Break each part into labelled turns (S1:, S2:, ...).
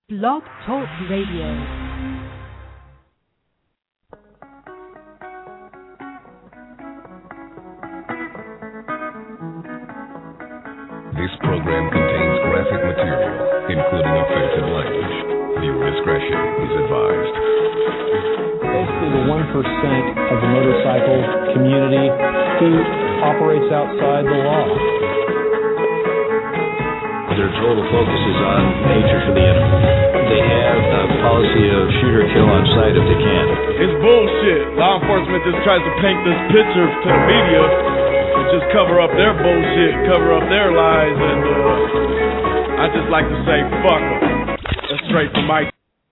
S1: Blog Talk Radio.
S2: This program contains graphic material, including offensive language. Viewer discretion is advised.
S3: Basically, the 1% of the motorcycle community who operates outside the law.
S4: Their total focus is on nature for the enemy. They have a policy of shoot or kill on sight if they can.
S5: It's bullshit. Law enforcement just tries to paint this picture to the media and just cover up their bullshit, cover up their lies, and I just like to say, fuck them. That's straight from my...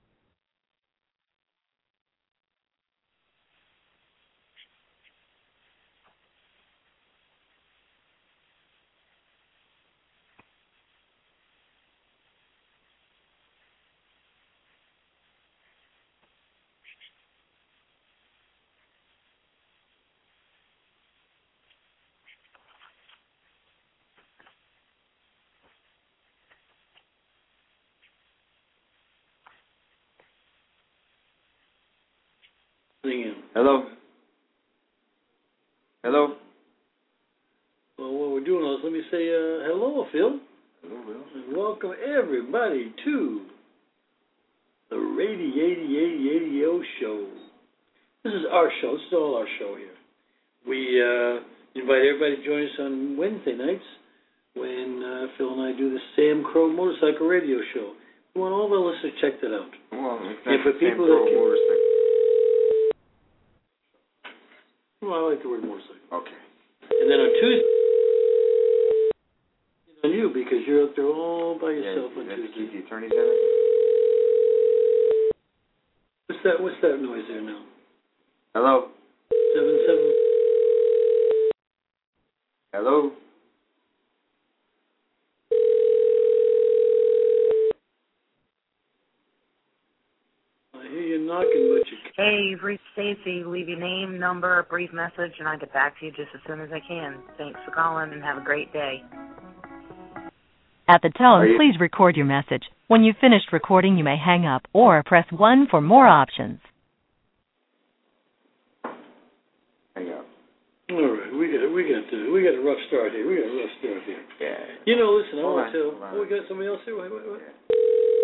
S6: Hello? Hello?
S7: Well, what we're doing is, let me say hello, Phil.
S6: Hello, Will.
S7: And welcome everybody to the Radio Show. This is our show. This is all our show here. We invite everybody to join us on Wednesday nights when Phil and I do the Sam Crow Motorcycle Radio Show. We want all the listeners to check that out.
S6: Well, it's
S7: And
S6: not
S7: for
S6: the Sam
S7: people
S6: Crow
S7: that can-
S6: motorcycle.
S7: Well, I like the word motorcycle.
S6: Okay.
S7: And then on Tuesday, on you, because you're out there all by yourself on
S6: That's to keep
S7: Tuesday.
S6: the attorneys in it?
S7: What's that noise there now?
S6: Hello?
S7: 7-7.
S6: Hello?
S7: I hear you knocking, but you can't.
S8: Hey, you've reached Stacy. Leave your name, number, a brief message, and I'll get back to you just as soon as I can. Thanks for calling, and have a great day.
S1: At the tone, please record your message. When you've finished recording, you may hang up or press 1 for more options.
S6: Hang up.
S7: All right, we got a rough start here.
S6: Yeah.
S7: You know, listen, I
S6: Hold
S7: want
S6: on,
S7: to tell.
S6: hold on.
S7: Oh, we got somebody else here. Wait.
S6: Yeah.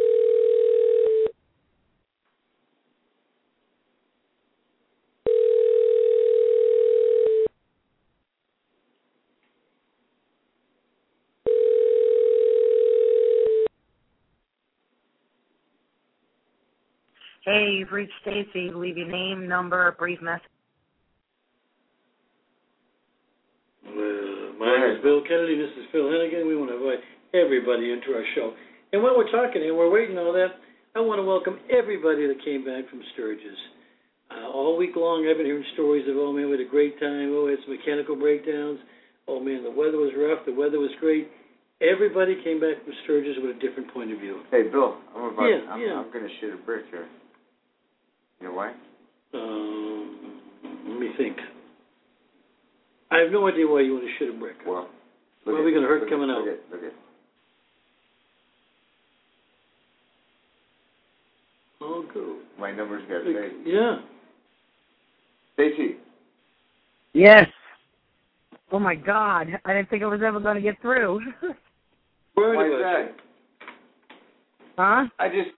S8: Hey, you've reached Stacy. Leave your name, number, a brief message.
S7: Well, my name is Bill Kennedy. This is Phil Hennigan. We want to invite everybody into our show. And while we're talking and we're waiting on all that, I want to welcome everybody that came back from Sturgis. All week long, I've been hearing stories of, oh, man, we had a great time. Oh, we had some mechanical breakdowns. Oh, man, the weather was rough. The weather was great. Everybody came back from Sturgis with a different point of view.
S6: Hey, Bill, I'm
S7: Yeah.
S6: going to shoot a brick here. You know why?
S7: Let me think. I have no idea why you want to shoot a brick.
S6: Well,
S7: Why are we going to hurt coming out?
S6: Look at.
S7: Oh, good.
S6: My number's got Stacy.
S7: Yeah.
S6: Stacy.
S8: Yes. Oh, my God. I didn't think I was ever going to get through.
S6: Why is that?
S8: Huh?
S6: I just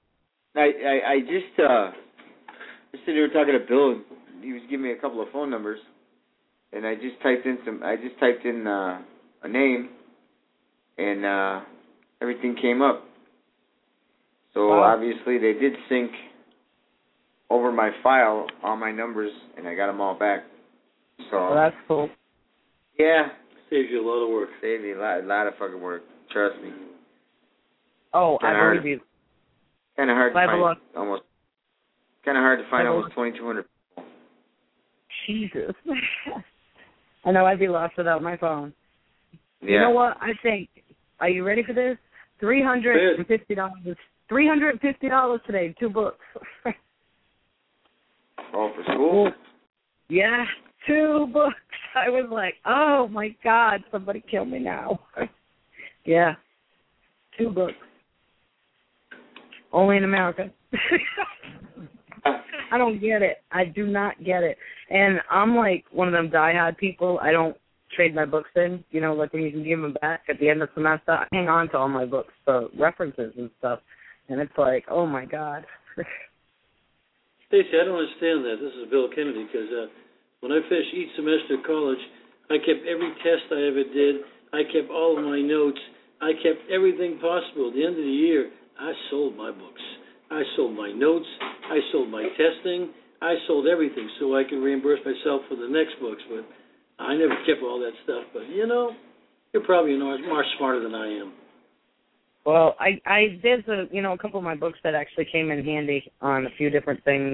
S6: sitting here talking to Bill, and he was giving me a couple of phone numbers, and I just typed in a name, and everything came up. So obviously they did sync over my file all my numbers, and I got them all back. So
S8: Well, that's cool.
S6: yeah,
S7: Saves you a lot of work.
S6: saved me a lot of fucking work. Trust me.
S8: Oh,
S6: Kinda
S8: I
S6: hard.
S8: believe you.
S6: Kind of hard to
S8: Five
S6: find.
S8: o'clock.
S6: Almost. Kind of hard to find.
S8: Five
S6: Almost
S8: o'clock.
S6: 2,200 people.
S8: Jesus. I know I'd be lost without my phone.
S6: Yeah.
S8: You know what? I think, are you ready for this? $350. $350 today, 2 books.
S6: Oh, for school?
S8: Yeah, 2 books. I was like, oh, my God, somebody kill me now. Yeah, 2 books. Only in America. I don't get it. I do not get it. And I'm like one of them diehard people. I don't trade my books in. You know, like when you can give them back at the end of the semester, I hang on to all my books for references and stuff. And it's like, oh, my God.
S7: Stacey, I don't understand that. This is Bill Kennedy, because when I finished each semester of college, I kept every test I ever did. I kept all of my notes. I kept everything possible. At the end of the year, I sold my books. I sold my notes. I sold my testing. I sold everything so I could reimburse myself for the next books. But I never kept all that stuff. But, you know, you're probably more smarter than I am.
S8: Well, there's a couple of my books that actually came in handy on a few different things.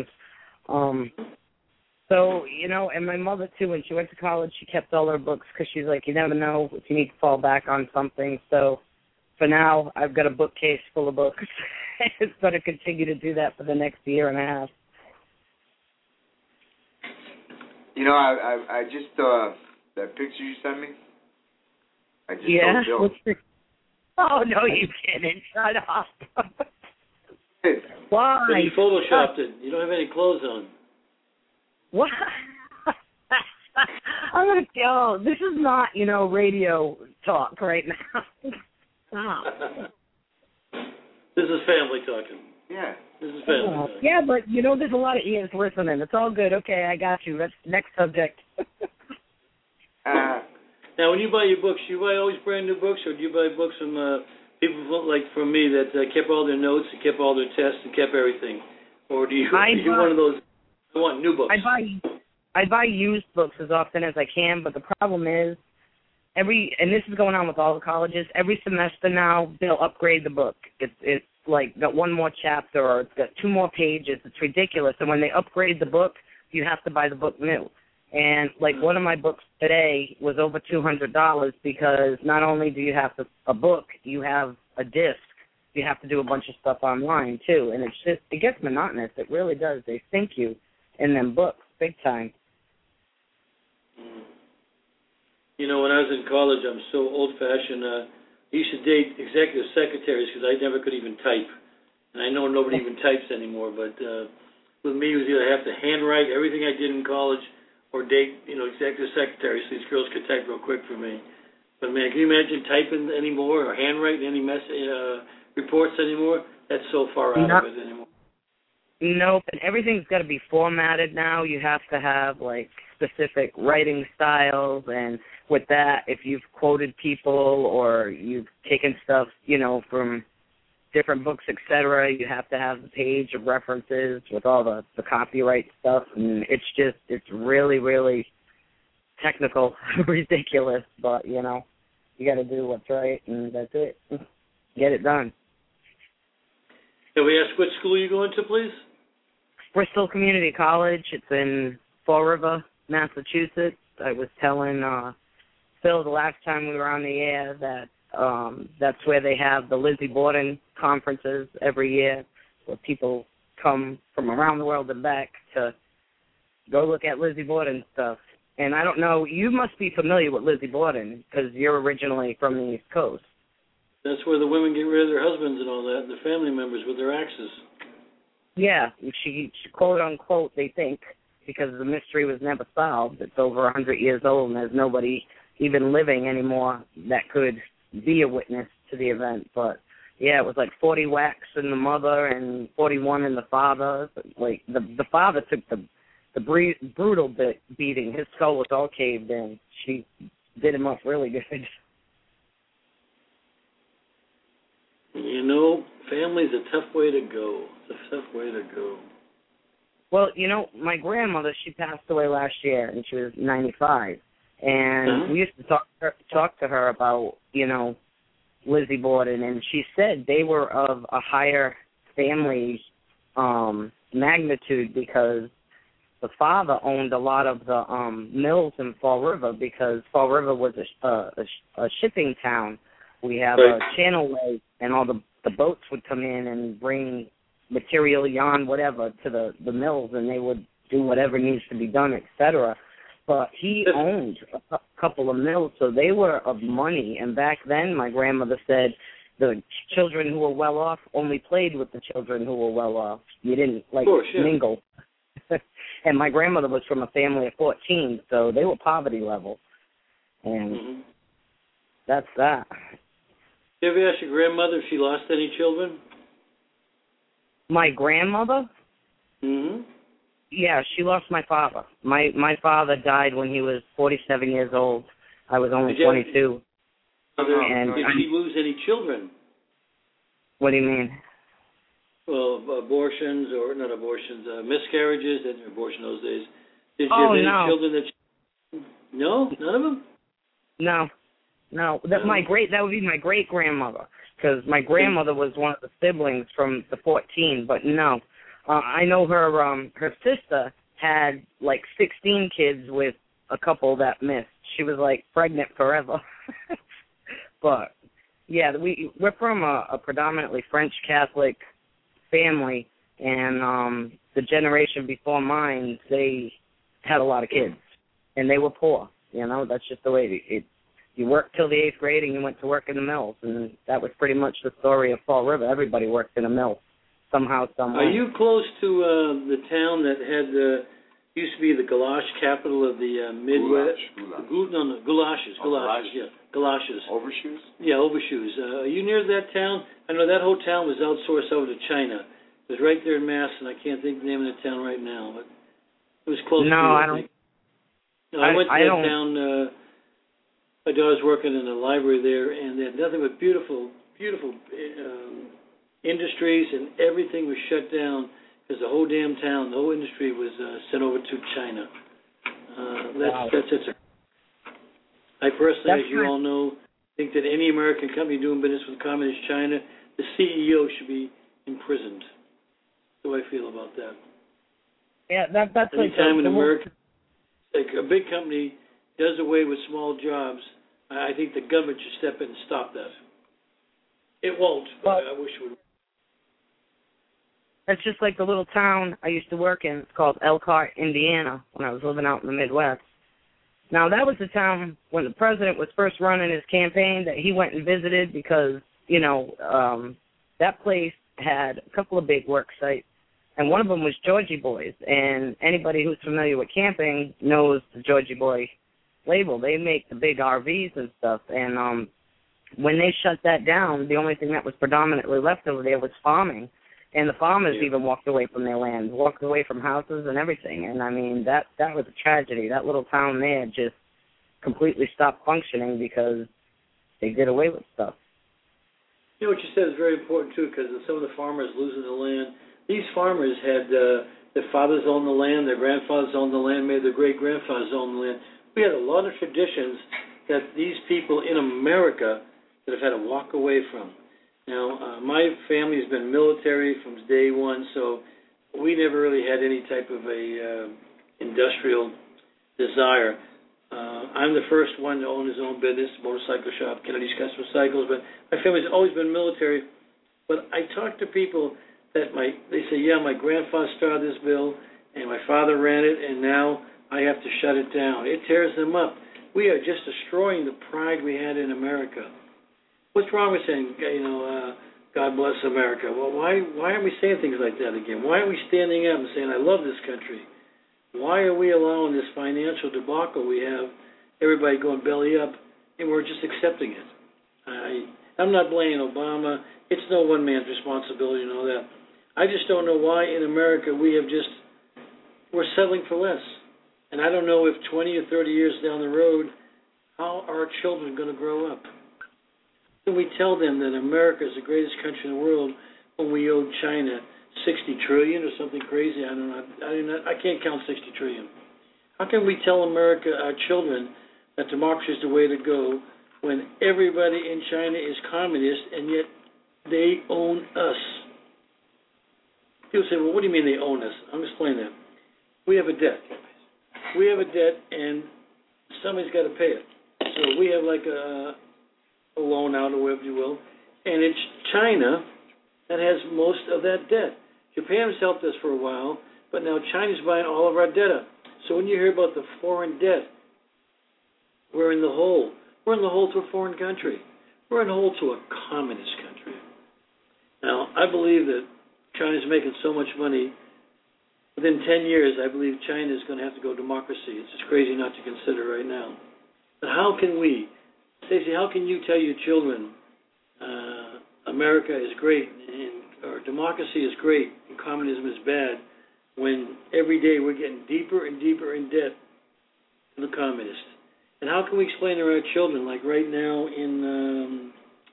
S8: So, you know, and my mother, too, when she went to college, she kept all her books because she's like, you never know if you need to fall back on something. So for now, I've got a bookcase full of books. It's going to continue to do that for the next year and a half.
S6: You know, I just, that picture you sent me, I just told Bill.
S8: Oh, no, you didn't. Shut up. Why?
S7: But you photoshopped it. You don't have any clothes on.
S8: What? I'm going to go. This is not, radio talk right now. Stop.
S7: This is family talking.
S6: Yeah.
S7: This is family talking.
S8: Yeah, but, there's a lot of ears listening. It's all good. Okay, I got you. That's next subject.
S7: Now, when you buy your books, you buy always brand new books, or do you buy books from people like from me that kept all their notes and kept all their tests and kept everything? Or are you one of those, I want new books?
S8: I buy used books as often as I can, but the problem is, and this is going on with all the colleges, every semester now they'll upgrade the book. It's like got one more chapter or it's got 2 more pages. It's ridiculous. And when they upgrade the book, you have to buy the book new. And like one of my books today was over $200 because not only do you have a book, you have a disc. You have to do a bunch of stuff online too, and it gets monotonous. It really does. They sink you in them books big time.
S7: When I was in college, I'm so old-fashioned. I used to date executive secretaries because I never could even type, and I know nobody even types anymore. But with me, it was either I have to handwrite everything I did in college, or date, executive secretaries so these girls could type real quick for me. But, man, can you imagine typing anymore or handwriting any reports anymore? That's so far out of it anymore.
S8: Nope, and everything's got to be formatted now. You have to have, specific writing styles, and with that, if you've quoted people or you've taken stuff, from different books, etc., you have to have the page of references with all the copyright stuff, and it's really, really technical, ridiculous, but, you got to do what's right, and that's it. Get it done.
S7: Can we ask what school you going to, please?
S8: Bristol Community College. It's in Fall River, Massachusetts. I was telling Phil the last time we were on the air that that's where they have the Lizzie Borden conferences every year, where people come from around the world and back to go look at Lizzie Borden stuff. And I don't know, you must be familiar with Lizzie Borden because you're originally from the East Coast.
S7: That's where the women get rid of their husbands and all that, and their family members with their axes.
S8: Yeah, she quote unquote, they think, because the mystery was never solved. It's over 100 years old, and there's nobody even living anymore that could be a witness to the event. But yeah, it was like 40 whacks in the mother and 41 in the father. Like the father took the brutal beating. His skull was all caved in. She did him up really good.
S7: Family's a tough way to go. It's a tough way to go.
S8: Well, my grandmother, she passed away last year, and she was 95. And we used to talk to her about, Lizzie Borden, and she said they were of a higher family magnitude because the father owned a lot of the mills in Fall River because Fall River was a shipping town. We have a channelway, and all the boats would come in and bring material, yarn, whatever, to the mills, and they would do whatever needs to be done, etc. But he owned a couple of mills, so they were of money. And back then, my grandmother said, the children who were well off only played with the children who were well off. You didn't mingle. And my grandmother was from a family of 14, so they were poverty level. And that's that.
S7: Did you ever ask your grandmother if she lost any children?
S8: My grandmother?
S7: Mm-hmm.
S8: Yeah, she lost my father. My father died when he was 47 years old. I was only 22.
S7: And did she lose any children?
S8: What do you mean?
S7: Well, abortions, or not abortions, miscarriages, and abortion those days. Did you have any children that No? None of them?
S8: No. That would be my great-grandmother, because my grandmother was one of the siblings from the 14, but no. I know her sister had like 16 kids with a couple that missed. She was like pregnant forever. But yeah, we're from a predominantly French Catholic family, and the generation before mine, they had a lot of kids, and they were poor. You know, that's just the way you worked till the 8th grade, and you went to work in the mills, and that was pretty much the story of Fall River. Everybody worked in a mill. Somehow, somewhere.
S7: Are you close to the town that had used to be the goulash capital of the Midwest? Goulashes. Yeah, Goulashes.
S9: Overshoes?
S7: Yeah, Overshoes. Are you near that town? I know that whole town was outsourced over to China. It was right there in Mass, and I can't think of the name of the town right now, but it was close.
S8: No, I don't.
S7: No, I went to that town. My daughter's working in a library there, and they had nothing but beautiful industries, and everything was shut down because the whole damn town, the whole industry was sent over to China. That's it. I personally, as you all know, think that any American company doing business with communist China, the CEO should be imprisoned. That's the way I feel about that.
S8: Yeah, that's
S7: any time in America, like a big company does away with small jobs, I think the government should step in and stop that. It won't, but I wish it would.
S8: That's just like the little town I used to work in. It's called Elkhart, Indiana, when I was living out in the Midwest. Now, that was the town when the president was first running his campaign that he went and visited because, you know, that place had a couple of big work sites, and one of them was Georgie Boys. And anybody who's familiar with camping knows the Georgie Boy label. They make the big RVs and stuff. And when they shut that down, the only thing that was predominantly left over there was farming. And the farmers even walked away from their land, walked away from houses and everything. And, I mean, that was a tragedy. That little town there just completely stopped functioning because they did away with stuff.
S7: You know, what you said is very important, too, because some of the farmers losing the land. These farmers had their fathers owned the land, their grandfathers owned the land, maybe their great-grandfathers owned the land. We had a lot of traditions that these people in America that have had to walk away from. Now, my family has been military from day one, so we never really had any type of a industrial desire. I'm the first one to own his own business, motorcycle shop, Kennedy's Custom Cycles, but my family's always been military. But I talk to people that they say, yeah, my grandfather started this mill, and my father ran it, and now I have to shut it down. It tears them up. We are just destroying the pride we had in America. What's wrong with saying, God bless America? Well, why aren't we saying things like that again? Why aren't we standing up and saying, I love this country? Why are we allowing this financial debacle we have, everybody going belly up, and we're just accepting it? I'm not blaming Obama. It's no one man's responsibility to know that. I just don't know why in America we're settling for less. And I don't know if 20 or 30 years down the road, how are our children going to grow up? Can we tell them that America is the greatest country in the world when we owe China $60 trillion or something crazy? I don't know. I can't count $60 trillion. How can we tell America, our children, that democracy is the way to go when everybody in China is communist and yet they own us? People say, well, what do you mean they own us? I'm explaining that. We have a debt. We have a debt, and somebody's got to pay it. So we have like a loan out, or whatever you will, and it's China that has most of that debt. Japan has helped us for a while, but now China's buying all of our debt up. So when you hear about the foreign debt, we're in the hole. We're in the hole to a foreign country. We're on hold to a communist country. Now, I believe that China's making so much money. Within 10 years, I believe China is going to have to go democracy. It's just crazy not to consider right now. But how can we, Stacey, how can you tell your children America is great or democracy is great and communism is bad when every day we're getting deeper and deeper in debt to the communists? And how can we explain to our children, like right now in,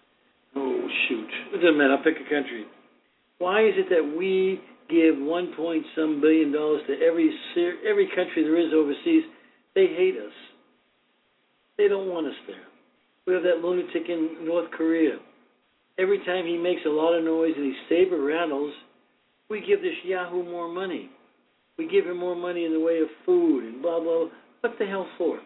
S7: it doesn't matter, I'll pick a country. Why is it that we give $1 billion to every country there is overseas? They hate us. They don't want us there. We have that lunatic in North Korea. Every time he makes a lot of noise and his saber rattles, we give this Yahoo more money. We give him more money in the way of food and blah, blah, blah. What the hell for?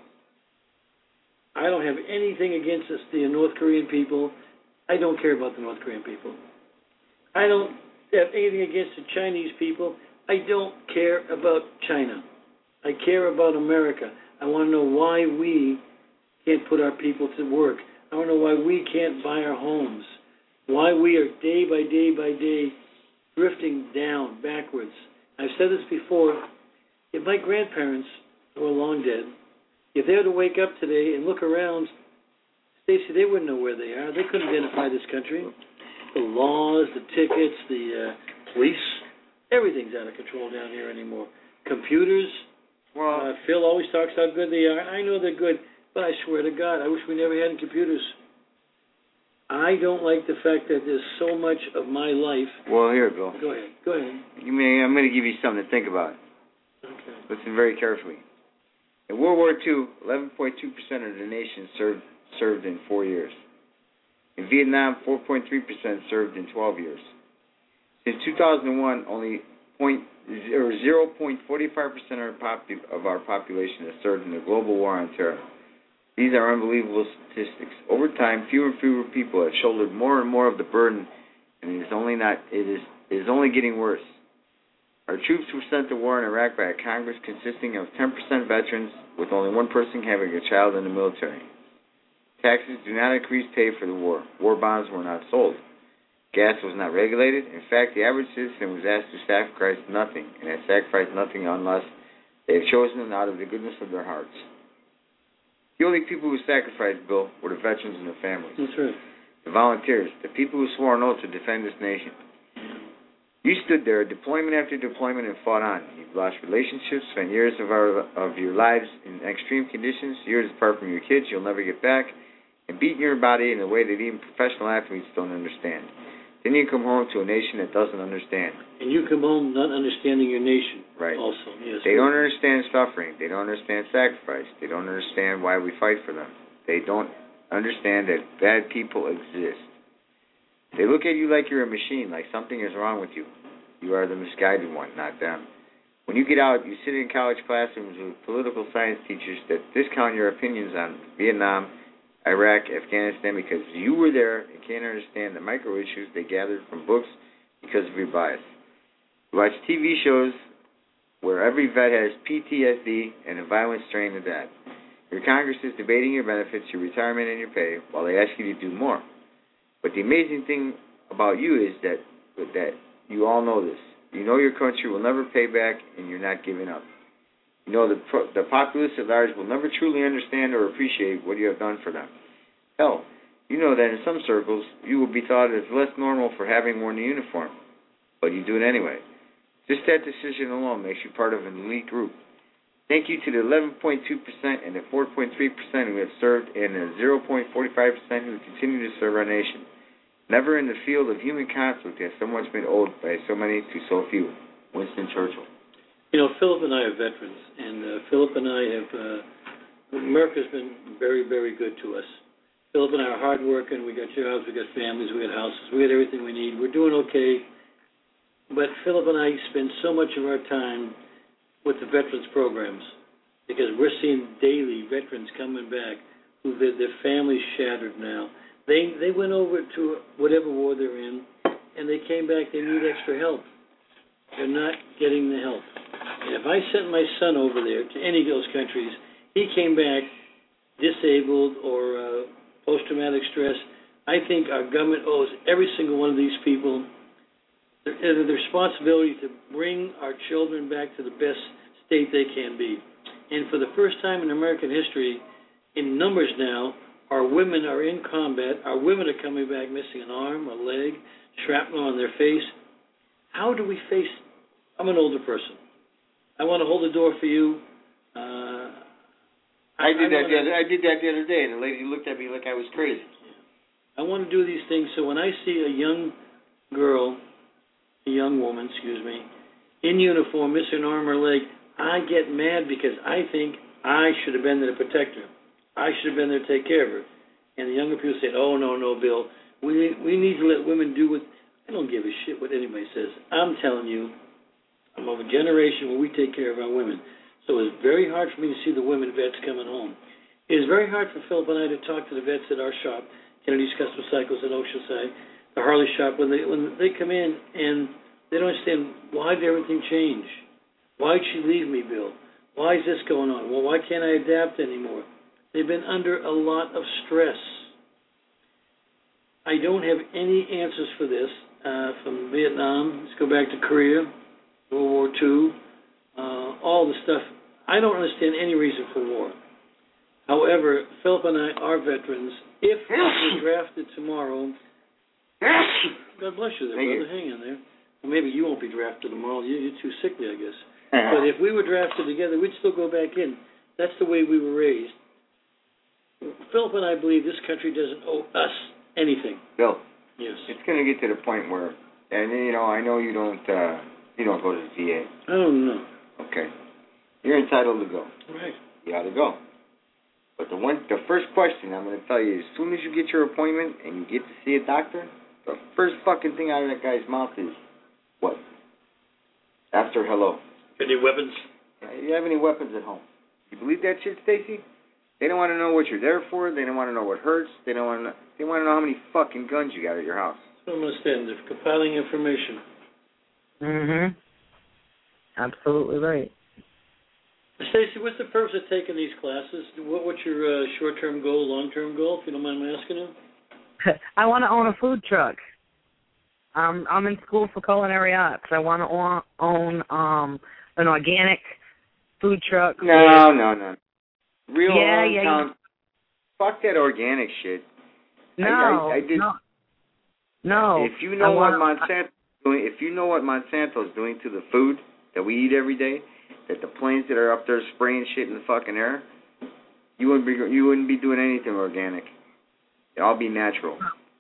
S7: I don't have anything against the North Korean people. I don't care about the North Korean people. I don't have anything against the Chinese people. I don't care about China. I care about America. I want to know why we can't put our people to work. I want to know why we can't buy our homes. Why we are day by day by day drifting down, backwards. I've said this before. If my grandparents, who are long dead, if they were to wake up today and look around, Stacey, they wouldn't know where they are. They couldn't identify this country. The laws, the tickets, the police, everything's out of control down here anymore. Computers. Well, Phil always talks how good they are. I know they're good, but I swear to God, I wish we never had computers. I don't like the fact that there's so much of my life.
S6: Well, here, Bill.
S7: Go ahead.
S6: I'm going to give you something to think about.
S7: Okay.
S6: Listen very carefully. In World War II, 11.2% of the nation served in 4 years. In Vietnam, 4.3% served in 12 years. Since 2001, only 0.45% of our population has served in the global war on terror. These are unbelievable statistics. Over time, fewer and fewer people have shouldered more and more of the burden, and it is only getting worse. Our troops were sent to war in Iraq by a Congress consisting of 10% veterans, with only one person having a child in the military. Taxes do not increase pay for the war. War bonds were not sold. Gas was not regulated. In fact, the average citizen was asked to sacrifice nothing, and had sacrificed nothing unless they have chosen it out of the goodness of their hearts. The only people who sacrificed, Bill, were the veterans and their families.
S7: That's right.
S6: The volunteers, the people who swore an oath to defend this nation. You stood there, deployment after deployment, and fought on. You've lost relationships, spent years of your lives in extreme conditions, years apart from your kids you'll never get back, and beating your body in a way that even professional athletes don't understand. Then you come home to a nation that doesn't understand. And you come home not understanding your nation. Right. Also, yes. They don't understand suffering. They don't understand sacrifice. They don't understand why we fight for them. They don't understand that bad people exist. They look at you like you're a machine, like something is wrong with you. You are the misguided one, not them. When you get out, you sit in college classrooms with political science teachers that discount your opinions on Vietnam, Iraq, Afghanistan, because you were there and can't understand the micro issues they gathered from books because of your bias. You watch TV shows where every vet has PTSD and a violent strain of that. Your Congress is debating your benefits, your retirement, and your pay while they ask you to do more. But the amazing thing about you is that you all know this. You know your country will never pay back, and you're not giving up. You know the populace at large will never truly understand or appreciate what you have done for them. Hell, you know that in some circles you will be thought as less normal for having worn the uniform, but you do it anyway. Just that decision alone makes you part of an elite group. Thank you to the 11.2% and the 4.3% who have served and the 0.45% who continue to serve our nation. Never in the field of human conflict has so much been owed by so many to so few. Winston Churchill. You know, Philip and I are veterans, and Philip and I have, America's been very, very good to us. Philip and I are hardworking. We got jobs, we got families, we got houses, we got everything we need. We're doing okay. But Philip and I spend so much of our time with the veterans programs because we're seeing daily veterans coming back who their families shattered now. They went over to whatever war they're in, and they came back. They need extra help. They're not getting the help. And if I sent my son over there to any of those countries, he came back disabled or post-traumatic stress,
S7: I think our government owes every single one of these people the responsibility to bring our children back to the best state they can be. And for the first time in American history, in numbers now, our women are in combat. Our women are coming back missing an arm, a leg, shrapnel on their face. How do we face? I'm an older person. I want to hold the door for you.
S6: I did that the other day, and the lady looked at me like I was crazy.
S7: I want to do these things so when I see a young girl, a young woman, in uniform, missing an arm or leg, I get mad because I think I should have been there to protect her. I should have been there to take care of her. And the younger people say, oh, no, Bill, we need to let women do what... I don't give a shit what anybody says. I'm telling you, I'm of a generation where we take care of our women. So it's very hard for me to see the women vets coming home. It is very hard for Philip and I to talk to the vets at our shop, Kennedy's Custom Cycles in Oceanside, the Harley shop, when they come in and they don't understand why did everything change. Why did she leave me, Bill? Why is this going on? Well, why can't I adapt anymore? They've been under a lot of stress. I don't have any answers for this. From Vietnam, let's go back to Korea, World War II, all the stuff. I don't understand any reason for war. However, Philip and I are veterans. If we were drafted tomorrow, God bless you there, brother. Hang in there. Well, maybe you won't be drafted tomorrow. You're too sickly, I guess. But if we were drafted together, we'd still go back in. That's the way we were raised. Philip and I believe this country doesn't owe us anything.
S6: Bill.
S7: Yes.
S6: It's going to get to the point where, and I know you don't go to the VA.
S7: I don't know.
S6: Okay. You're entitled to go.
S7: Right.
S6: You ought to go. But the first question I'm going to tell you, as soon as you get your appointment and you get to see a doctor, the first fucking thing out of that guy's mouth is, what? After hello.
S7: Any weapons?
S6: Do you have any weapons at home? You believe that shit, Stacy? They don't want to know what you're there for. They don't want to know what hurts. They want to know how many fucking guns you got at your house.
S7: I don't understand. They're compiling information.
S8: Mm-hmm. Absolutely right.
S7: Stacey, what's the purpose of taking these classes? What's your short-term goal, long-term goal, if you don't mind me asking you?
S8: I want to own a food truck. I'm in school for culinary arts. I want to own an organic food truck.
S6: No. Real
S8: hometown.
S6: Yeah. Fuck that organic shit.
S8: No.
S6: I did.
S8: No.
S6: If you know what Monsanto's doing to the food that we eat every day, that the planes that are up there spraying shit in the fucking air, you wouldn't be doing anything organic. It'd all be natural.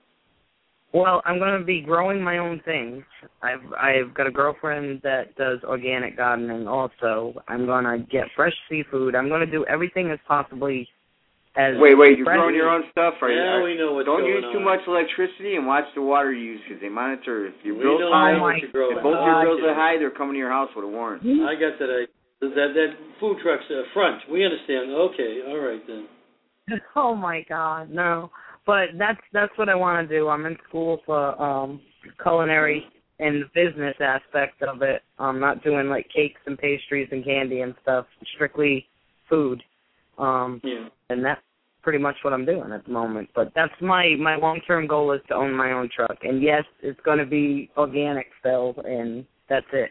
S8: Well, I'm going to be growing my own things. I've got a girlfriend that does organic gardening also. I'm going to get fresh seafood. I'm going to do everything as possibly as
S6: Wait, you're growing your own stuff?
S7: We know what's
S6: Don't
S7: going
S6: use too
S7: on.
S6: much electricity and watch the water you use because they monitor if your
S7: We
S6: bill's
S7: know
S6: high.
S7: what you're growing.
S6: If both your bills are high, they're coming to your house with a warrant.
S7: I got that. That food truck's front. We understand. Okay, all right then.
S8: Oh my God, no. But that's what I want to do. I'm in school for culinary and the business aspect of it. I'm not doing like cakes and pastries and candy and stuff. Strictly food. And that's pretty much what I'm doing at the moment. But that's my long-term goal is to own my own truck. And yes, it's going to be organic still, and that's it.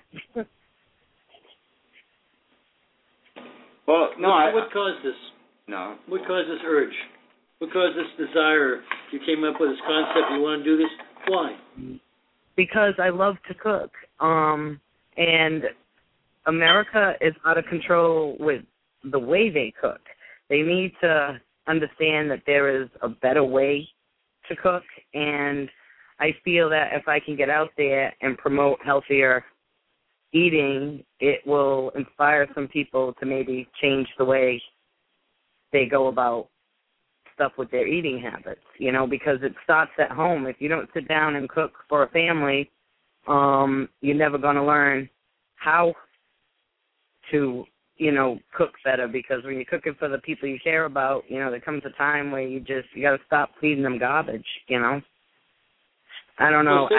S6: Well, no.
S7: What caused this?
S6: No.
S7: What caused this urge? What caused this desire? You came up with this concept. You want to do this? Why?
S8: Because I love to cook. And America is out of control with the way they cook. They need to understand that there is a better way to cook. And I feel that if I can get out there and promote healthier eating, it will inspire some people to maybe change the way they go about stuff with their eating habits, because it starts at home. If you don't sit down and cook for a family, you're never going to learn how to, cook better, because when you're cooking for the people you care about, there comes a time where you got to stop feeding them garbage, I don't know.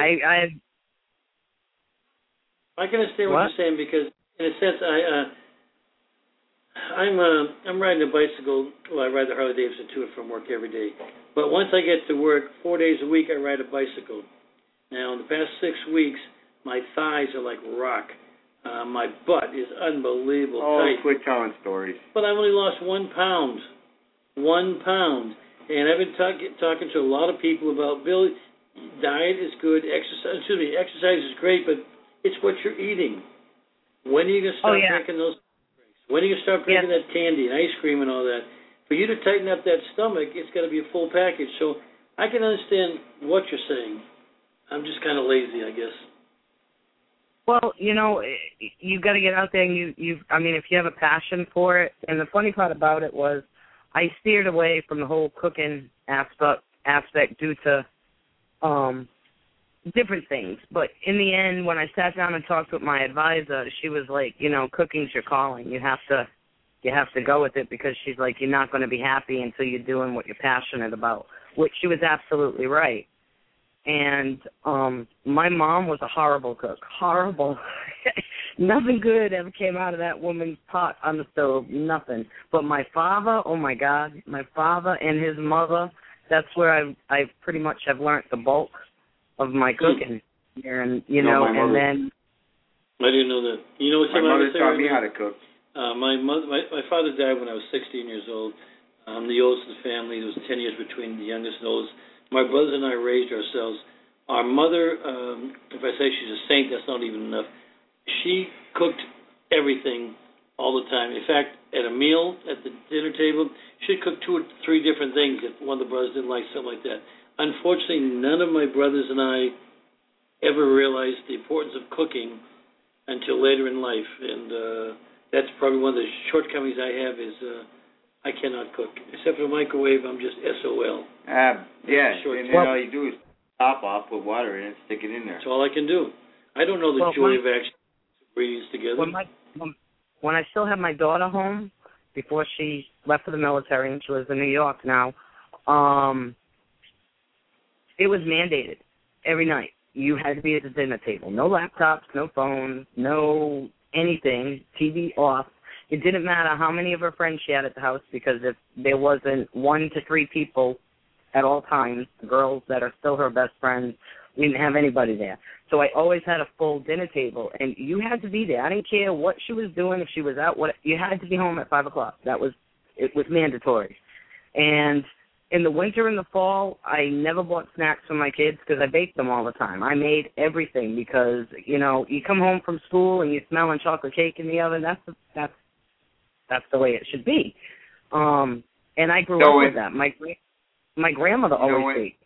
S7: I can understand what you're saying, because in a sense, I'm riding a bicycle. Well, I ride the Harley Davidson to and from work every day. But once I get to work, 4 days a week, I ride a bicycle. Now, in the past 6 weeks, my thighs are like rock. My butt is unbelievable tight.
S6: Quit telling stories.
S7: But I've only lost 1 pound. 1 pound. And I've been talking to a lot of people about, Bill, diet is good, exercise is great, but it's what you're eating. When are you going to stop drinking those drinks? When are you going to stop drinking that candy and ice cream and all that? For you to tighten up that stomach, it's got to be a full package. So I can understand what you're saying. I'm just kind of lazy, I guess.
S8: Well, you've got to get out there and if you have a passion for it. And the funny part about it was I steered away from the whole cooking aspect due to different things. But in the end, when I sat down and talked with my advisor, she was like, cooking's your calling. You have to go with it, because she's like, you're not going to be happy until you're doing what you're passionate about, which she was absolutely right. And my mom was a horrible cook. Horrible. Nothing good ever came out of that woman's pot on the stove. Nothing. But my father, oh, my God, my father and his mother, that's where I pretty much have learned the bulk of my cooking. And, and then...
S7: I didn't know that. You know what's
S6: my mother taught me how to cook.
S7: My father died when I was 16 years old. I'm the oldest in the family. There was 10 years between the youngest and oldest. My brothers and I raised ourselves. Our mother, if I say she's a saint, that's not even enough. She cooked everything all the time. In fact, at a meal, at the dinner table, she'd cook 2 or 3 different things if one of the brothers didn't like something like that. Unfortunately, none of my brothers and I ever realized the importance of cooking until later in life. And that's probably one of the shortcomings I have is I cannot cook. Except for the microwave, I'm just SOL.
S6: And all you do is top off, put water in it, stick it in there.
S7: That's all I can do. I don't know the joy of actually ingredients together.
S8: When I still had my daughter home, before she left for the military, and she lives in New York now, it was mandated every night. You had to be at the dinner table. No laptops, no phones, no anything, TV off. It didn't matter how many of her friends she had at the house, because if there wasn't 1 to 3 people at all times, the girls that are still her best friends, we didn't have anybody there. So I always had a full dinner table, and you had to be there. I didn't care what she was doing, if she was out, you had to be home at 5 o'clock. It was mandatory. And in the winter and the fall, I never bought snacks for my kids because I baked them all the time. I made everything because, you come home from school and you're smelling chocolate cake in the oven. That's the way it should be. And I grew up with that. My grandmother always baked.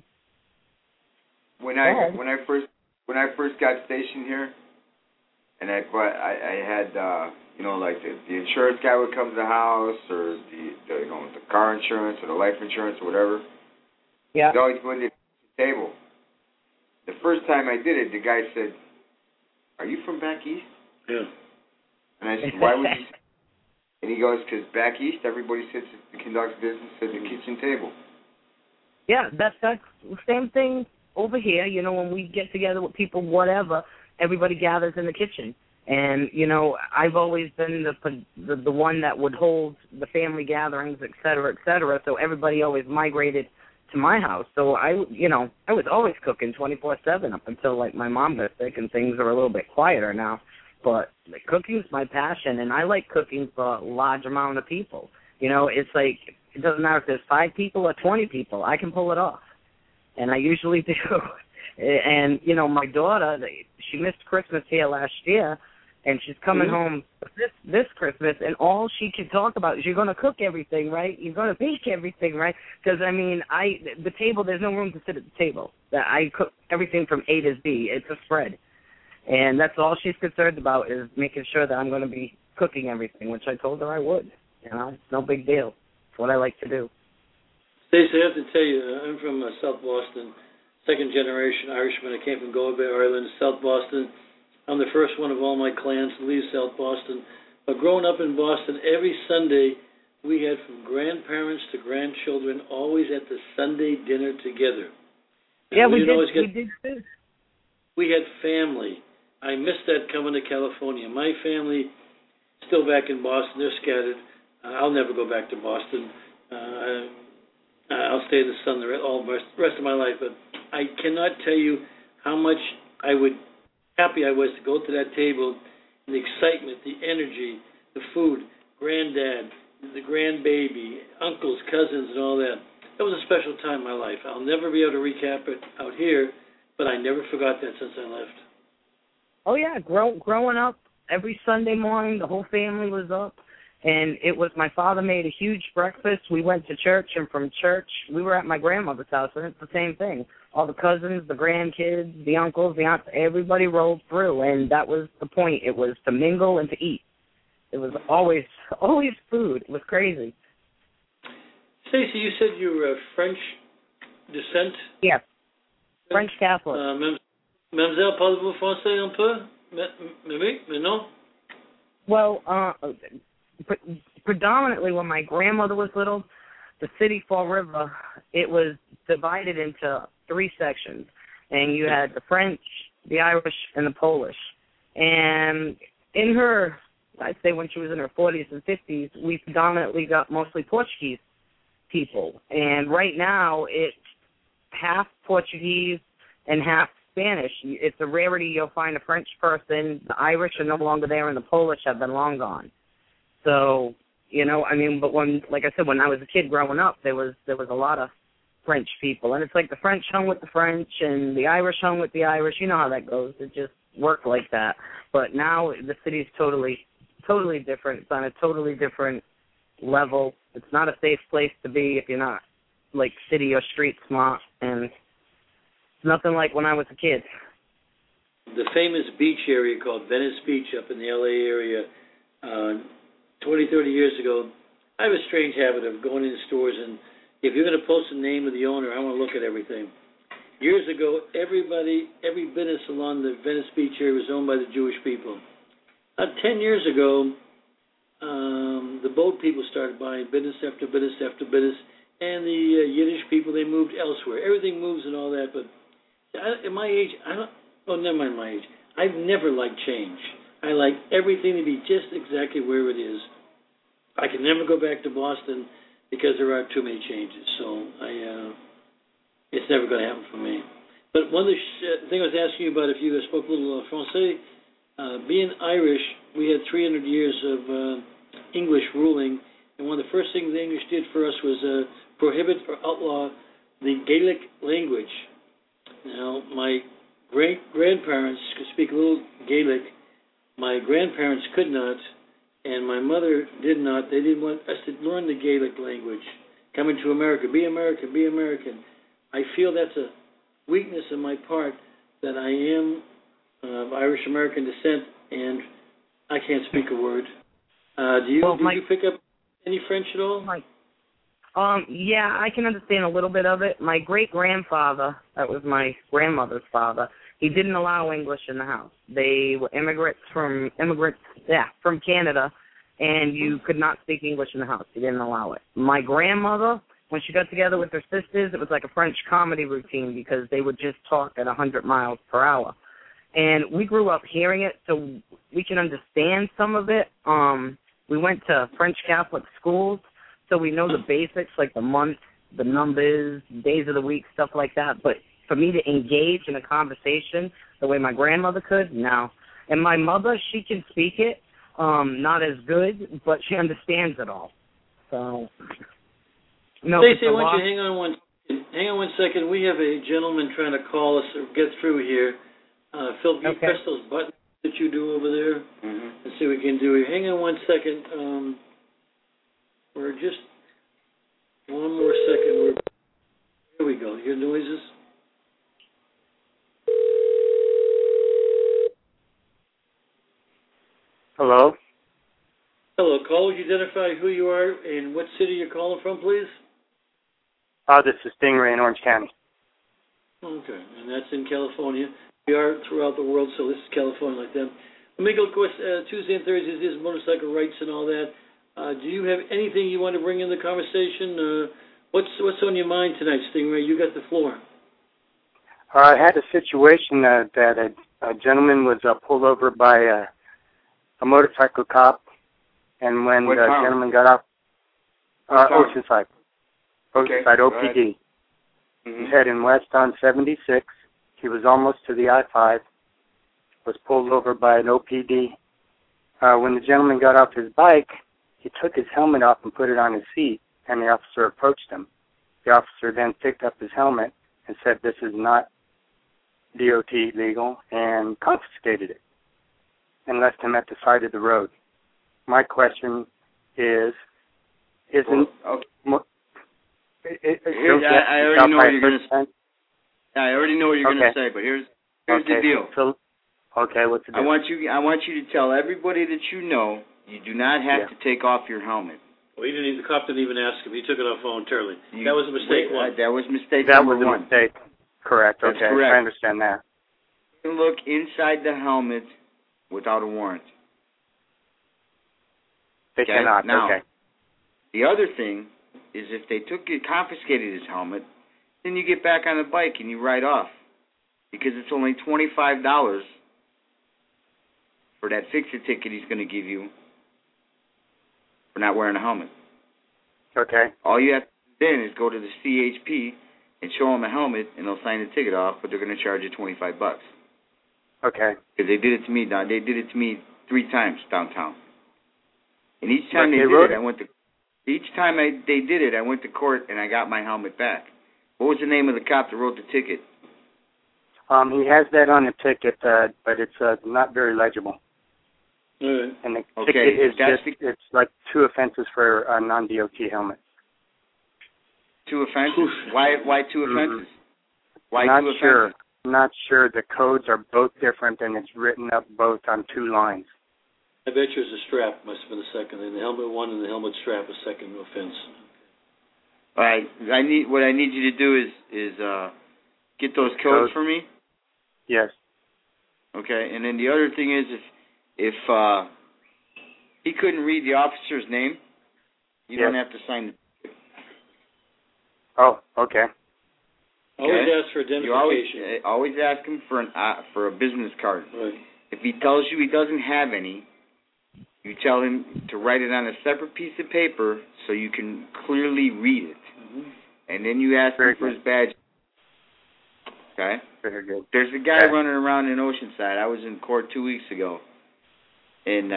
S6: When I first got stationed here, and I had like the insurance guy would come to the house, or the car insurance or the life insurance or whatever.
S8: Yeah.
S6: He'd always go to the table. The first time I did it, the guy said, "Are you from back east?"
S7: Yeah.
S6: And I said, "Why would you?" And he goes, "Because back east, everybody conducts business at the kitchen table."
S8: Yeah, that's the same thing over here. When we get together with people, whatever, everybody gathers in the kitchen. And, I've always been the one that would hold the family gatherings, et cetera, so everybody always migrated to my house. So I was always cooking 24/7 up until, my mom got sick, and things are a little bit quieter now. But cooking's my passion, and I like cooking for a large amount of people. It's like, it doesn't matter if there's 5 people or 20 people. I can pull it off, and I usually do. And, my daughter, she missed Christmas here last year, and she's coming home this Christmas, and all she can talk about is, you're going to cook everything, right? You're going to bake everything, right? Because, the table, there's no room to sit at the table. I cook everything from A to Z. It's a spread. And that's all she's concerned about, is making sure that I'm going to be cooking everything, which I told her I would. It's no big deal. It's what I like to do.
S7: Stacey, I have to tell you, I'm from South Boston, second-generation Irishman. I came from Galway Bay, Ireland, South Boston. I'm the first one of all my clans to leave South Boston. But growing up in Boston, every Sunday we had, from grandparents to grandchildren, always at the Sunday dinner together.
S8: Yeah, we did too.
S7: We had family. I missed that coming to California. My family still back in Boston. They're scattered. I'll never go back to Boston. I'll stay in the sun the rest of my life. But I cannot tell you how much happy I was to go to that table, and the excitement, the energy, the food, granddad, the grandbaby, uncles, cousins, and all that. That was a special time in my life. I'll never be able to recap it out here, but I never forgot that since I left.
S8: Oh, yeah. Growing up, every Sunday morning, the whole family was up, and it was my father made a huge breakfast. We went to church, and from church, we were at my grandmother's house, and it's the same thing. All the cousins, the grandkids, the uncles, the aunts, everybody rolled through, and that was the point. It was to mingle and to eat. It was always food. It was crazy.
S7: Stacey, you said you were French descent?
S8: Yes, French Catholic.
S7: Mademoiselle, parlez-vous français un peu? Mais non?
S8: Well, predominantly when my grandmother was little, the city Fall River, it was divided into 3 sections. And you had the French, the Irish, and the Polish. And in her, I'd say when she was in her 40s and 50s, we predominantly got mostly Portuguese people. And right now, it's half Portuguese and half Spanish. It's a rarity you'll find a French person. The Irish are no longer there, and the Polish have been long gone. So, but like I said, when I was a kid growing up, there was a lot of French people. And it's like the French hung with the French, and the Irish hung with the Irish. You know how that goes. It just worked like that. But now the city's totally different. It's on a totally different level. It's not a safe place to be if you're not, like, city or street smart, and it's nothing like when I was a kid.
S7: The famous beach area called Venice Beach up in the L.A. area, 20, 30 years ago, I have a strange habit of going into stores, and if you're going to post the name of the owner, I want to look at everything. Years ago, every business along the Venice Beach area was owned by the Jewish people. 10 years ago, the boat people started buying business after business after business, and the Yiddish people, they moved elsewhere. Everything moves and all that, but at my age, never mind my age. I've never liked change. I like everything to be just exactly where it is. I can never go back to Boston because there are too many changes, so it's never going to happen for me. But one of the thing I was asking you about, if you spoke a little Francais, being Irish, we had 300 years of English ruling, and one of the first things the English did for us was prohibit or outlaw the Gaelic language. Now, my great-grandparents could speak a little Gaelic. My grandparents could not, and my mother did not. They didn't want us to learn the Gaelic language. Coming to America, be American, be American. I feel that's a weakness on my part, that I am of Irish-American descent, and I can't speak a word. Did you pick up any French at all?
S8: Yeah, I can understand a little bit of it. My great-grandfather, that was my grandmother's father, he didn't allow English in the house. They were immigrants from Canada, and you could not speak English in the house. He didn't allow it. My grandmother, when she got together with her sisters, it was like a French comedy routine because they would just talk at 100 miles per hour. And we grew up hearing it, so we can understand some of it. We went to French Catholic schools, so we know the basics, like the months, the numbers, days of the week, stuff like that. But for me to engage in a conversation the way my grandmother could, no. And my mother, she can speak it, not as good, but she understands it all. So, no.
S7: Stacey, I want you to hang on one second. We have a gentleman trying to call us or get through here. Phil, can you press those buttons that you do over there and see what we can do here? Hang on one second. We're just one more second. Here we go. You hear noises?
S9: Hello?
S7: Hello, caller. Would you identify who you are and what city you're calling from, please?
S9: This is Stingray in Orange County.
S7: Okay, and that's in California. We are throughout the world, so this is California like that. Amigo, of course, Tuesday and Thursdays is motorcycle rights and all that. Do you have anything you want to bring in the conversation? What's on your mind tonight, Stingray? You got the floor.
S9: I had a situation that a gentleman was pulled over by a motorcycle cop, And when
S6: What
S9: the
S6: town?
S9: gentleman got off, Oceanside.
S6: Okay,
S9: Oceanside, OPD.
S6: Mm-hmm.
S9: He's heading west on 76. He was almost to the I-5, was pulled over by an OPD. When the gentleman got off his bike, he took his helmet off and put it on his seat, and the officer approached him. The officer then picked up his helmet and said, "This is not DOT legal," and confiscated it and left him at the side of the road. My question is, isn't...
S6: Okay.
S9: I
S6: already know what you're going to say. I already know what you're going to say, but here's the deal.
S9: So, what's the deal?
S6: I want you to tell everybody that you know you do not have to take off your helmet.
S7: Well, the cop didn't even ask him. He took it off voluntarily. That was a mistake.
S6: That was mistake
S9: that
S6: number
S9: was a
S6: one.
S9: mistake. Correct.
S6: That's
S9: okay,
S6: correct.
S9: I understand that.
S6: You can look inside the helmet without a warrant.
S9: They cannot.
S6: Now,
S9: okay.
S6: the other thing is if they confiscated his helmet, then you get back on the bike and you ride off. Because it's only $25 for that fix-it ticket he's going to give you for not wearing a helmet.
S9: Okay.
S6: All you have to do then is go to the CHP and show them a helmet, and they'll sign the ticket off, but they're going to charge you $25.
S9: Okay.
S6: Because they did it to me, Don. They did it to me 3 times downtown. And each time they did it, I went to court and I got my helmet back. What was the name of the cop that wrote the ticket?
S9: He has that on the ticket, but it's not very legible.
S7: Right.
S9: And the ticket is it's like 2 offenses for a non-DOT helmet.
S6: 2 offenses? Why 2 offenses? Why
S9: not
S6: 2 offenses?
S9: Sure. Not sure. The codes are both different, and it's written up both on 2 lines.
S7: I bet you it was the strap must have been the second, and the helmet one and the helmet strap a second offense.
S6: All right. What I need you to do is get those codes for me.
S9: Yes.
S6: Okay. And then the other thing is if he couldn't read the officer's name, you don't have to sign the ticket.
S9: Oh, okay.
S7: Always ask for identification.
S6: You always ask him for a business card.
S7: Right.
S6: If he tells you he doesn't have any, you tell him to write it on a separate piece of paper so you can clearly read it.
S7: Mm-hmm.
S6: And then you ask him for his badge. Okay?
S9: Very good.
S6: There's a guy running around in Oceanside. I was in court 2 weeks ago. And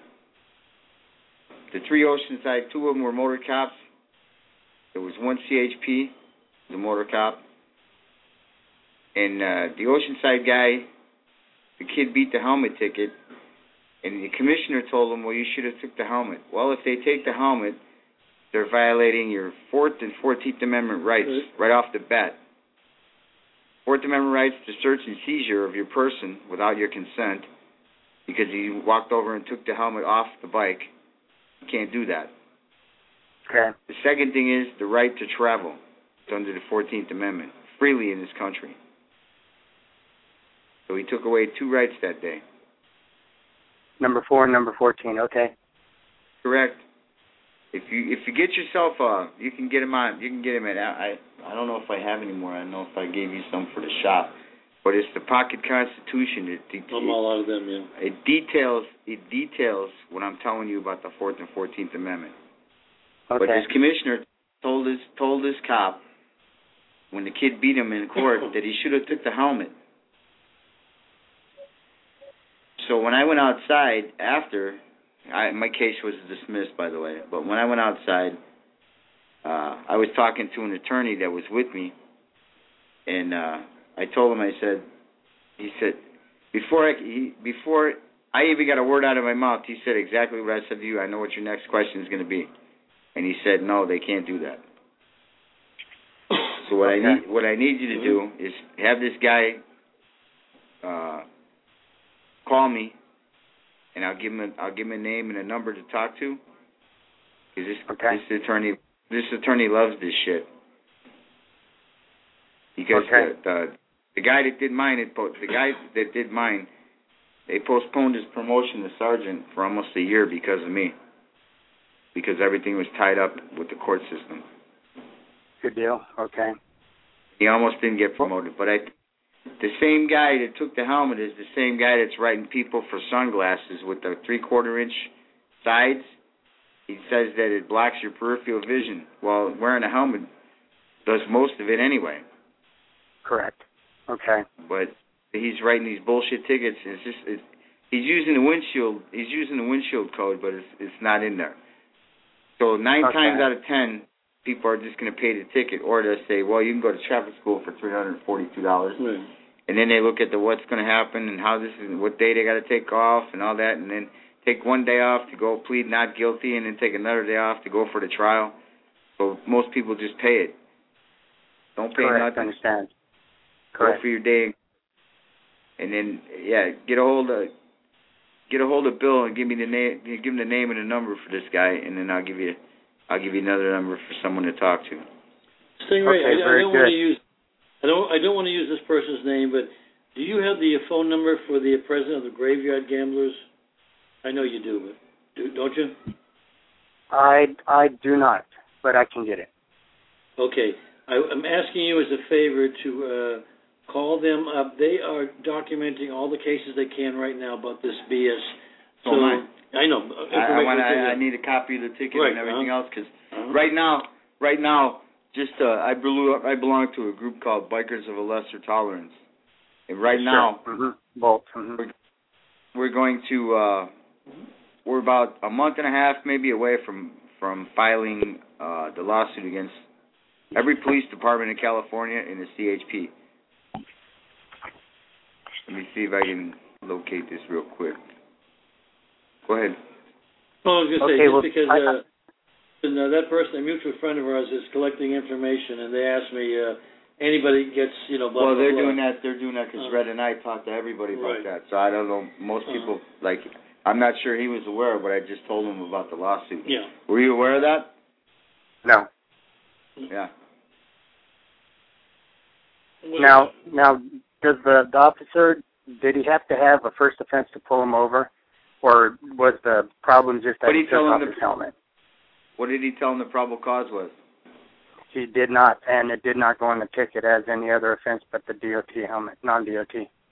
S6: the 3 Oceanside, 2 of them were motor cops. There was 1 CHP, the motor cop. And the Oceanside guy, the kid beat the helmet ticket. And the commissioner told him, well, you should have took the helmet. Well, if they take the helmet, they're violating your 4th and 14th Amendment rights right off the bat. 4th Amendment rights to search and seizure of your person without your consent because you walked over and took the helmet off the bike. You can't do that.
S9: Okay.
S6: The second thing is the right to travel. It's under the 14th Amendment, freely in this country. So he took away 2 rights that day.
S9: Number 4 and number 14, okay.
S6: Correct. If you get yourself you can get him on. You can get him at I don't know if I have any more. I don't know if I gave you some for the shop, but it's the Pocket Constitution.
S7: I'm all out of them, yeah.
S6: It details what I'm telling you about the 4th and 14th Amendment.
S9: Okay.
S6: But this commissioner told this cop when the kid beat him in court that he should have took the helmet. So when I went outside after, my case was dismissed, by the way, but when I went outside, I was talking to an attorney that was with me, and I told him, he said, before I even got a word out of my mouth, he said exactly what I said to you. I know what your next question is going to be. And he said, no, they can't do that. So what I need you to do is have this guy call me, and I'll give him a name and a number to talk to. Because this attorney loves this shit. Because the guy that did mine, they postponed his promotion to sergeant for almost a year because of me. Because everything was tied up with the court system.
S9: Good deal. Okay.
S6: He almost didn't get promoted, but the same guy that took the helmet is the same guy that's writing people for sunglasses with the 3/4 inch sides he says that it blocks your peripheral vision. Well, wearing a helmet does most of it anyway.
S9: Correct. Okay.
S6: But he's writing these bullshit tickets. He's using the windshield. He's using the windshield code, but it's not in there. So 9 times out of 10, people are just going to pay the ticket, or they'll say, well, you can go to traffic school for $342.
S7: Right.
S6: And then they look at what's going to happen and how this is, what day they got to take off and all that, and then take one day off to go plead not guilty, and then take another day off to go for the trial. So most people just pay it. Don't pay nothing.
S9: I understand.
S6: Go for your day, and then get a hold of Bill and give me the name. Give him the name and the number for this guy, and then I'll give you another number for someone to talk to.
S7: Stingray,
S9: okay,
S7: I don't want to use. I don't want to use this person's name, but do you have the phone number for the president of the Graveyard Gamblers? I know you do, but don't you?
S9: I do not, but I can get it.
S7: Okay, I'm asking you as a favor to call them up. They are documenting all the cases they can right now about this BS. So I know.
S6: I need a copy of the ticket and everything else, because right now, just I belong to a group called Bikers of a Lesser Tolerance, and right now we're going to we're about a month and a half maybe away from filing the lawsuit against every police department in California and the CHP. Let me see if I can locate this real quick. Go ahead.
S7: Well, I was going to say, because that person, a mutual friend of ours, is collecting information, and they asked me, anybody gets, blah, blah,
S6: Well, they're
S7: blah.
S6: doing that because Red and I talked to everybody about that. So I don't know, most people, I'm not sure he was aware, but I just told him about the lawsuit.
S7: Yeah.
S6: Were you aware of that?
S9: No.
S6: Yeah.
S9: Now, does the officer, did he have to have a first offense to pull him over, or was the problem just that he took off his helmet?
S6: What did he tell him the probable cause was?
S9: He did not, and it did not go on the ticket as any other offense but the DOT helmet, non-DOT.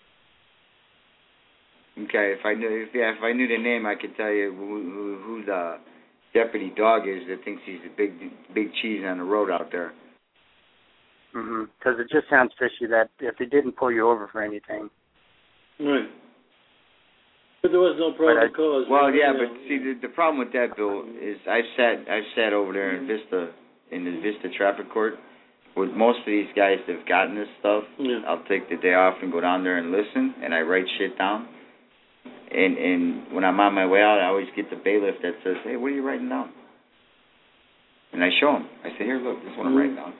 S6: Okay, if I knew the name, I could tell you who the deputy dog is that thinks he's a big cheese on the road out there.
S9: Because it just sounds fishy that if he didn't pull you over for anything.
S7: Right. But there was no probable cause.
S6: Well, but see, the problem with that, Bill, is I've sat over there in the Vista traffic court with most of these guys that have gotten this stuff.
S7: Yeah.
S6: I'll take the day off and go down there and listen, and I write shit down. And when I'm on my way out, I always get the bailiff that says, "Hey, what are you writing down?" And I show him. I say, "Here, look, this is what I'm writing down."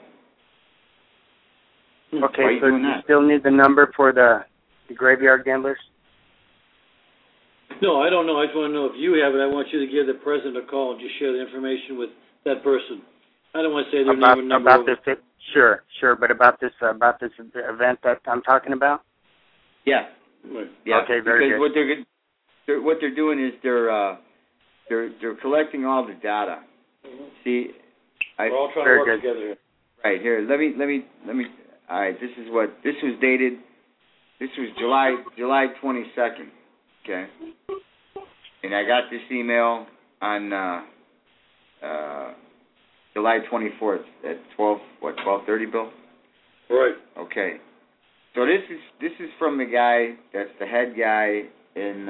S9: Okay, so you still need the number for the Graveyard Gamblers?
S7: No, I don't know. I just want to know if you have it. I want you to give the president a call and just share the information with that person. I don't want to say their name and number.
S9: About this, sure. But about this event that I'm talking about.
S6: Yeah.
S7: Right.
S6: Yeah.
S9: Okay. Very
S6: good. What they're doing is they're collecting all the data. See,
S7: we're all trying to work together here.
S6: Right here. Let me. All right. This was dated. This was July 22nd. Okay. And I got this email on July 24th at 12:30, Bill?
S7: Right.
S6: Okay. So this is from the guy that's the head guy in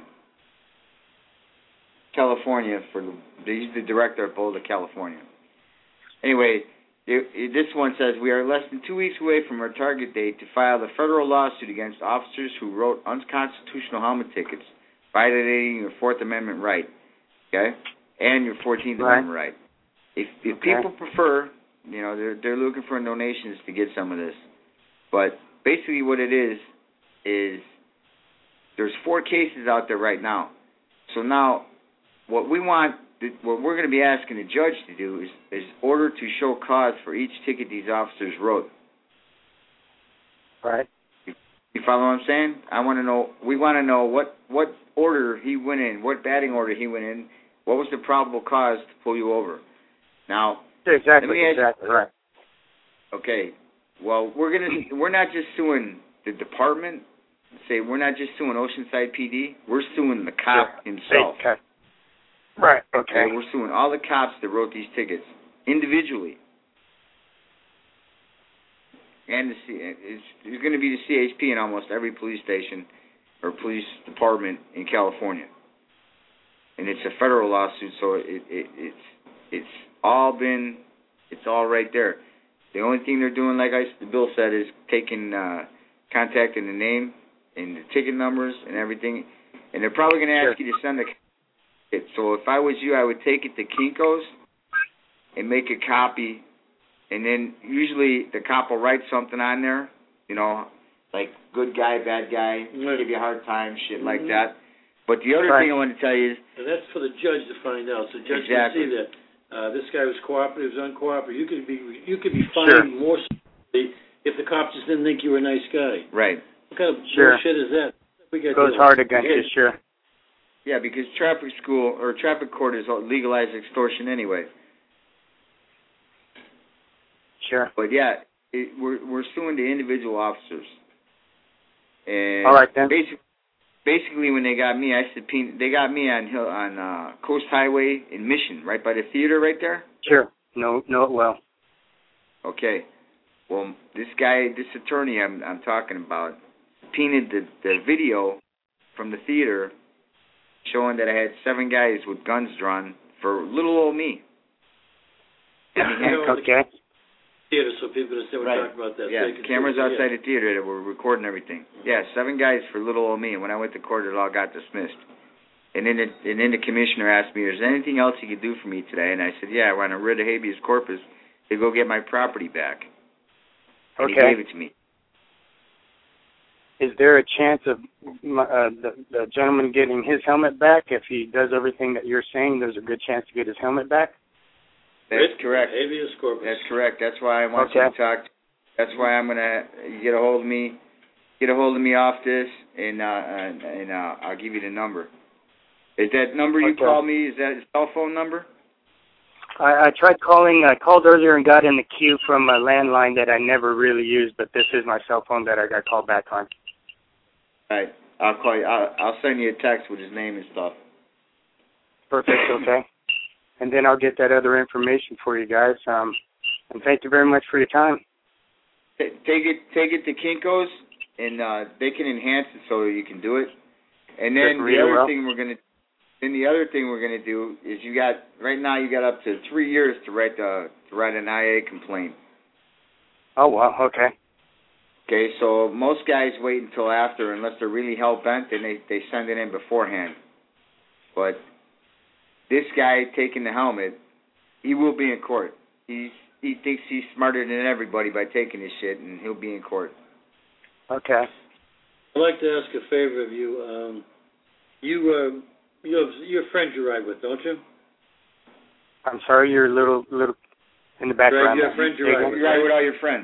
S6: California he's the director of Boulder, California. Anyway, this one says, we are less than 2 weeks away from our target date to file the federal lawsuit against officers who wrote unconstitutional helmet tickets, violating your Fourth Amendment right, okay, and your 14th Amendment right. If people prefer, they're looking for donations to get some of this. But basically what it is there's 4 cases out there right now. So now what we're going to be asking the judge to do is order to show cause for each ticket these officers wrote.
S9: Right.
S6: You follow what I'm saying? We want to know what order he went in, what batting order he went in, what was the probable cause to pull you over. Now,
S9: exactly right.
S6: Okay. Well, we're not just suing the department. We're not just suing Oceanside PD. We're suing the cop himself.
S9: Right. Okay.
S6: And we're suing all the cops that wrote these tickets individually. And there's going to be the CHP in almost every police station or police department in California. And it's a federal lawsuit, so it's all right there. The only thing they're doing, like the bill said, is taking contacting the name and the ticket numbers and everything. And they're probably going to ask you to send it. So if I was you, I would take it to Kinko's and make a copy. And then usually the cop will write something on there, like good guy, bad guy, give you a hard time, shit like that. But the other thing I want to tell you is...
S7: And that's for the judge to find out. So the judge can see that this guy was cooperative, was uncooperative. You could be fined more if the cop just didn't think you were a nice guy.
S6: Right.
S7: What kind of bullshit is that?
S9: Goes hard against you, sure.
S6: Yeah, because traffic school or traffic court is legalized extortion anyway.
S9: Sure.
S6: But yeah, we're suing the individual officers. And
S9: all right then.
S6: Basically, when they got me, they got me on Coast Highway in Mission, right by the theater, right there.
S9: Sure. Know it well.
S6: Okay. Well, this attorney I'm talking about, subpoenaed the video from the theater showing that I had 7 guys with guns drawn for little old me.
S9: Okay.
S7: Theater, so people understand we're talking about that.
S6: Yeah, cameras outside the theater that were recording everything. Yeah, 7 guys for little old me. And when I went to court, it all got dismissed. And then the commissioner asked me, "Is there anything else you could do for me today?" And I said, "Yeah, I want a writ of habeas corpus to go get my property back." And he gave it to me.
S9: Is there a chance of the gentleman getting his helmet back? If he does everything that you're saying, there's a good chance to get his helmet back?
S6: That's correct.
S7: Habeas corpus.
S6: That's correct. That's why I want you to talk. That's why I'm gonna get a hold of me. Get a hold of me off this, and I'll give you the number. Is that number you called me? Is that a cell phone number?
S9: I tried calling. I called earlier and got in the queue from a landline that I never really used, but this is my cell phone that I got called back on.
S6: All right. I'll call you. I'll send you a text with his name and stuff.
S9: Perfect. Okay. And then I'll get that other information for you guys. And thank you very much for your time.
S6: Take it to Kinko's, and they can enhance it so you can do it. And then the other thing we're gonna do is you got up to 3 years to write an IA complaint.
S9: Oh wow. Okay.
S6: Okay, so most guys wait until after, unless they're really hell bent, then they send it in beforehand. But this guy taking the helmet, he will be in court. He thinks he's smarter than everybody by taking this shit, and he'll be in court.
S9: Okay.
S7: I'd like to ask a favor of you. You have your friends you ride with, don't you?
S9: I'm sorry, you're a little in the background.
S7: Greg, you have friends you ride with.
S6: You ride with all your friends.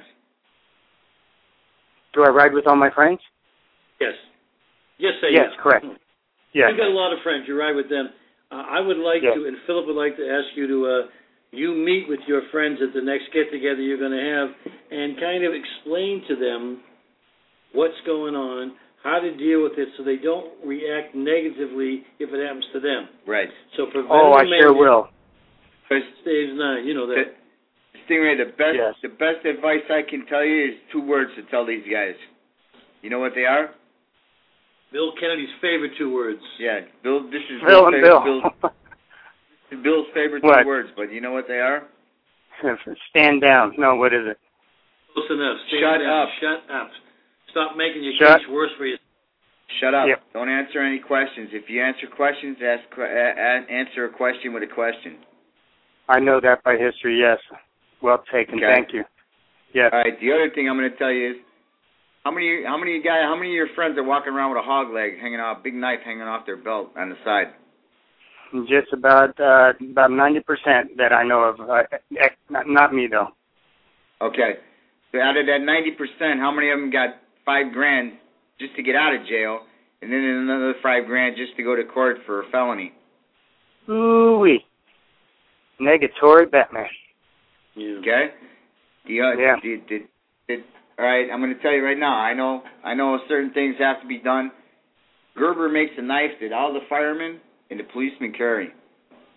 S9: Do I ride with all my friends?
S7: Yes. Yes,
S9: yes. Correct. Yes.
S7: You've got a lot of friends. You ride with them. I would like to, and Philip would like to ask you to, you meet with your friends at the next get-together you're going to have and kind of explain to them what's going on, how to deal with it so they don't react negatively if it happens to them.
S6: Right.
S7: So
S9: I sure will.
S7: Stage 9, you know that.
S6: Stingray, the best advice I can tell you is 2 words to tell these guys. You know what they are?
S7: Bill Kennedy's favorite 2 words.
S6: Yeah, Bill. This is
S9: Bill and Bill.
S6: Bill's favorite 2 words, but you know what they are?
S9: Stand down. No, what is it?
S7: Close enough.
S6: Shut up.
S7: Shut up. Stop making your case worse for you.
S6: Shut up.
S9: Yep.
S6: Don't answer any questions. If you answer questions, answer a question with a question.
S9: I know that by history, yes. Well taken.
S6: Okay.
S9: Thank you. Yes.
S6: All right. The other thing I'm going to tell you is, how many of your friends are walking around with a hog leg hanging off, big knife hanging off their belt on the side?
S9: Just about 90% that I know of. Not me though.
S6: Okay. So out of that 90%, how many of them got $5,000 just to get out of jail, and then another $5,000 just to go to court for a felony?
S9: Ooh-wee. Negatory Batman.
S6: Yeah. Okay. All right, I'm going to tell you right now. I know certain things have to be done. Gerber makes a knife that all the firemen and the policemen carry.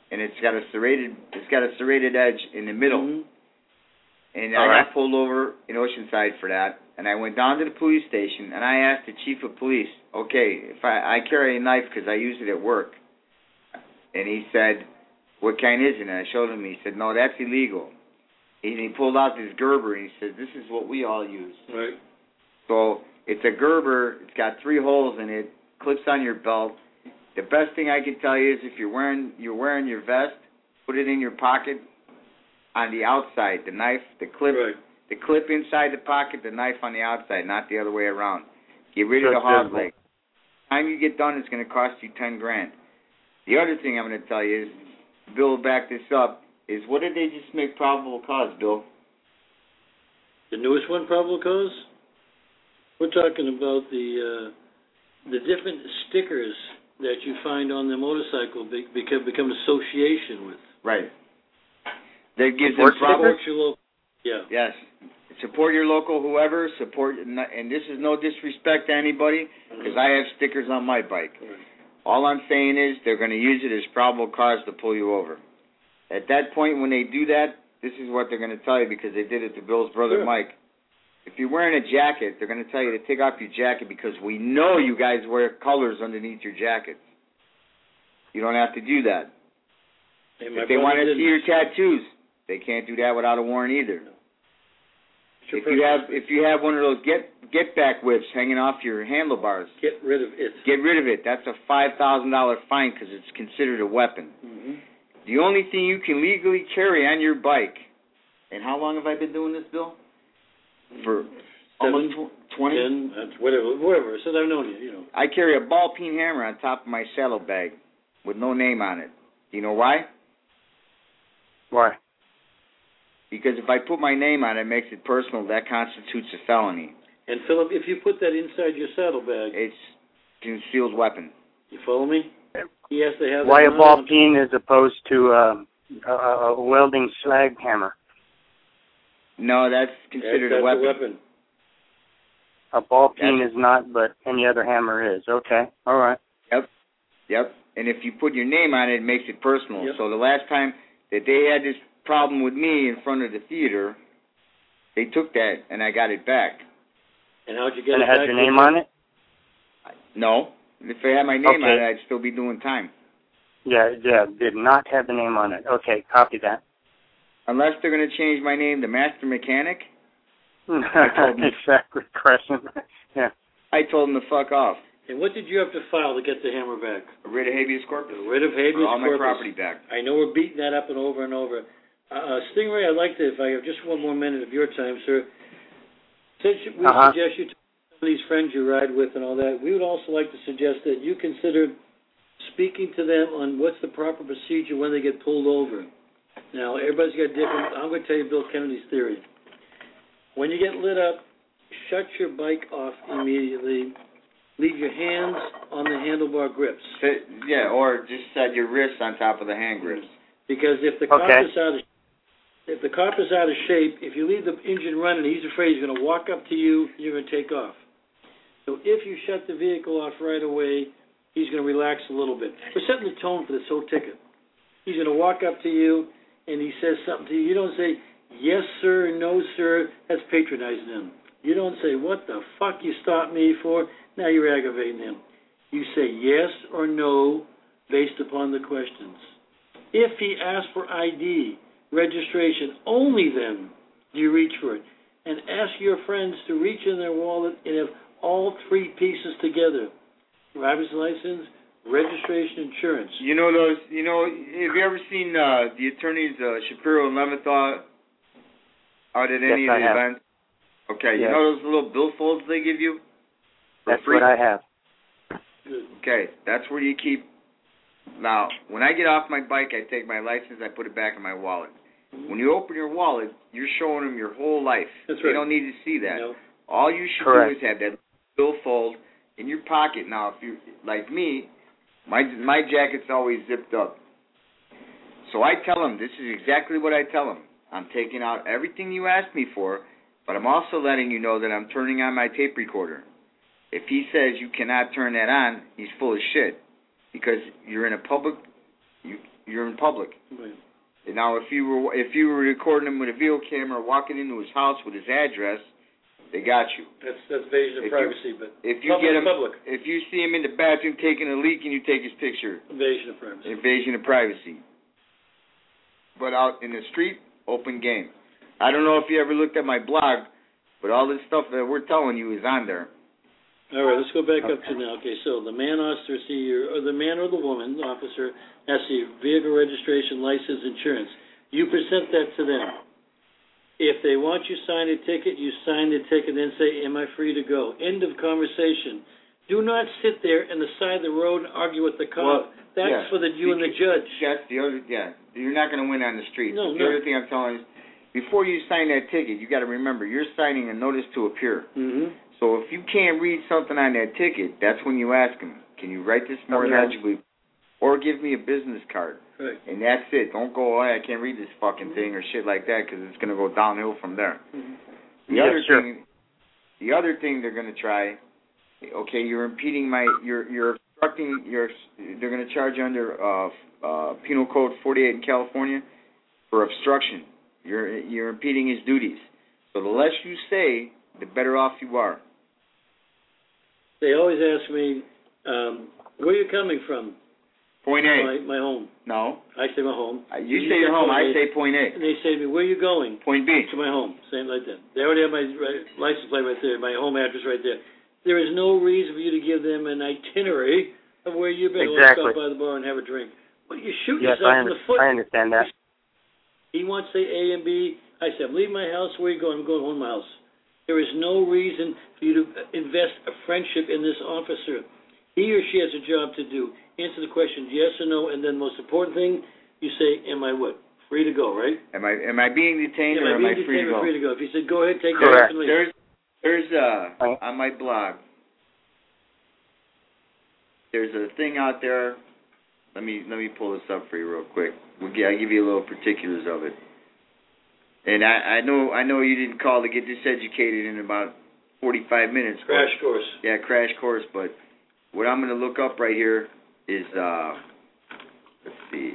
S6: and it's got a serrated edge in the middle.
S7: Mm-hmm.
S6: And I got pulled over in Oceanside for that, and I went down to the police station, and I asked the chief of police, okay, if I carry a knife because I use it at work. And he said, what kind is it? And I showed him, he said, no, that's illegal. And he pulled out this Gerber, and he said, this is what we all use.
S7: Right.
S6: So it's a Gerber, it's got 3 holes in it, clips on your belt. The best thing I can tell you is if you're wearing your vest, put it in your pocket on the outside, the knife, the clip, the clip inside the pocket, the knife on the outside, not the other way around. Get rid of the hog leg. By the time you get done, it's going to cost you $10,000. The other thing I'm going to tell you is, Bill will back this up, is what did they just make probable cause, Bill?
S7: The newest one, probable cause? We're talking about the different stickers that you find on the motorcycle become association with.
S6: Right. That gives them
S7: support your local. Yeah.
S6: Yes. Support your local whoever, and this is no disrespect to anybody, because I have stickers on my bike.
S7: Right.
S6: All I'm saying is they're going to use it as probable cause to pull you over. At that point, when they do that, this is what they're going to tell you, because they did it to Bill's brother, Mike. If you're wearing a jacket, they're going to tell you to take off your jacket because we know you guys wear colors underneath your jackets. You don't have to do that. If they want to see your tattoos, they can't do that without a warrant either. No. If you have one of those get back whips hanging off your handlebars,
S7: get rid of it.
S6: Get rid of it. That's a $5,000 fine because it's considered a weapon.
S7: Mm-hmm.
S6: The only thing you can legally carry on your bike, and how long have I been doing this, Bill? For almost 20?
S7: 10, whatever. Since I've known you,
S6: I carry a ball-peen hammer on top of my saddlebag with no name on it. Do you know why?
S9: Why?
S6: Because if I put my name on it, it makes it personal. That constitutes a felony.
S7: And, Philip, if you put that inside your saddlebag...
S6: It's concealed weapon.
S7: You follow me? He has to have
S9: why a ball peen as opposed to a welding slag hammer?
S6: No, that's considered a weapon.
S9: A ball peen is not, but any other hammer is. Okay, all right.
S6: Yep. And if you put your name on it, it makes it personal.
S7: Yep.
S6: So the last time that they had this problem with me in front of the theater, they took that, and I got it back.
S7: And how'd you get it
S9: back? And it had your name on it?
S6: No. If I had my name on it, I'd still be doing time.
S9: Yeah, did not have the name on it. Okay, copy that.
S6: Unless they're going to change my name to Master Mechanic.
S9: Exactly, Crescent. Yeah.
S6: I told them to fuck off.
S7: And what did you have to file to get the hammer back?
S6: A writ of habeas corpus.
S7: A writ of habeas corpus.
S6: All my property back.
S7: I know we're beating that up and over and over. Stingray, I'd like to, if I have just one more minute of your time, sir. Since we suggest you talk to some of these friends you ride with and all that, we would also like to suggest that you consider speaking to them on what's the proper procedure when they get pulled over. Now, everybody's got different. I'm going to tell you Bill Kennedy's theory. When you get lit up, shut your bike off immediately. Leave your hands on the handlebar grips.
S6: Or just set your wrists on top of the hand grips.
S7: Because if the cop is out of shape, if you leave the engine running, he's afraid he's going to walk up to you, you're going to take off. So if you shut the vehicle off right away, he's going to relax a little bit. We're setting the tone for this whole ticket. He's going to walk up to you, and he says something to you. You don't say, yes, sir, no, sir. That's patronizing him. You don't say, what the fuck you stopped me for? Now you're aggravating him. You say yes or no based upon the questions. If he asks for ID, registration, only then do you reach for it. And ask your friends to reach in their wallet and have all 3 pieces together. Driver's license, registration, insurance.
S6: Have you ever seen the attorneys Shapiro and Leventhal out at any of the events? Okay, you know those little billfolds they give you?
S9: That's free? What I have.
S6: Okay, that's where you keep. Now, when I get off my bike, I take my license, I put it back in my wallet. When you open your wallet, you're showing them your whole life.
S7: That's right.
S6: They don't need to see that.
S7: No.
S6: All you should do is have that billfold in your pocket. Now, if you're like me, my jacket's always zipped up. So I tell them, this is exactly what I tell them. I'm taking out everything you asked me for, but I'm also letting you know that I'm turning on my tape recorder. If he says you cannot turn that on, he's full of shit. Because you're in a public, you're in public.
S7: Right.
S6: And now, if you were recording him with a video camera, walking into his house with his address, they got you.
S7: That's invasion of privacy. But
S6: if you get him, if you see him in the bathroom taking a leak and you take his picture,
S7: invasion of privacy.
S6: Invasion of privacy. But out in the street, open game. I don't know if you ever looked at my blog, but all this stuff that we're telling you is on there.
S7: All right, let's go back up to now. Okay, so the man has to see or the man or the woman, the officer, has to see vehicle registration, license, insurance. You present that to them. If they want you to sign a ticket, you sign the ticket, then say, am I free to go? End of conversation. Do not sit there on the side of the road and argue with the cop.
S6: Well,
S7: that's for you and the judge.
S6: That's the other, you're not going to win on the street.
S7: No,
S6: the other thing I'm telling you is, before you sign that ticket, you got to remember, you're signing a notice to appear.
S7: Mm-hmm.
S6: So if you can't read something on that ticket, that's when you ask them, can you write this more legibly? Or give me a business card.
S7: Right.
S6: And that's it. Don't go, I can't read this fucking thing or shit like that, because it's going to go downhill from there.
S7: Mm-hmm.
S6: The other thing they're going to try, okay, you're impeding you're obstructing, they're going to charge you under Penal Code 48 in California for obstruction. You're impeding his duties. So the less you say, the better off you are.
S7: They always ask me, where are you coming from?
S6: Point A.
S7: My home.
S6: No.
S7: I say my home.
S6: You say your home. I say point A.
S7: And they say to me, where are you going?
S6: Point B.
S7: To my home. Same like that. They already have my license plate right there, my home address right there. There is no reason for you to give them an itinerary of where you've been.
S9: Exactly.
S7: Stop by the bar and have a drink. Well, you shoot
S9: yes,
S7: yourself in the foot.
S9: I understand that.
S7: He wants to say A and B. I said, I'm leaving my house. Where are you going? I'm going home to my house. There is no reason for you to invest a friendship in this officer. He or she has a job to do. Answer the question yes or no, and then the most important thing, you say, am I what? Free to go, right?
S6: Am I being detained or am I free to go?
S7: Free to go. If you said go ahead, take
S6: Correct.
S7: your action.
S6: There's on my blog, there's a thing out there. Let me pull this up for you real quick. I'll give you a little particulars of it. And I know you didn't call to get this educated in about 45 minutes.
S7: Crash course.
S6: Yeah, crash course. But what I'm going to look up right here is, let's see.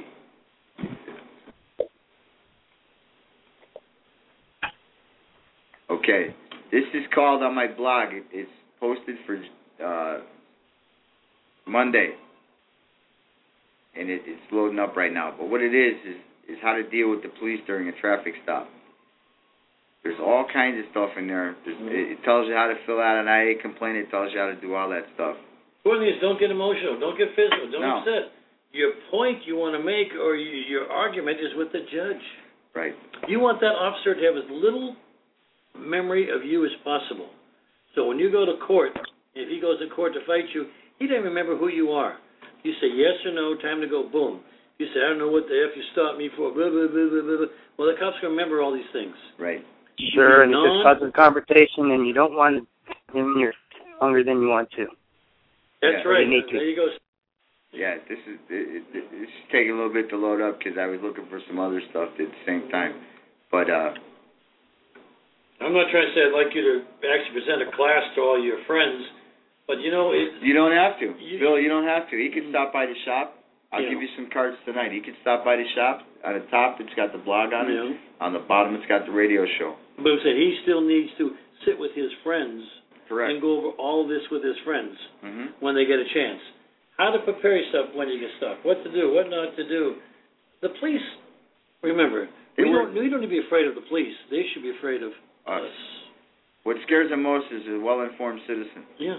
S6: Okay, this is called on my blog. It's posted for Monday, and it's loading up right now. But what it is how to deal with the police during a traffic stop. There's all kinds of stuff in there. It tells you how to fill out an IA complaint. It tells you how to do all that stuff.
S7: One thing is, don't get emotional. Don't get physical. Don't
S6: No.
S7: upset. Your point you want to make or your argument is with the judge.
S6: Right.
S7: You want that officer to have as little memory of you as possible. So when you go to court, if he goes to court to fight you, he doesn't remember who you are. You say yes or no, time to go, boom. You say, I don't know what the F you stopped me for, blah, blah, blah, blah, blah. Well, the cops can remember all these things.
S6: Right.
S9: Sure, and it just causes conversation, and you don't want him in your longer than you want to.
S7: That's right.
S9: You need to.
S7: There you go.
S6: Yeah, this is taking a little bit to load up because I was looking for some other stuff at the same time. But
S7: I'm not trying to say I'd like you to actually present a class to all your friends, but you know
S6: you don't have to, Bill. You don't have to. He could stop by the shop. I'll give you some cards tonight. He could stop by the shop. On the top, it's got the blog on it. On the bottom, it's got the radio show.
S7: But he still needs to sit with his friends.
S6: Correct.
S7: And go over all this with his friends when they get a chance. How to prepare yourself when you get stopped. What to do, what not to do. The police, remember, we don't need to be afraid of the police. They should be afraid of us.
S6: What scares them most is a well-informed citizen.
S7: Yeah.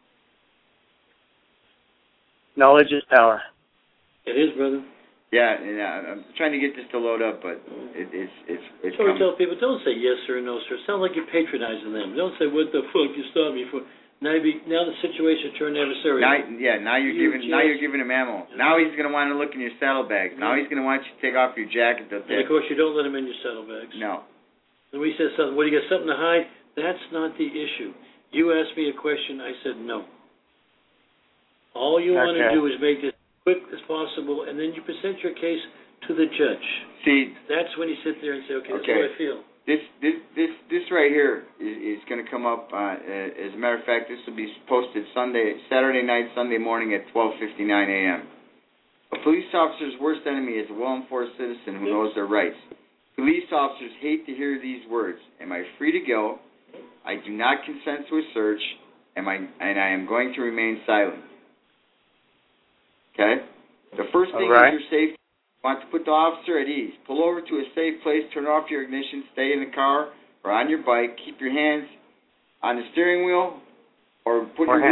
S9: Knowledge is power.
S7: It is, brother.
S6: Yeah, and I'm trying to get this to load up, but it's
S7: So we tell people, don't say yes sir, no sir. It sounds like you're patronizing them. Don't say what the fuck you stopped me for. Now the situation turned adversarial.
S6: Now you're giving him ammo. Yeah. Now he's gonna want to look in your saddlebags. Now he's gonna want you to take off your jacket.
S7: And of course you don't let him in your saddlebags.
S6: No.
S7: And we said something. What, do you got something to hide? That's not the issue. You asked me a question. I said no. All you want to do is make this quick as possible, and then you present your case to the judge.
S6: See,
S7: that's when you sit there and say, okay, this is what I feel.
S6: This right here is going to come up. As a matter of fact, this will be posted Saturday night, Sunday morning at 12:59 a.m. A police officer's worst enemy is a well-informed citizen who knows their rights. Police officers hate to hear these words. Am I free to go? I do not consent to a search. And I am going to remain silent. Okay? The first thing is your safety. You want to put the officer at ease. Pull over to a safe place, turn off your ignition, stay in the car or on your bike. Keep your hands on the steering wheel or put your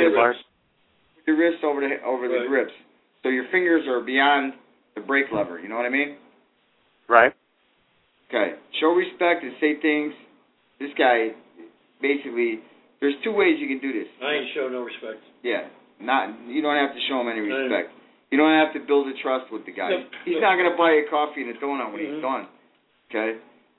S6: wrists over the grips. So your fingers are beyond the brake lever. You know what I mean?
S9: Right. Okay.
S6: Show respect and say things. This guy, basically, there's two ways you can do this.
S7: I ain't show no respect.
S6: Yeah. You don't have to show him any respect. You don't have to build a trust with the guy. He's not going to buy you coffee and a donut when he's done. Okay?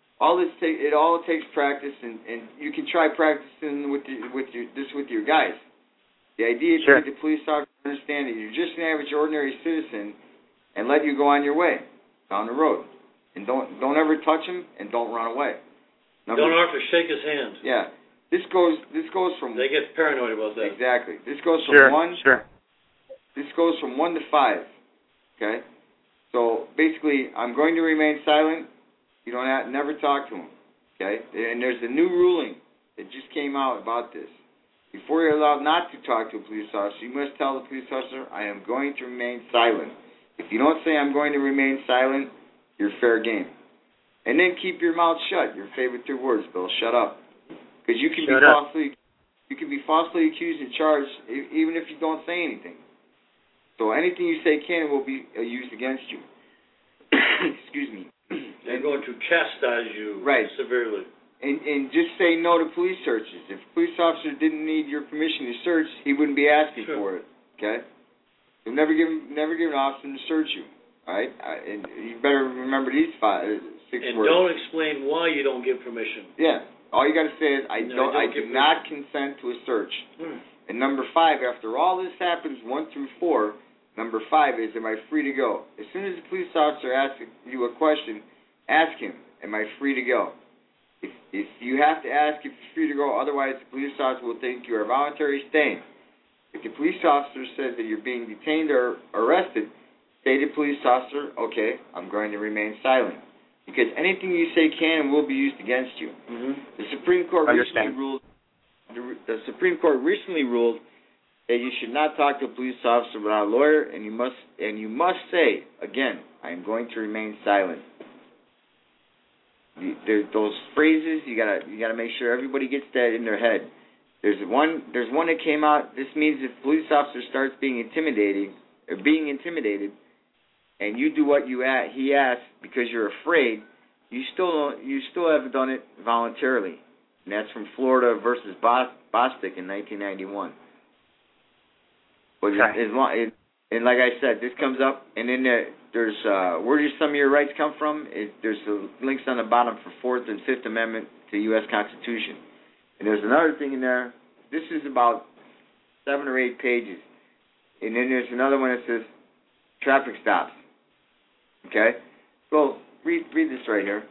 S6: It all takes practice, and you can try practicing with your guys. The idea is to get the police officer to understand that you're just an average, ordinary citizen, and let you go on your way down the road, and don't ever touch him, and don't run away.
S7: Don't offer to shake his hand.
S6: Yeah, this goes from.
S7: They get paranoid about that.
S6: Exactly. This goes from one.
S9: Sure.
S6: This goes from 1 to 5. Okay, so basically, I'm going to remain silent. You don't never talk to him. Okay, and there's a new ruling that just came out about this. Before you're allowed not to talk to a police officer, you must tell the police officer, I am going to remain silent. If you don't say I'm going to remain silent, you're fair game. And then keep your mouth shut. Your favorite 2 words, Bill. Shut up. Because you can be falsely accused and charged even if you don't say anything. So anything you say can and will be used against you. Excuse me.
S7: They're going to chastise you severely.
S6: And just say no to police searches. If a police officer didn't need your permission to search, he wouldn't be asking for it. Okay? You'll never give an officer to search you. All right? And you better remember these 6 words.
S7: And don't explain why you don't give permission.
S6: Yeah. All you got to say is I do not consent to a search. And number 5, after all this happens, 1 through 4, number 5 is, am I free to go? As soon as the police officer asks you a question, ask him, am I free to go? If you have to ask if you're free to go, otherwise the police officer will think you are voluntarily staying. If the police officer says that you're being detained or arrested, say to the police officer, okay, I'm going to remain silent. Because anything you say can and will be used against you. The Supreme Court recently ruled. The Supreme Court recently ruled that you should not talk to a police officer without a lawyer, and you must say again, I am going to remain silent. Those phrases you gotta make sure everybody gets that in their head. There's one that came out. This means if a police officer starts being intimidated, and you do what he asks because you're afraid, you still haven't done it voluntarily. And that's from Florida versus Bostic in 1991. But and like I said, this comes up, and then there's where do some of your rights come from? There's the links on the bottom for 4th and 5th Amendment to the U.S. Constitution. And there's another thing in there. This is about 7 or 8 pages. And then there's another one that says traffic stops. Okay? So read this right here.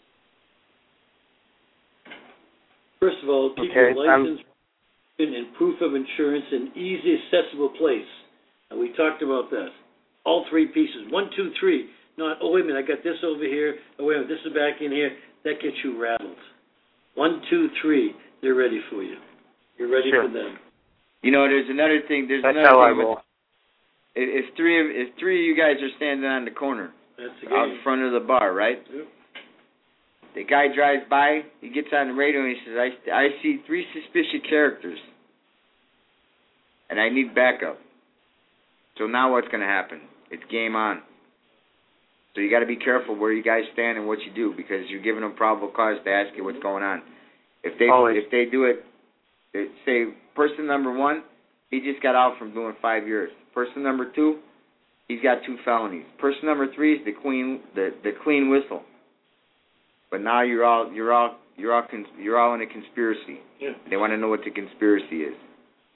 S7: First of all, keep your license and proof of insurance in easy, accessible place. And we talked about that. All 3 pieces. 1, 2, 3. Not, oh, wait a minute, I got this over here. Oh, wait a minute, this is back in here. That gets you rattled. 1, 2, 3. They're ready for you. You're ready for them.
S6: You know, there's another thing.
S9: That's how I roll.
S6: If three of you guys are standing on the corner out in front of the bar, right?
S7: Yep.
S6: The guy drives by, he gets on the radio and he says, I see 3 suspicious characters, and I need backup. So now what's going to happen? It's game on. So you got to be careful where you guys stand and what you do, because you're giving them probable cause to ask you what's going on. If they do it, say person number 1, he just got out from doing 5 years. Person number 2, he's got 2 felonies. Person number 3 is the clean whistle. But now you're all in a conspiracy.
S7: Yeah.
S6: They want to know what the conspiracy is.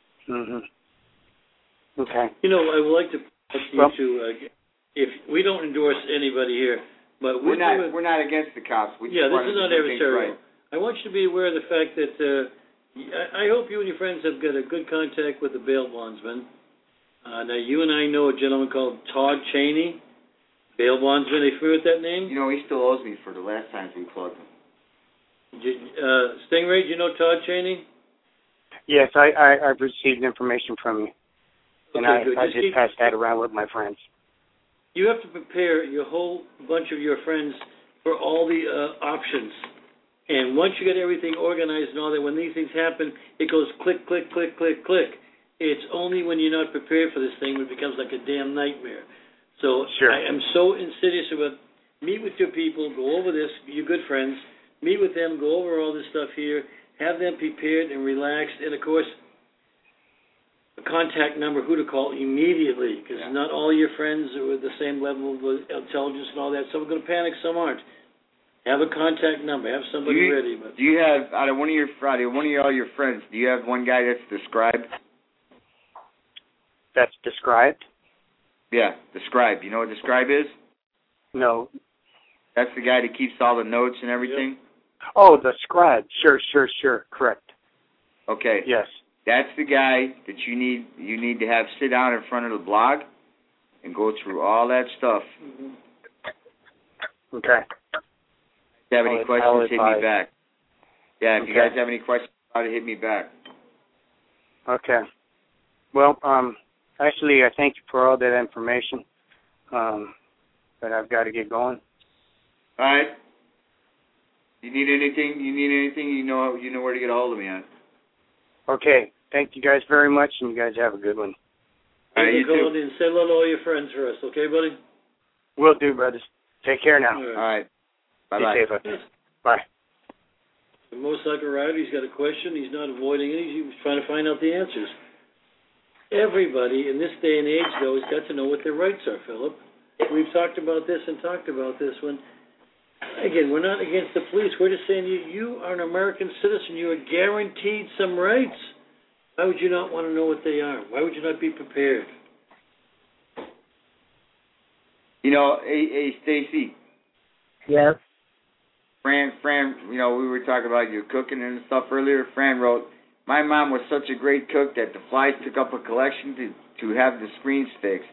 S9: Okay.
S7: You know, I would like to ask you to, if we don't endorse anybody here, but
S6: we're not against the cops.
S7: This is not adversarial. Right. I want you to be aware of the fact that I hope you and your friends have got a good contact with the bail bondsman. Now, you and I know a gentleman called Todd Cheney, bail bondsman. Are you familiar with that name?
S6: You know, he still owes me for the last times we plugged him.
S7: Stingray, do you know Todd Cheney?
S9: Yes, I've received information from you, and
S7: Okay,
S9: I just passed that around with my friends.
S7: You have to prepare your whole bunch of your friends for all the options. And once you get everything organized and all that, when these things happen, it goes click, click, click, click, click. It's only when you're not prepared for this thing when it becomes like a damn nightmare. So
S9: sure.
S7: I am so insidious about meet with your people, go over this, your good friends, meet with them, go over all this stuff here, have them prepared and relaxed, and of course, a contact number, who to call immediately, because not all your friends are at the same level of intelligence and all that. Some are going to panic, some aren't. Have a contact number. Have somebody ready. But
S6: do you have, out of all your friends, do you have one guy that's described?
S9: That's described?
S6: Yeah, described. You know what describe is?
S9: No.
S6: That's the guy that keeps all the notes and everything?
S9: Yep. Oh, the scribe. Sure. Correct.
S6: Okay.
S9: Yes.
S6: That's the guy that you need to have sit down in front of the blog and go through all that stuff.
S7: Mm-hmm.
S9: Okay.
S6: If you have any questions, hit me back. Yeah, if you guys have any questions about it, hit me back.
S9: Okay. Well, actually, I thank you for all that information, but I've got to get going.
S6: All right. You need anything? You know where to get a hold of me on.
S9: Okay. Thank you guys very much, and you guys have a good one.
S6: All right, you too.
S7: And say hello to all your friends for us, okay, buddy?
S9: Will do, brothers. Take care now.
S6: All right. Bye-bye.
S9: Be safe out there. Bye.
S7: The motorcycle rider, he's got a question. He's not avoiding it. He's trying to find out the answers. Everybody in this day and age, though, has got to know what their rights are, Philip. We've talked about this when, again, we're not against the police. We're just saying you are an American citizen. You are guaranteed some rights. Why would you not want to know what they are? Why would you not be prepared?
S6: You know, hey, Stacy.
S8: Yes.
S6: Fran, you know, we were talking about your cooking and stuff earlier. Fran wrote, my mom was such a great cook that the flies took up a collection to have the screens fixed.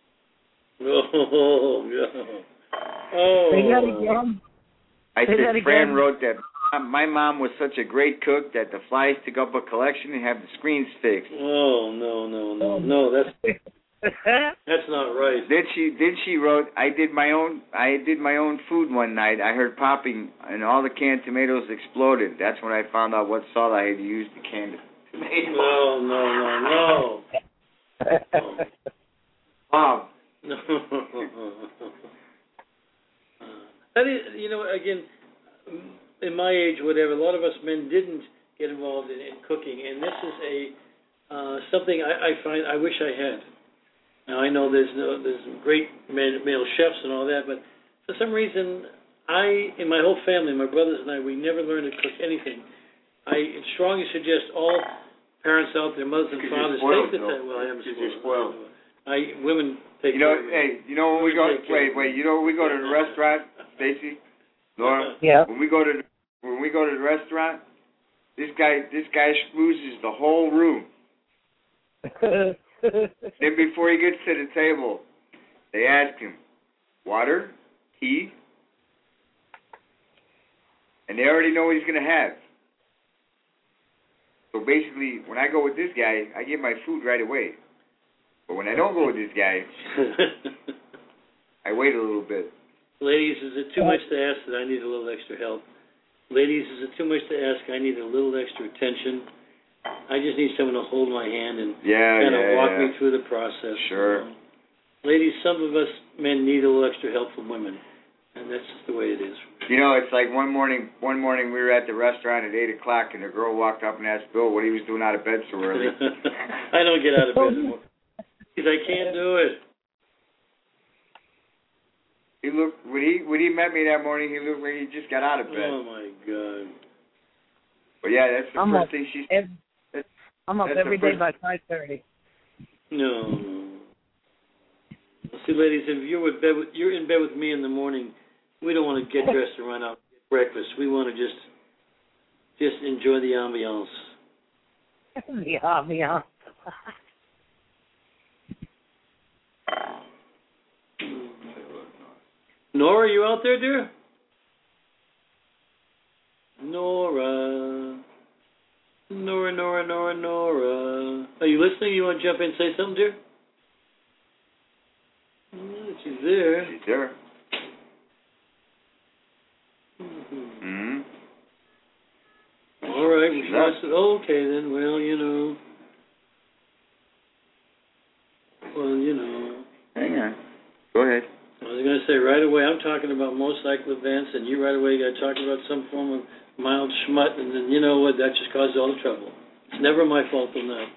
S7: Oh, no. Oh.
S8: Say that again.
S6: I said, Fran wrote that my mom was such a great cook that the flies took up a collection and have the screens fixed.
S7: Oh, no, that's not right.
S6: Then she wrote, I did my own food one night. I heard popping and all the canned tomatoes exploded. That's when I found out what salt I had used to can the tomatoes.
S7: No.
S6: Mom.
S7: No. That is, you know, again, in my age, whatever, a lot of us men didn't get involved in cooking, and this is something I find I wish I had. Now I know there's great male chefs and all that, but for some reason, in my whole family, my brothers and I, we never learned to cook anything. I strongly suggest all parents out there, mothers and fathers, take the time. Well, I am spoiled. Women take.
S6: You know, hey, you know when we go? Wait. You know when we go to the restaurant, Stacy, Laura?
S8: Yeah.
S6: When we go to the restaurant, this guy schmoozes the whole room. Then before he gets to the table, they ask him, water, tea, and they already know what he's going to have. So basically, when I go with this guy, I get my food right away. But when I don't go with this guy, I wait a little bit.
S7: Ladies, is it too much to ask that I need a little extra help? Ladies, is it too much to ask I need a little extra attention? I just need someone to hold my hand and kind of walk me through the process.
S6: Sure.
S7: You know? Ladies, some of us men need a little extra help from women, and that's just the way it is.
S6: You know, it's like one morning we were at the restaurant at 8 o'clock, and the girl walked up and asked Bill what he was doing out of bed so early.
S7: I don't get out of bed anymore. I can't do it.
S6: He looked when he met me that morning. He looked like he just got out of bed.
S7: Oh my God!
S6: But yeah, that's the first thing she said.
S8: I'm up every day by 5:30.
S7: No. See, ladies, if you're in bed with me in the morning, we don't want to get dressed and run out and get breakfast. We want to just enjoy the ambiance.
S8: The ambiance.
S7: Nora, you out there, dear? Nora. Are you listening? You want to jump in and say something, dear? She's there.
S6: She's there.
S7: All right. Okay, then. Well, you know.
S6: Hang on. Go ahead.
S7: I was going to say right away, I'm talking about motorcycle events, and you right away got talking about some form of mild schmut, and then you know what? That just causes all the trouble. It's never my fault on that.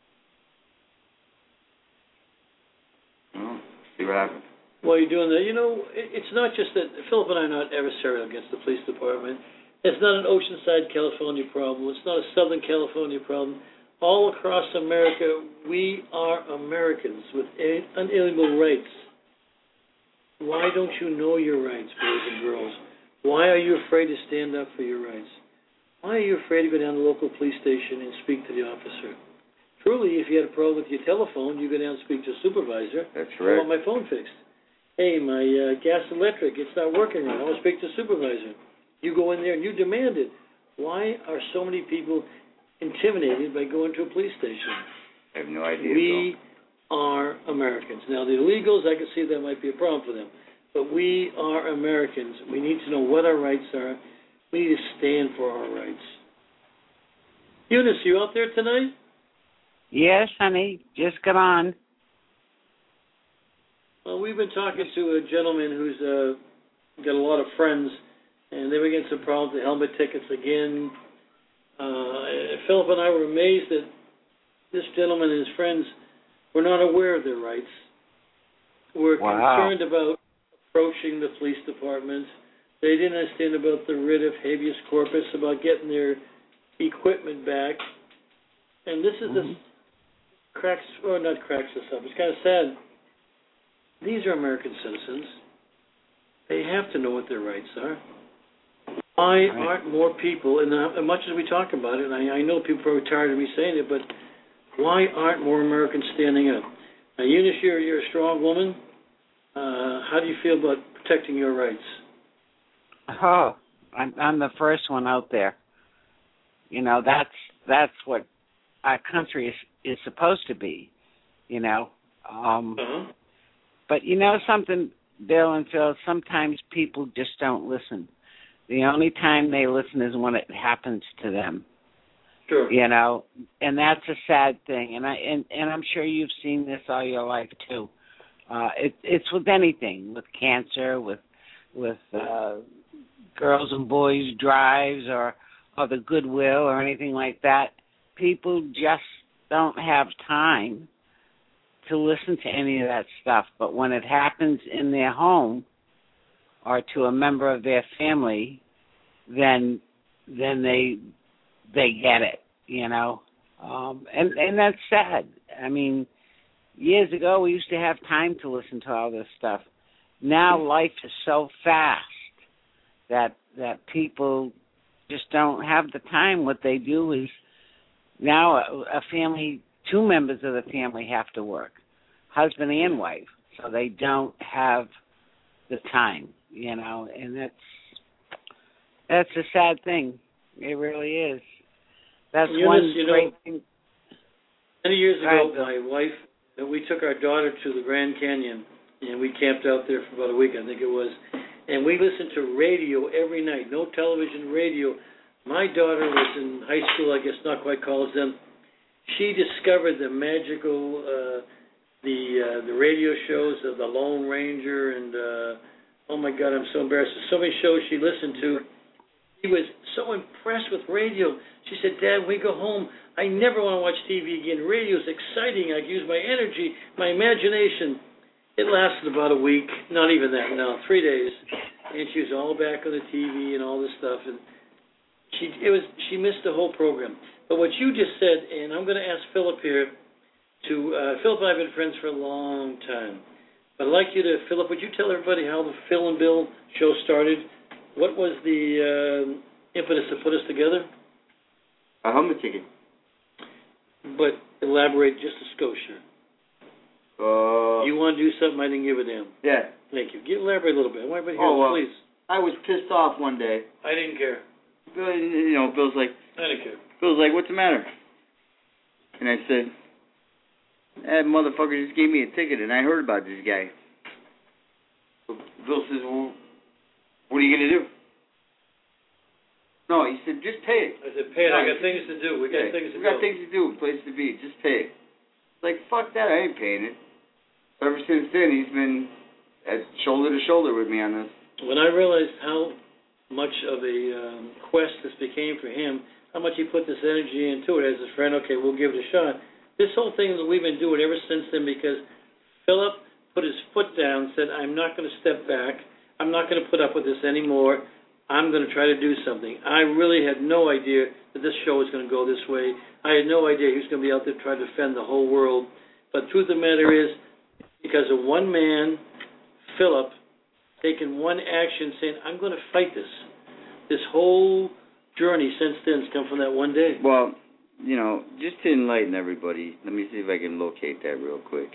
S6: Well, see what happens.
S7: While you're doing that, it's not just that Philip and I are not adversarial against the police department. It's not an Oceanside, California problem. It's not a Southern California problem. All across America, we are Americans with unalienable rights. Why don't you know your rights, boys and girls? Why are you afraid to stand up for your rights? Why are you afraid to go down to the local police station and speak to the officer? Truly, if you had a problem with your telephone, you go down and speak to a supervisor.
S6: That's right.
S7: I want my phone fixed. Hey, my gas electric, it's not working right. I want to speak to a supervisor. You go in there and you demand it. Why are so many people intimidated by going to a police station?
S6: I have no idea.
S7: We are Americans. Now, the illegals, I can see that might be a problem for them. But we are Americans. We need to know what our rights are. We need to stand for our rights. Eunice, you out there tonight?
S10: Yes, honey. Just got on.
S7: Well, we've been talking to a gentleman who's got a lot of friends, and they were getting some problems with helmet tickets again. Philip and I were amazed that this gentleman and his friends were not aware of their rights. Were concerned about approaching the police department. They didn't understand about the writ of habeas corpus, about getting their equipment back. And this is not cracks this up. It's kind of sad. These are American citizens. They have to know what their rights are. Why aren't more people, and as much as we talk about it, and I know people are tired of me saying it, but why aren't more Americans standing up? Now, Eunice, you're a strong woman. How do you feel about protecting your rights?
S10: Oh, I'm the first one out there. That's what our country is supposed to be. But something, Bill and Phil, sometimes people just don't listen. The only time they listen is when it happens to them.
S7: Sure.
S10: And that's a sad thing. And I'm sure you've seen this all your life too. It's with anything, with cancer, with girls and boys drives, or the Goodwill or anything like that. People just don't have time to listen to any of that stuff. But when it happens in their home or to a member of their family, then they get it, and that's sad. I mean, years ago we used to have time to listen to all this stuff. Now life is so fast that people just don't have the time. What they do is now a family, two members of the family have to work, husband and wife, so they don't have the time, and that's a sad thing. It really is. That's one great thing.
S7: Many years ago, my wife, we took our daughter to the Grand Canyon, and we camped out there for about a week, I think it was, and we listened to radio every night, no television, radio. My daughter was in high school, I guess not quite college then. She discovered the magical, the radio shows of the Lone Ranger, and oh my God, I'm so embarrassed. There's so many shows she listened to. She was so impressed with radio. She said, Dad, when we go home, I never want to watch TV again. Radio's exciting. I can use my energy, my imagination. It lasted about a week, not even that, no, 3 days. And she was all back on the TV and all this stuff. And she missed the whole program. But what you just said, and I'm going to ask Philip here Philip and I have been friends for a long time. But I'd like you to, Philip, would you tell everybody how the Phil and Bill show started? What was the impetus to put us together?
S6: A helmet ticket.
S7: But elaborate just a skosh. You want to do something, I didn't give a damn.
S6: Yeah.
S7: Thank you. Elaborate a little bit. I want everybody to hear, please.
S6: I was pissed off one day.
S7: I didn't care.
S6: Bill's like,
S7: I didn't care.
S6: Bill's like, what's the matter? And I said, that motherfucker just gave me a ticket, and I heard about this guy. Bill says, well, what are you going to do? No, he said, just pay it.
S7: I said, pay it. I got things to do. We got things to do.
S6: Place to be. Just pay it. Like, fuck that. I ain't paying it. So ever since then, he's been shoulder to shoulder with me on this.
S7: When I realized how much of a quest this became for him, how much he put this energy into it as a friend, okay, we'll give it a shot. This whole thing that we've been doing ever since then, because Philip put his foot down, said, I'm not going to step back. I'm not going to put up with this anymore. I'm going to try to do something. I really had no idea that this show was going to go this way. I had no idea he was going to be out there trying to defend the whole world. But the truth of the matter is, because of one man, Philip, taking one action, saying, I'm going to fight this. This whole journey since then has come from that one day.
S6: Well, just to enlighten everybody, let me see if I can locate that real quick.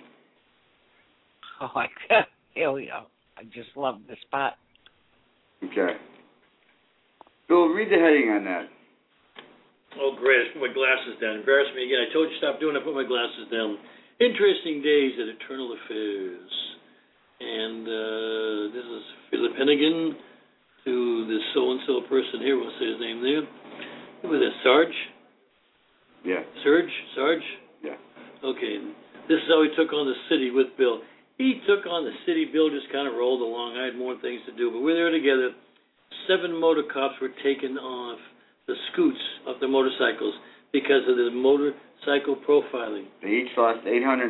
S10: Oh, hell yeah. I just love the spot.
S6: Okay. Bill, read the heading on that.
S7: Oh, great. I put my glasses down. Embarrass me again. I told you stop doing it. I put my glasses down. Interesting days at Eternal Affairs. And this is Philip Hennigan to this so-and-so person here. We'll say his name there. Who was that, Sarge?
S6: Yeah.
S7: Sarge?
S6: Yeah.
S7: Okay. This is how he took on the city with Bill. He took on the city. Bill just kind of rolled along. I had more things to do. But we're there together. 7 motor cops were taken off the scoots of the motorcycles because of the motorcycle profiling.
S6: They each lost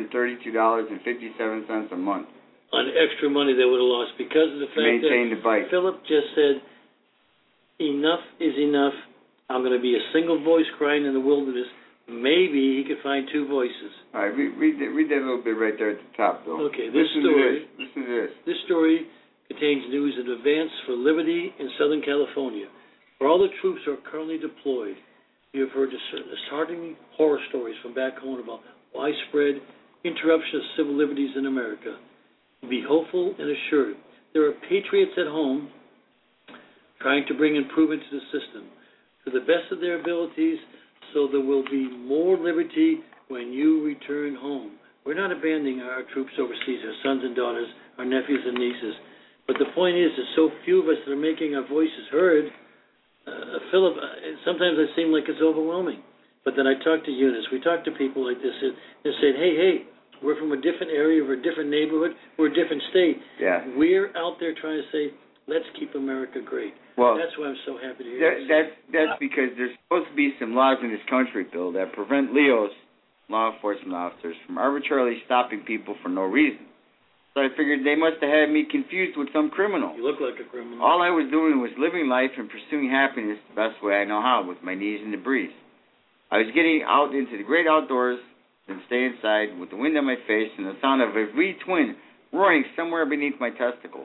S6: $832.57 a month.
S7: On extra money they would have lost because of the fact that Philip just said, enough is enough. I'm going to be a single voice crying in the wilderness. Maybe he could find 2 voices.
S6: All right, read that little bit right there at the top, though.
S7: Okay,
S6: Listen to this.
S7: This story contains news in advance for liberty in Southern California, where all the troops are currently deployed. You have heard disheartening horror stories from back home about widespread interruption of civil liberties in America. Be hopeful and assured. There are patriots at home trying to bring improvement to the system to the best of their abilities, so there will be more liberty when you return home. We're not abandoning our troops overseas, our sons and daughters, our nephews and nieces. But the point is, there's so few of us that are making our voices heard. Philip, sometimes it seems like it's overwhelming. But then I talk to Eunice. We talk to people like this. They say, hey, we're from a different area, we're a different neighborhood, we're a different state.
S6: Yeah.
S7: We're out there trying to say, let's keep America great.
S6: Well,
S7: that's why I'm so happy to hear
S6: that's because there's supposed to be some laws in this country, Bill, that prevent LEOs, law enforcement officers, from arbitrarily stopping people for no reason. So I figured they must have had me confused with some criminal.
S7: You look like a criminal.
S6: All I was doing was living life and pursuing happiness the best way I know how, with my knees in the breeze. I was getting out into the great outdoors, then stay inside with the wind on my face and the sound of a V-twin roaring somewhere beneath my testicles.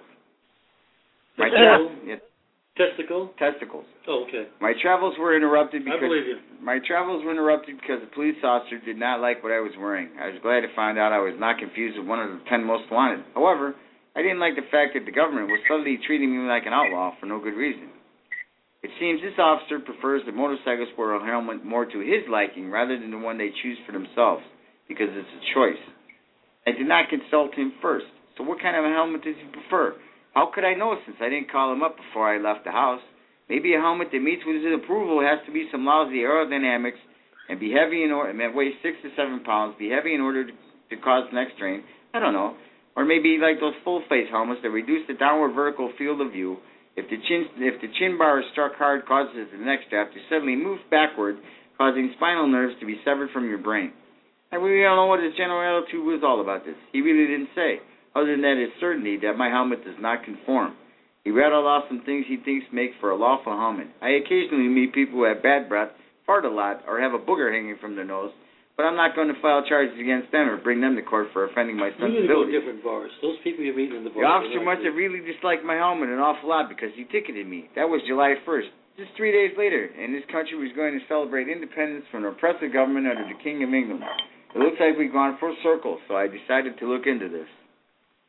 S6: Testicles.
S7: Oh, okay.
S6: My travels were interrupted because
S7: I believe you.
S6: My travels were interrupted because the police officer did not like what I was wearing. I was glad to find out I was not confused with one of the 10 most wanted. However, I didn't like the fact that the government was suddenly treating me like an outlaw for no good reason. It seems this officer prefers the motorcycle sport helmet more to his liking rather than the one they choose for themselves, because it's a choice. I did not consult him first. So what kind of a helmet does he prefer? How could I know since I didn't call him up before I left the house? Maybe a helmet that meets with his approval has to be some lousy aerodynamics and be heavy in order, and weigh 6 to 7 pounds, be heavy in order to cause neck strain. I don't know. Or maybe like those full-face helmets that reduce the downward vertical field of view. If the chin bar is struck hard, causes the neck strap to suddenly move backward, causing spinal nerves to be severed from your brain. I really don't know what his general attitude was all about this. He really didn't say, other than that his certainty that my helmet does not conform. He rattled off some things he thinks make for a lawful helmet. I occasionally meet people who have bad breath, fart a lot, or have a booger hanging from their nose, but I'm not going to file charges against them or bring them to court for offending my sensibilities.
S7: You need to go to different bars. Those people you're meeting in the bar.
S6: The officer must have really disliked my helmet an awful lot because he ticketed me. That was July 1st. Just 3 days later, and this country was going to celebrate independence from an oppressive government under the King of England. It looks like we've gone full circle, so I decided to look into this.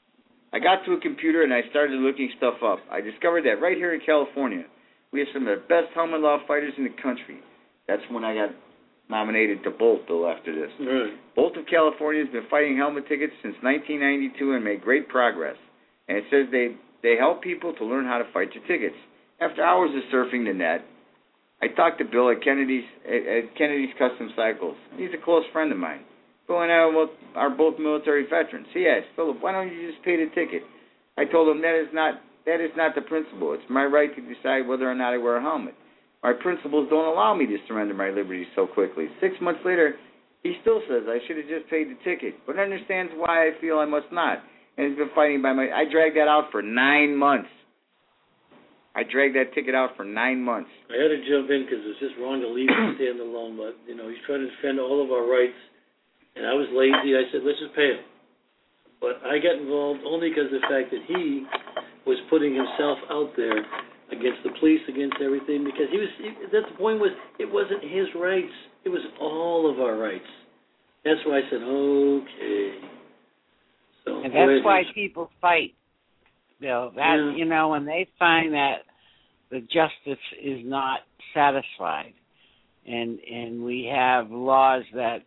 S6: I got to a computer and I started looking stuff up. I discovered that right here in California, we have some of the best helmet law fighters in the country. That's when I got nominated to Bolt Bill after this.
S7: Right.
S6: Bolt of California has been fighting helmet tickets since 1992 and made great progress. And it says they help people to learn how to fight your tickets. After hours of surfing the net, I talked to Bill at Kennedy's Custom Cycles. He's a close friend of mine. Bill and I are both military veterans. He asked, Philip, why don't you just pay the ticket? I told him that is not the principle. It's my right to decide whether or not I wear a helmet. My principles don't allow me to surrender my liberties so quickly. 6 months later, he still says I should have just paid the ticket, but understands why I feel I must not. And he's been fighting by I dragged that out for 9 months. I dragged that ticket out for 9 months.
S7: I had to jump in because it's just wrong to leave him stand alone, but, he's trying to defend all of our rights, and I was lazy. I said, let's just pay him. But I got involved only because of the fact that he was putting himself out there against the police, against everything, because that's the point was, it wasn't his rights. It was all of our rights. That's why I said, okay. So,
S10: and that's why people fight, Bill. When they find that the justice is not satisfied, and we have laws that,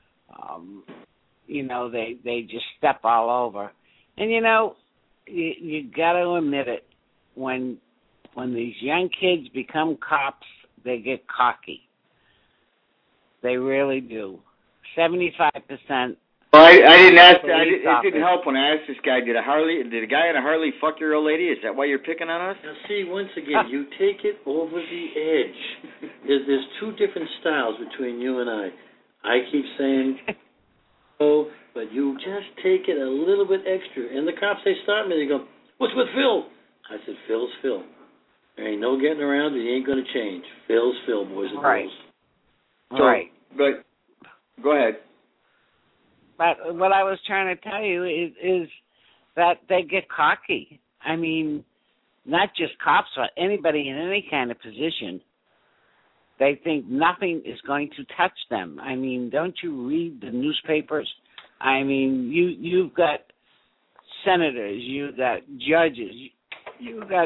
S10: they just step all over. And, you got to admit it, when these young kids become cops, they get cocky. They really do. 75%.
S6: Well, I didn't ask. It didn't help when I asked this guy. Did a guy on a Harley fuck your old lady? Is that why you're picking on us?
S7: Now, see, once again, you take it over the edge. There's two different styles between you and I. I keep saying, but you just take it a little bit extra. And the cops, they stop me. They go, "What's with Phil?" I said, "Phil's Phil. There ain't no getting around it. He ain't going to change. Phil's Phil, boys and girls."
S10: Right.
S6: But go ahead.
S10: But what I was trying to tell you is that they get cocky. I mean, not just cops, but anybody in any kind of position. They think nothing is going to touch them. I mean, don't you read the newspapers? I mean, you've got senators, you've got judges, you've got,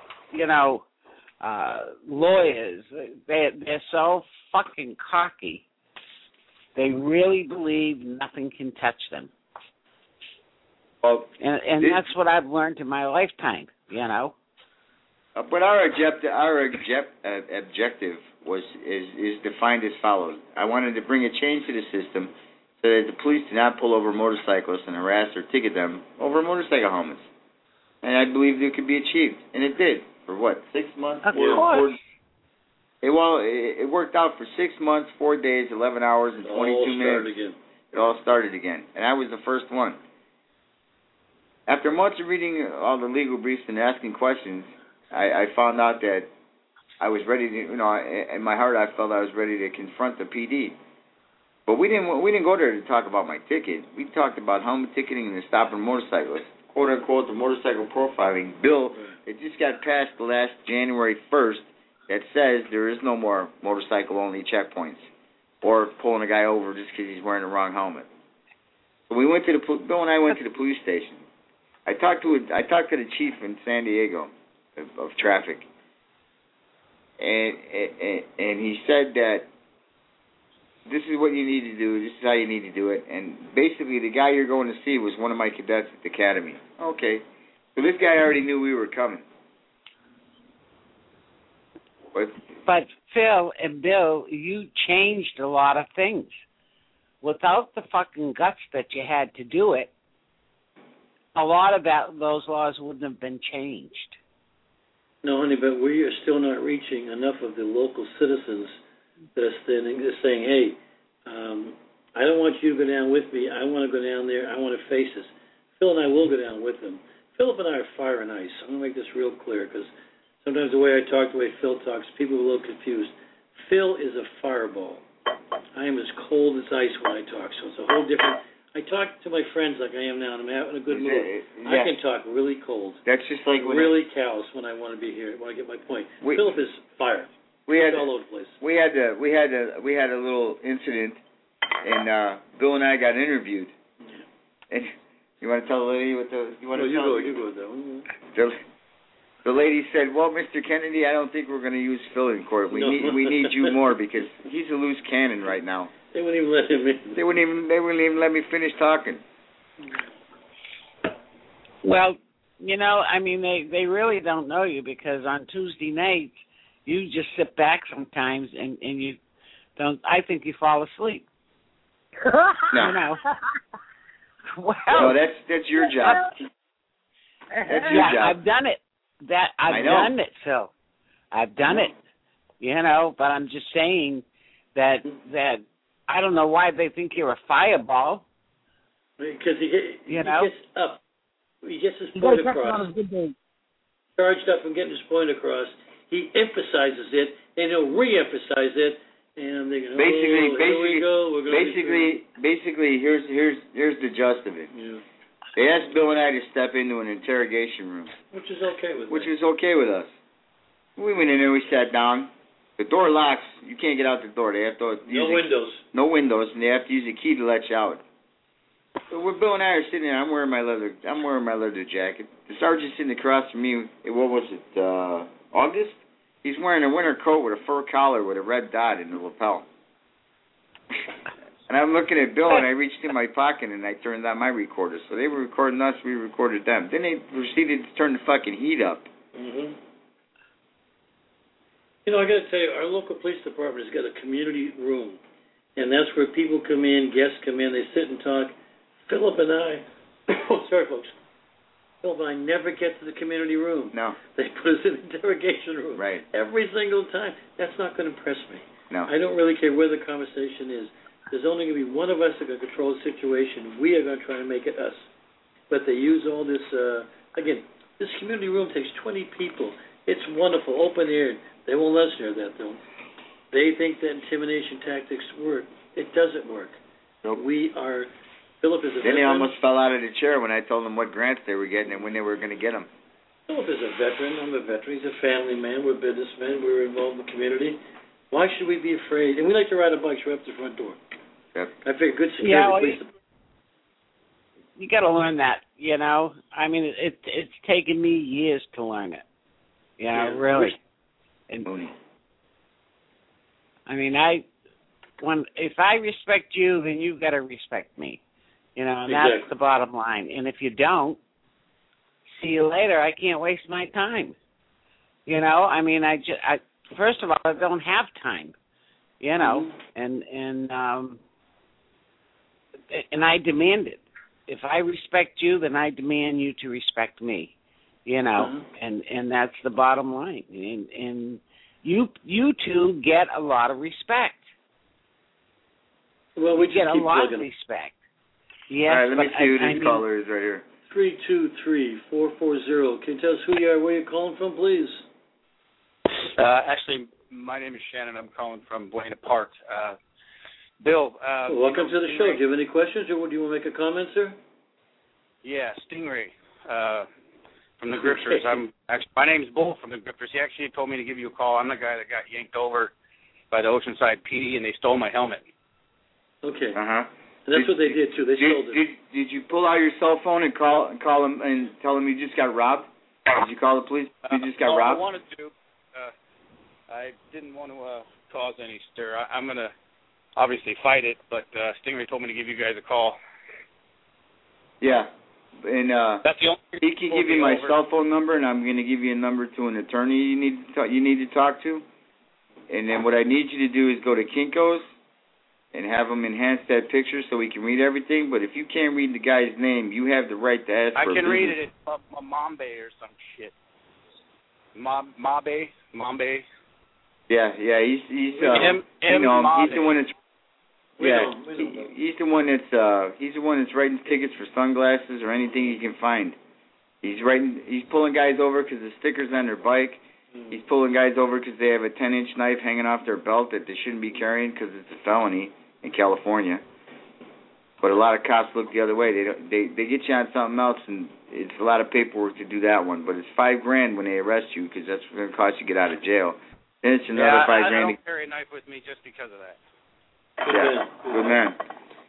S10: lawyers. They're so fucking cocky. They really believe nothing can touch them.
S6: Well,
S10: and that's what I've learned in my lifetime,
S6: But our objective is defined as follows. I wanted to bring a change to the system so that the police do not pull over motorcyclists and harass or ticket them over motorcycle helmets. And I believed it could be achieved. And it did. For what, 6 months?
S10: Of course.
S6: It worked out for 6 months, 4 days, 11 hours, and 22 minutes. It all started again. And I was the first one. After months of reading all the legal briefs and asking questions, I found out that I was ready to, in my heart I felt I was ready to confront the PD. But we didn't go there to talk about my ticket. We talked about helmet ticketing and stopping motorcyclists. Quote unquote, the motorcycle profiling bill that just got passed the last January 1st that says there is no more motorcycle only checkpoints or pulling a guy over just because he's wearing the wrong helmet. So Bill and I went to the police station. I talked to the chief in San Diego of traffic, and he said that this is what you need to do, this is how you need to do it, and basically the guy you're going to see was one of my cadets at the academy. Okay, so this guy already knew we were coming.
S10: But Phil and Bill, you changed a lot of things. Without the fucking guts that you had to do it, a lot of those laws wouldn't have been changed.
S7: No, honey, but we are still not reaching enough of the local citizens that are saying, hey, I don't want you to go down with me. I want to go down there. I want to face this. Phil and I will go down with them. Philip and I are fire and ice. I'm going to make this real clear because sometimes the way I talk, the way Phil talks, people are a little confused. Phil is a fireball. I am as cold as ice when I talk, so it's a whole different... I talk to my friends like I am now, and I'm having a good mood. Yeah. I can talk really cold.
S6: That's just like
S7: really callous when I want to be here. When I get my point. Philip is fire. He's all over the place.
S6: We had a little incident, and Bill and I got interviewed, and You want to tell the lady what the... You
S7: go with that one.
S6: The lady said, well, Mr. Kennedy, I don't think we're going to use Phil in court. We need you more because he's a loose cannon right now.
S7: They wouldn't even let him in.
S6: They wouldn't even let me finish talking.
S10: Well, I mean, they really don't know you because on Tuesday nights, you just sit back sometimes and you don't... I think you fall asleep.
S6: No.
S10: Well,
S6: no, that's your job. That's your job.
S10: I've done it. I've done it, Phil. I've done it. But I'm just saying that I don't know why they think you're a fireball.
S7: Because he gets up. He gets his point across. Charged up from getting his point across. He emphasizes it, and he'll re-emphasize it. And I'm thinking, here we go.
S6: Basically, here's the gist of it.
S7: Yeah.
S6: They asked Bill and I to step into an interrogation room.
S7: Which is okay with
S6: us. We went in there, we sat down. The door locks. You can't get out the door. They have to use no windows, and they have to use a key to let you out. So Bill and I are sitting there. I'm wearing my leather jacket. The sergeant's sitting across from me. What was it? August? He's wearing a winter coat with a fur collar with a red dot in the lapel. And I'm looking at Bill, and I reached in my pocket, and I turned on my recorder. So they were recording us, we recorded them. Then they proceeded to turn the fucking heat up.
S7: Mm-hmm. I got to tell you, our local police department has got a community room. And that's where people come in, guests come in, they sit and talk. Philip and I, sorry folks, Philip and I never get to the community room.
S6: No.
S7: They put us in the interrogation room.
S6: Right.
S7: Every single time. That's not going to impress me.
S6: No.
S7: I don't really care where the conversation is. There's only going to be one of us that can control the situation. We are going to try to make it us. But they use all this, again, this community room takes 20 people. It's wonderful, open air. They won't let us near that, though. They think that intimidation tactics work. It doesn't work.
S6: Nope.
S7: Philip is a veteran.
S6: Then they almost fell out of the chair when I told them what grants they were getting and when they were going to get them.
S7: Philip is a veteran. I'm a veteran. He's a family man. We're businessmen. We're involved in the community. Why should we be afraid? And we like to ride our bikes right up to the front door.
S6: Yep.
S7: I figure good security.
S10: You got to learn that, I mean, it's taken me years to learn it. Really. And I mean, if I respect you, then you've got to respect me. And that's the bottom line. And if you don't, see you later. I can't waste my time. I mean, first of all, I don't have time. And I demand it. If I respect you, then I demand you to respect me. And that's the bottom line. And you two get a lot of respect.
S7: Well, we
S10: get a lot of respect. Yes.
S6: All right, let me see who this caller is right here.
S7: 323-440. Can you tell us who you are, where you're calling from, please?
S11: Actually, my name is Shannon. I'm calling from Buena Park. Bill.
S7: Welcome to the show. Do you have any questions, or do you want to make a comment, sir?
S11: Yeah, Stingray from the Grifters. My name's Bull from the Grifters. He actually told me to give you a call. I'm the guy that got yanked over by the Oceanside PD, and they stole my helmet.
S7: Okay.
S6: Uh-huh.
S7: That's what they did, too. They stole it.
S6: Did you pull out your cell phone and call them and tell them you just got robbed? Did you call the police? You just got robbed?
S11: I wanted to. I didn't want to cause any stir. I'm going to obviously fight it, but Stingray told me to give you guys a call.
S6: Yeah. And
S11: that's the only
S6: he can give you my cell phone number, and I'm going to give you a number to an attorney you need to talk to. And then what I need you to do is go to Kinko's and have them enhance that picture so we can read everything. But if you can't read the guy's name, you have the right to ask for
S11: I can read it. It's Mambe or some shit. Mambe.
S6: Yeah. He's he's the one that's he's the one that's writing tickets for sunglasses or anything he can find. He's pulling guys over because the sticker's on their bike. He's pulling guys over because they have a 10-inch knife hanging off their belt that they shouldn't be carrying because it's a felony in California. But a lot of cops look the other way. They get you on something else, and it's a lot of paperwork to do that one. But it's $5,000 when they arrest you because that's what it's going to cost you to get out of jail. Then it's another $5,000.
S11: I don't carry a knife with me just because of that.
S6: Yeah, good man.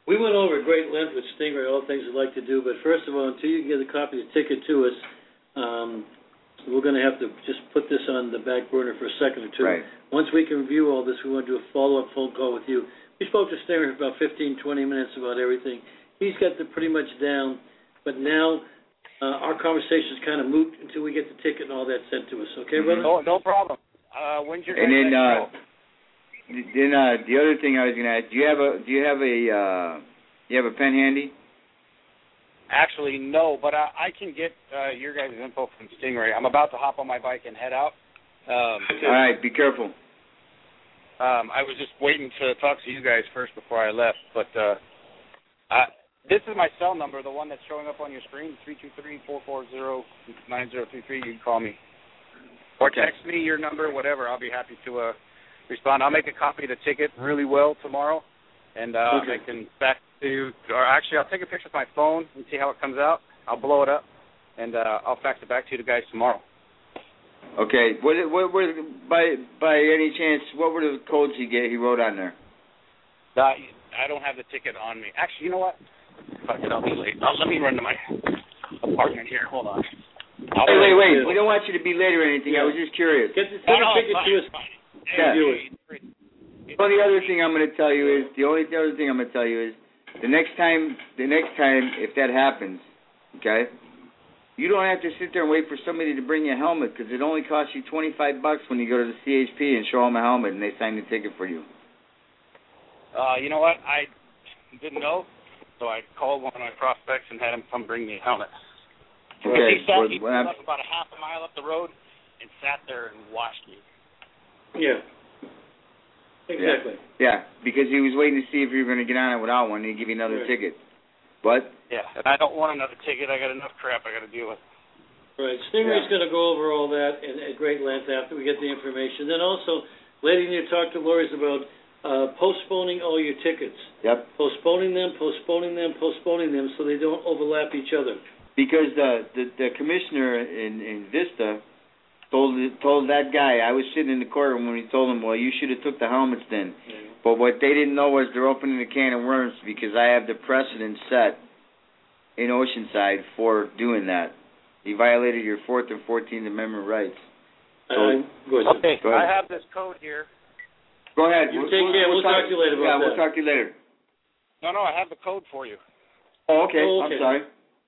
S7: We went over at great length with Stingray, all things we'd like to do, but first of all, until you can get a copy of the ticket to us, we're going to have to just put this on the back burner for a second or two.
S6: Right.
S7: Once we can review all this, we want to do a follow-up phone call with you. We spoke to Stingray for about 15, 20 minutes about everything. He's got it pretty much down, but now our conversation is kind of moot until we get the ticket and all that sent to us. Okay, brother?
S11: No problem. When's your
S6: and then,
S11: next show?
S6: Then the other thing I was going to ask, do you have a pen handy?
S11: Actually, no, but I can get your guys' info from Stingray. I'm about to hop on my bike and head out.
S6: All right, be careful.
S11: I was just waiting to talk to you guys first before I left, but this is my cell number, the one that's showing up on your screen, 323-440-9033. You can call me. Or text me your number, whatever. I'll be happy to respond. I'll make a copy of the ticket really well tomorrow, and I can fax to you. Or actually, I'll take a picture with my phone and see how it comes out. I'll blow it up, and I'll fax it back to you guys tomorrow.
S6: Okay. What by any chance, what were the codes he wrote on there?
S11: I don't have the ticket on me. Actually, you know what? Fuck it, I'll be late. Let me run to my apartment here. Hold on.
S6: Wait. We don't want you to be late or anything. I was just curious.
S7: Get the ticket to us.
S6: Yeah. The only other thing I'm going to tell you is the next time if that happens, okay, you don't have to sit there and wait for somebody to bring you a helmet because it only costs you $25 when you go to the CHP and show them a helmet and they sign the ticket for you.
S11: You know what? I didn't know, so I called one of my prospects and had him come bring me a helmet.
S6: Okay.
S11: He pulled up about a half a mile up the road and sat there and watched me.
S7: Yeah. Exactly.
S6: Yeah, because he was waiting to see if you were going to get on it without one and he'd give you another ticket. What?
S11: Yeah, and I don't want another ticket. I got enough crap I got to deal with.
S7: Right. Stingray's going to go over all that at great length after we get the information. Then also, later you talk to lawyers about postponing all your tickets.
S6: Yep.
S7: Postponing them so they don't overlap each other.
S6: Because the commissioner in Vista told that guy, I was sitting in the courtroom when he told him, well, you should have took the helmets then. Yeah. But what they didn't know was they're opening a can of worms because I have the precedent set in Oceanside for doing that. He violated your 4th and 14th Amendment rights. So,
S11: go ahead. I have this code here.
S6: Go ahead.
S7: You take care. We'll talk to you later about that.
S6: We'll talk to you later.
S11: No, I have the code for you.
S6: Oh, okay. I'm sorry.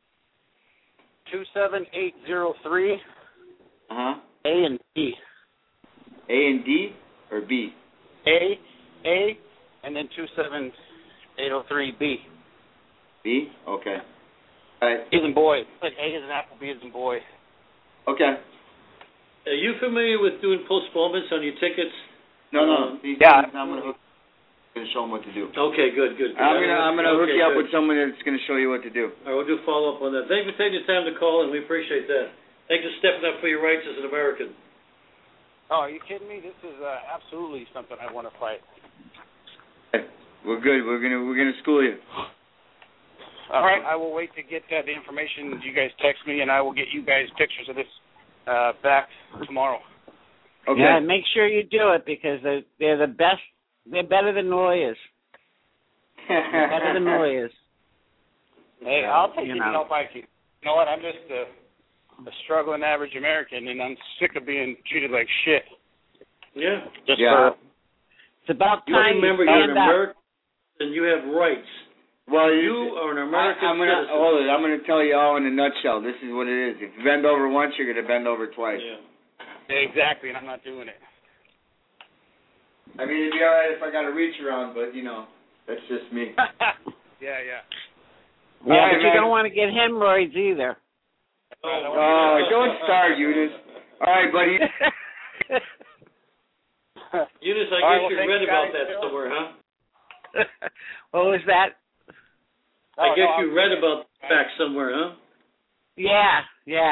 S11: 27803.
S6: Uh-huh.
S11: A and B.
S6: A and D or B?
S11: A, and then 27803B.
S6: B? Okay. All right.
S11: A is in boy. Like A is an apple, B is in boy.
S6: Okay.
S7: Are you familiar with doing postponements on your tickets?
S6: No.
S11: I'm
S6: going to show them what to do.
S7: Okay, good.
S6: I'm going to hook you up with someone that's going to show you what to do.
S7: All right, we'll do follow up on that. Thank you for taking the time to call, and we appreciate that. Thanks for stepping up for your rights as an American.
S11: Oh, are you kidding me? This is absolutely something I want to fight.
S6: We're good. We're gonna school you.
S11: All right. I will wait to get the information. You guys text me, and I will get you guys pictures of this back tomorrow.
S6: Okay.
S10: Yeah, and make sure you do it because they're the best. They're better than lawyers. Better than lawyers.
S11: Hey, I'll take any help I can. You know what? I'm just a struggling average American, and I'm sick of being treated like shit.
S7: Yeah.
S10: It's about time you
S7: remember you're an American and you have rights.
S6: Well,
S7: you are an American citizen.
S6: I'm going to tell you all in a nutshell. This is what it is. If you bend over once, you're going to bend over twice.
S11: Yeah. Exactly, and I'm not doing it.
S6: I mean, it'd be all right if I got a reach around, but, that's just me.
S11: Yeah.
S10: Yeah, but you don't want to get hemorrhoids either.
S6: Oh, don't start, Eunice. All right, buddy.
S7: Eunice, I guess you read about that somewhere, huh?
S10: What was that?
S7: I guess you read about the fact somewhere, huh?
S10: Yeah,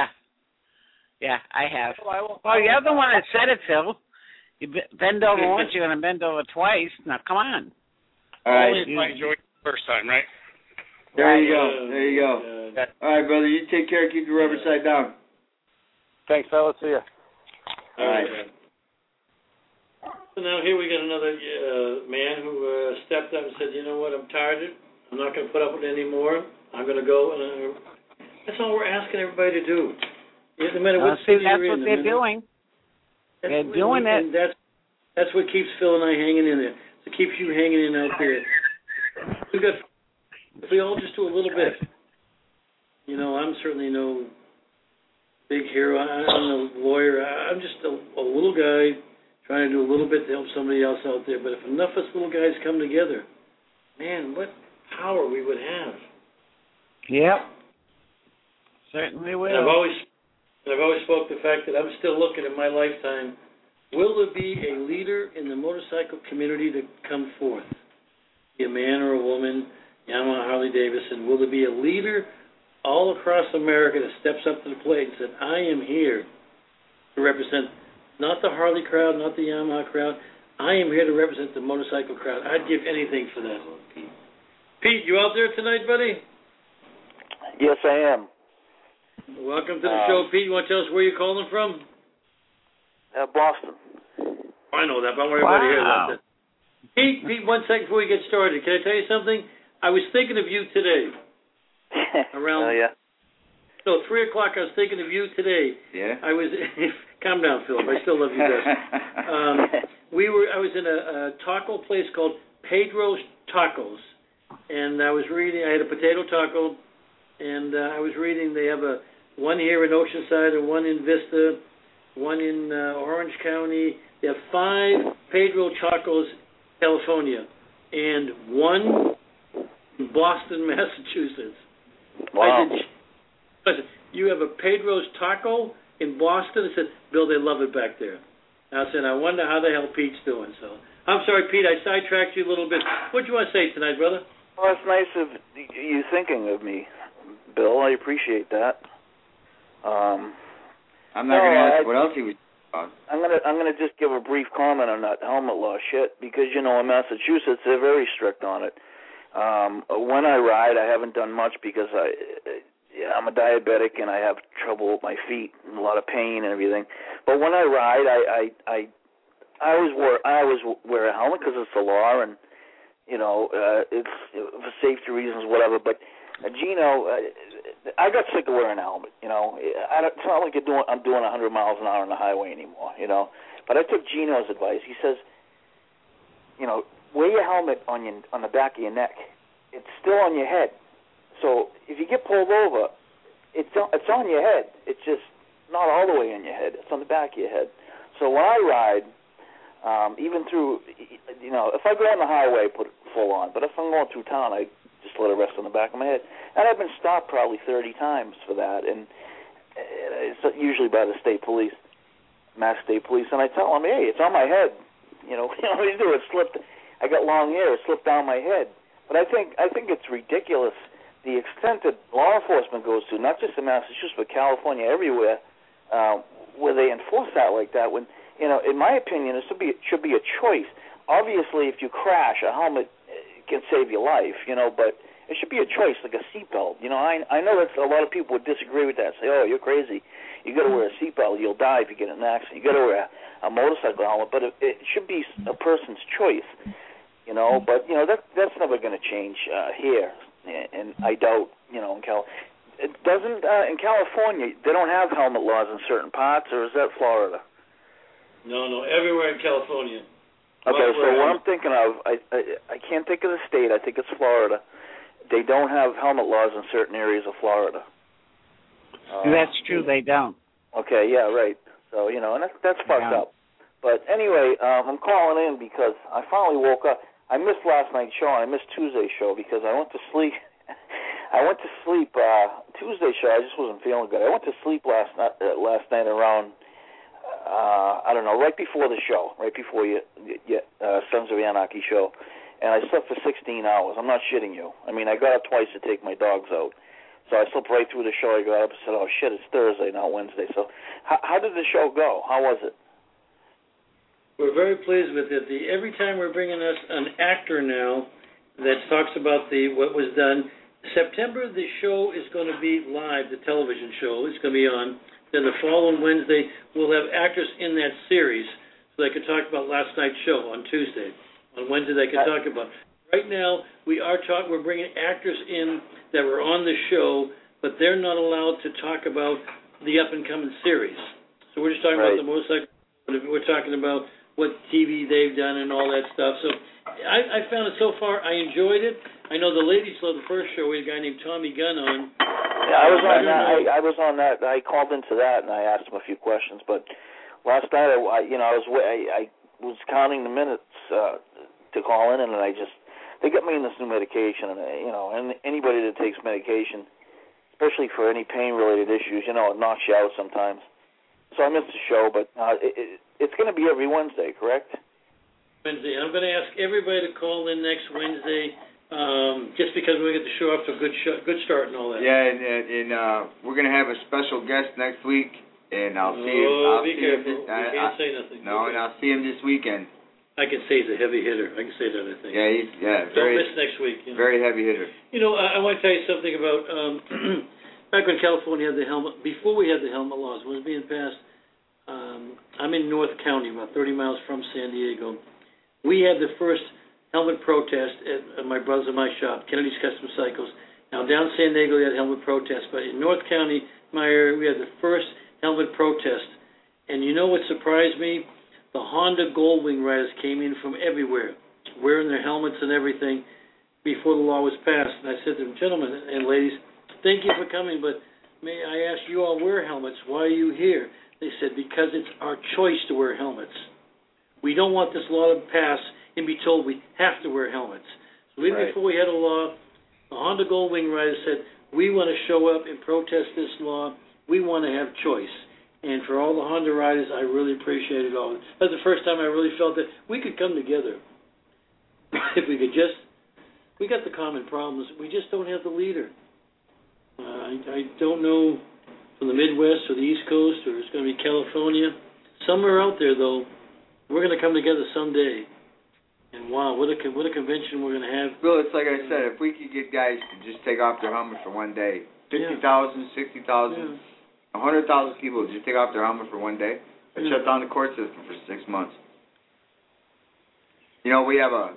S10: I have. Well, you're the one that said it, Phil. You bend over once, you're going to bend over twice. Now, come on.
S6: All right.
S11: I enjoyed the first time, right?
S6: There you go. All right, brother. You take care. Keep your rubber side down.
S11: Thanks, fellas. See ya.
S6: All right.
S7: So now here we got another man who stepped up and said, you know what, I'm tired I'm not going to put up with it anymore. I'm going to go, and that's all we're asking everybody to do. No matter what city
S10: that's
S7: you're
S10: what
S7: in,
S10: they're doing. They're doing it.
S7: And that's what keeps Phil and I hanging in there. It keeps you hanging in out there. If we all just do a little bit. You know, I'm certainly no big hero. I'm no lawyer. I'm just a little guy trying to do a little bit to help somebody else out there. But if enough of us little guys come together, man, what power we would have.
S10: Yep. Certainly will.
S7: And I've always spoke the fact that I'm still looking in my lifetime, will there be a leader in the motorcycle community to come forth? Be a man or a woman, Yamaha, Harley Davidson. Will there be a leader all across America that steps up to the plate and said, I am here to represent not the Harley crowd, not the Yamaha crowd. I am here to represent the motorcycle crowd. I'd give anything for that. Pete, you out there tonight, buddy?
S12: Yes, I am.
S7: Welcome to the show, Pete. You want to tell us where you're calling from?
S12: Boston.
S7: I know that, but I want everybody to hear that. Pete, 1 second before we get started. Can I tell you something? I was thinking of you today. Around 3 o'clock, I was thinking of you today.
S6: Yeah?
S7: I was calm down, Philip. I still love you best. I was in a taco place called Pedro's Tacos, and I was reading. I had a potato taco, and I was reading. They have one here in Oceanside and one in Vista, one in Orange County. They have 5 Pedro Tacos, California, and one in Boston, Massachusetts.
S12: Wow.
S7: I said, you have a Pedro's Taco in Boston? I said, Bill, they love it back there. I said, I wonder how the hell Pete's doing. So I'm sorry, Pete, I sidetracked you a little bit. What do you want to say tonight, brother?
S12: Well, it's nice of you thinking of me, Bill. I appreciate that.
S6: I'm not going to ask what else he was about.
S12: I'm gonna just give a brief comment on that helmet law shit because in Massachusetts they're very strict on it. When I ride, I haven't done much because I'm a diabetic and I have trouble with my feet and a lot of pain and everything. But when I ride, I always wear a helmet because it's the law and it's for safety reasons, whatever. But Gino, I got sick of wearing a helmet. It's not like I'm doing 100 miles an hour on the highway anymore. But I took Gino's advice. He says, wear your helmet on the back of your neck. It's still on your head. So if you get pulled over, it's on your head. It's just not all the way on your head. It's on the back of your head. So when I ride, even through, if I go on the highway, put it full on. But if I'm going through town, I just let it rest on the back of my head. And I've been stopped probably 30 times for that. And it's usually by the state police, Mass State Police. And I tell them, hey, it's on my head. What do you do? It slipped. I got long hair. It slipped down my head. But I think it's ridiculous the extent that law enforcement goes to, not just in Massachusetts, but California, everywhere, where they enforce that like that. When in my opinion, it should be a choice. Obviously, if you crash, a helmet can save your life, but it should be a choice, like a seatbelt. I know that a lot of people would disagree with that. Say, oh, you're crazy. You got to wear a seatbelt. You'll die if you get in an accident. You got to wear a motorcycle helmet, but it should be a person's choice. But that's never going to change here, and I doubt, in it doesn't in California. They don't have helmet laws in certain parts, or is that Florida?
S7: No, everywhere in California.
S12: Okay, so what I'm thinking of, I can't think of the state. I think it's Florida. They don't have helmet laws in certain areas of Florida.
S10: That's true. They don't.
S12: Okay, yeah, right. So and that's fucked up. But anyway, I'm calling in because I finally woke up. I missed last night's show and I missed Tuesday's show because I went to sleep. Tuesday's show, I just wasn't feeling good. I went to sleep last night around, right before the show, right before Sons of Anarchy show, and I slept for 16 hours. I'm not shitting you. I mean, I got up twice to take my dogs out, so I slept right through the show. I got up and said, "Oh shit, it's Thursday, not Wednesday." So, how did the show go? How was it?
S7: We're very pleased with it. Every time we're bringing us an actor now that talks about what was done. September, the show is going to be live, the television show. It's going to be on. Then the following Wednesday, we'll have actors in that series so they can talk about last night's show on Tuesday. On Wednesday, they can talk about. Right now, we're bringing actors in that were on the show, but they're not allowed to talk about the up-and-coming series. So we're just talking about the motorcycle. We're talking about what TV they've done and all that stuff. So I found it so far. I enjoyed it. I know the ladies loved the first show. We had a guy named Tommy Gunn on.
S12: Yeah, I was on that. I was on that. I called into that and I asked him a few questions. But last night, I was counting the minutes to call in, and they got me in this new medication, and anybody that takes medication, especially for any pain-related issues, it knocks you out sometimes. So I missed the show, but it's going to be every Wednesday, correct?
S7: Wednesday. I'm going to ask everybody to call in next Wednesday, just because we get the show off to a good start and all that.
S6: Yeah, and we're going to have a special guest next week, and I'll see him.
S7: Be careful. You can't say nothing.
S6: No, and I'll see him this weekend.
S7: I can say he's a heavy hitter. I can say that, I think.
S6: Yeah,
S7: Don't miss next week.
S6: Very heavy hitter.
S7: I want to tell you something about back when California had the helmet. Before we had the helmet laws, when it was being passed, I'm in North County, about 30 miles from San Diego. We had the first helmet protest at my brother's and my shop, Kennedy's Custom Cycles. Now, down San Diego, we had helmet protest, but in North County, my area, we had the first helmet protest. And you know what surprised me? The Honda Goldwing riders came in from everywhere, wearing their helmets and everything before the law was passed. And I said to them, gentlemen and ladies, thank you for coming, but may I ask you all wear helmets? Why are you here? They said, because it's our choice to wear helmets. We don't want this law to pass and be told we have to wear helmets. So even before we had a law, the Honda Goldwing riders said, we want to show up and protest this law. We want to have choice. And for all the Honda riders, I really appreciate it all. That's the first time I really felt that we could come together. If we could we got the common problems. We just don't have the leader. I don't know from the Midwest or the East Coast or it's going to be California. Somewhere out there, though, we're going to come together someday. And wow, what a convention we're going to have.
S6: Bill, it's like I said, if we could get guys to just take off their helmet for one day, 50,000, 60,000. 100,000 people just take off their helmet for one day and shut down the court system for 6 months. We have a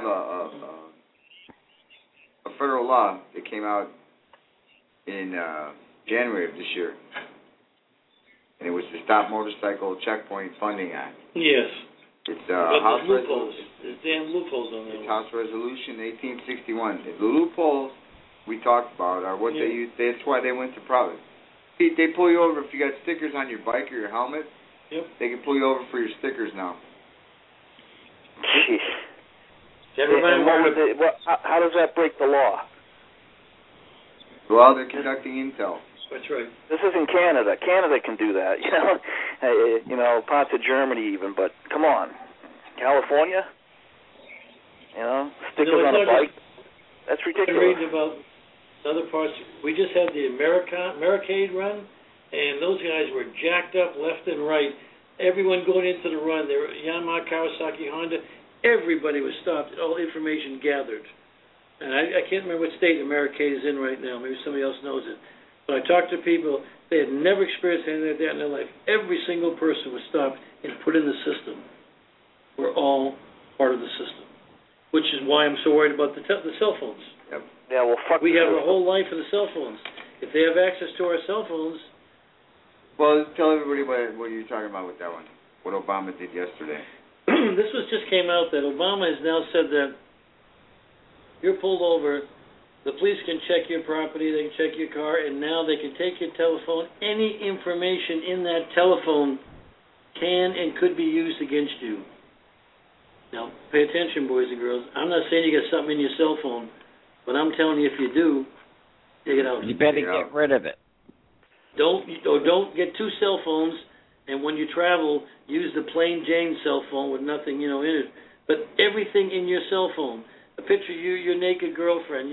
S6: federal law that came out in January of this year, and it was the Stop Motorcycle Checkpoint Funding Act.
S7: Yes.
S6: It's House Resolution.
S7: There's damn loopholes on there.
S6: It's House Resolution 1861. The loopholes we talked about are what they use. That's why they went to Providence. They pull you over if you got stickers on your bike or your helmet.
S7: Yep.
S6: They can pull you over for your stickers now.
S12: Jeez. How does that break the law?
S6: Well, they're conducting intel.
S7: That's right.
S12: This isn't Canada. Canada can do that, parts of Germany even. But come on, California, stickers on a bike. That's ridiculous.
S7: I'm reading about other parts. We just had the Americade run, and those guys were jacked up left and right. Everyone going into the run, they were Yamaha, Kawasaki, Honda. Everybody was stopped. All information gathered. And I can't remember what state Americade is in right now. Maybe somebody else knows it. But I talked to people. They had never experienced anything like that in their life. Every single person was stopped and put in the system. We're all part of the system, which is why I'm so worried about the cell phones.
S6: Yep.
S12: Yeah, well, fuck.
S7: We have our whole life in the cell phones. If they have access to our cell phones.
S6: Well, tell everybody what you're talking about with that one. What Obama did yesterday.
S7: This just came out that Obama has now said that you're pulled over, the police can check your property, they can check your car, and now they can take your telephone. Any information in that telephone can and could be used against you. Now, pay attention, boys and girls. I'm not saying you got something in your cell phone, but I'm telling you, if you do, take it out.
S10: You better get rid of it.
S7: Don't get two cell phones, and when you travel, use the plain Jane cell phone with nothing, in it. But everything in your cell phone, a picture of you, your naked girlfriend,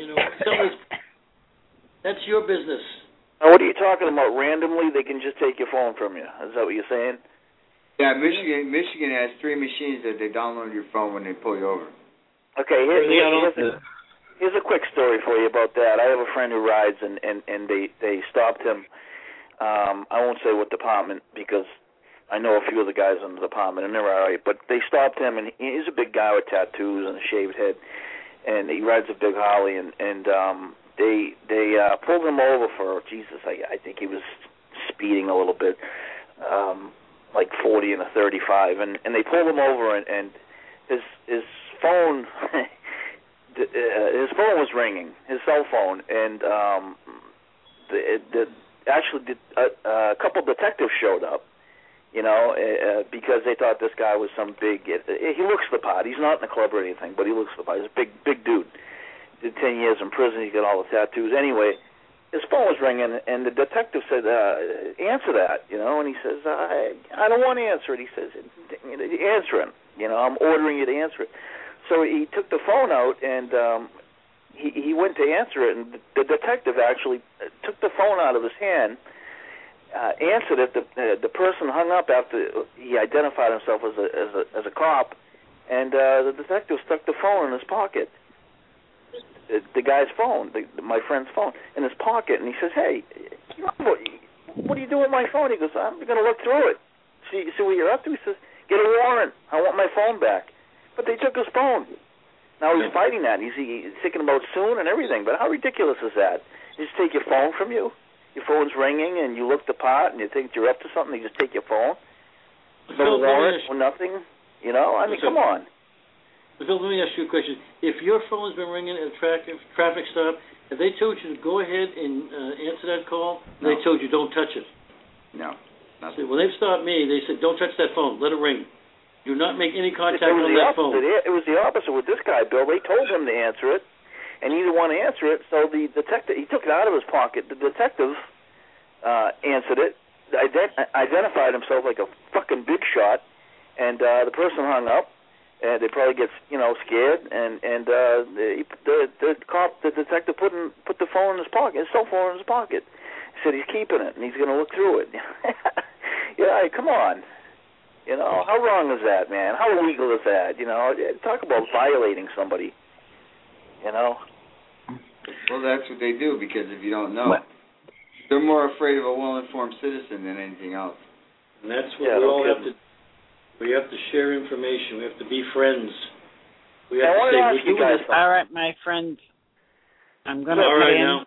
S7: that's your business.
S12: Now, what are you talking about? Randomly, they can just take your phone from you. Is that what you're saying?
S6: Yeah, Michigan has 3 machines that they download your phone when they pull you over.
S12: Okay, here's a quick story for you about that. I have a friend who rides, and they stopped him. I won't say what department because I know a few of the guys in the department, and they're all right. But they stopped him, and he's a big guy with tattoos and a shaved head. and he rides a big Harley, and they pulled him over for I think he was speeding a little bit, like 40 and a 35, and they pulled him over, and his phone his phone was ringing, his cell phone, and a couple detectives showed up, because they thought this guy was some big. He looks the part. He's not in the club or anything, but he looks the part. He's a big dude. Did 10 years in prison. He got all the tattoos. Anyway, his phone was ringing, and the detective said, "Answer that," and he says, "I don't want to answer it." He says, "Answer it. I'm ordering you to answer it." So he took the phone out, and he went to answer it, and the detective actually took the phone out of his hand, answered it. The person hung up after he identified himself as a cop, and the detective stuck the phone in his pocket. The guy's phone, my friend's phone, in his pocket, and he says, "Hey, what are you doing with my phone?" He goes, "I'm going to look through it. See what you're up to?" He says, "Get a warrant. I want my phone back." But they took his phone. Now he's fighting that. He's thinking about soon and everything. But how ridiculous is that? They just take your phone from you. Your phone's ringing, and you look the part, and you think you're up to something. They just take your phone. No warrant or nothing. I mean, come on.
S7: Phil, let me ask you a question. If your phone's been ringing at a traffic stop, have they told you to go ahead and answer that call? No. They told you don't touch it?
S6: No.
S7: See, when they've stopped me, they said don't touch that phone. Let it ring. Do not make any contact on that phone.
S12: It was the opposite with this guy, Bill. They told him to answer it, and he didn't want to answer it, so the detective, he took it out of his pocket. The detective answered it, identified himself like a fucking big shot, and the person hung up, and they probably get scared, and the detective put the phone in his pocket, his cell phone in his pocket. He said he's keeping it, and he's going to look through it. Come on. How wrong is that, man? How illegal is that? Talk about violating somebody. Well,
S6: that's what they do, because if you don't know, they're more afraid of a well-informed citizen than anything else.
S7: And that's what we all have to do. We have to share information. We have to be friends. We have to say, we're doing this.
S10: All right, my friend. I'm going to
S7: all right now.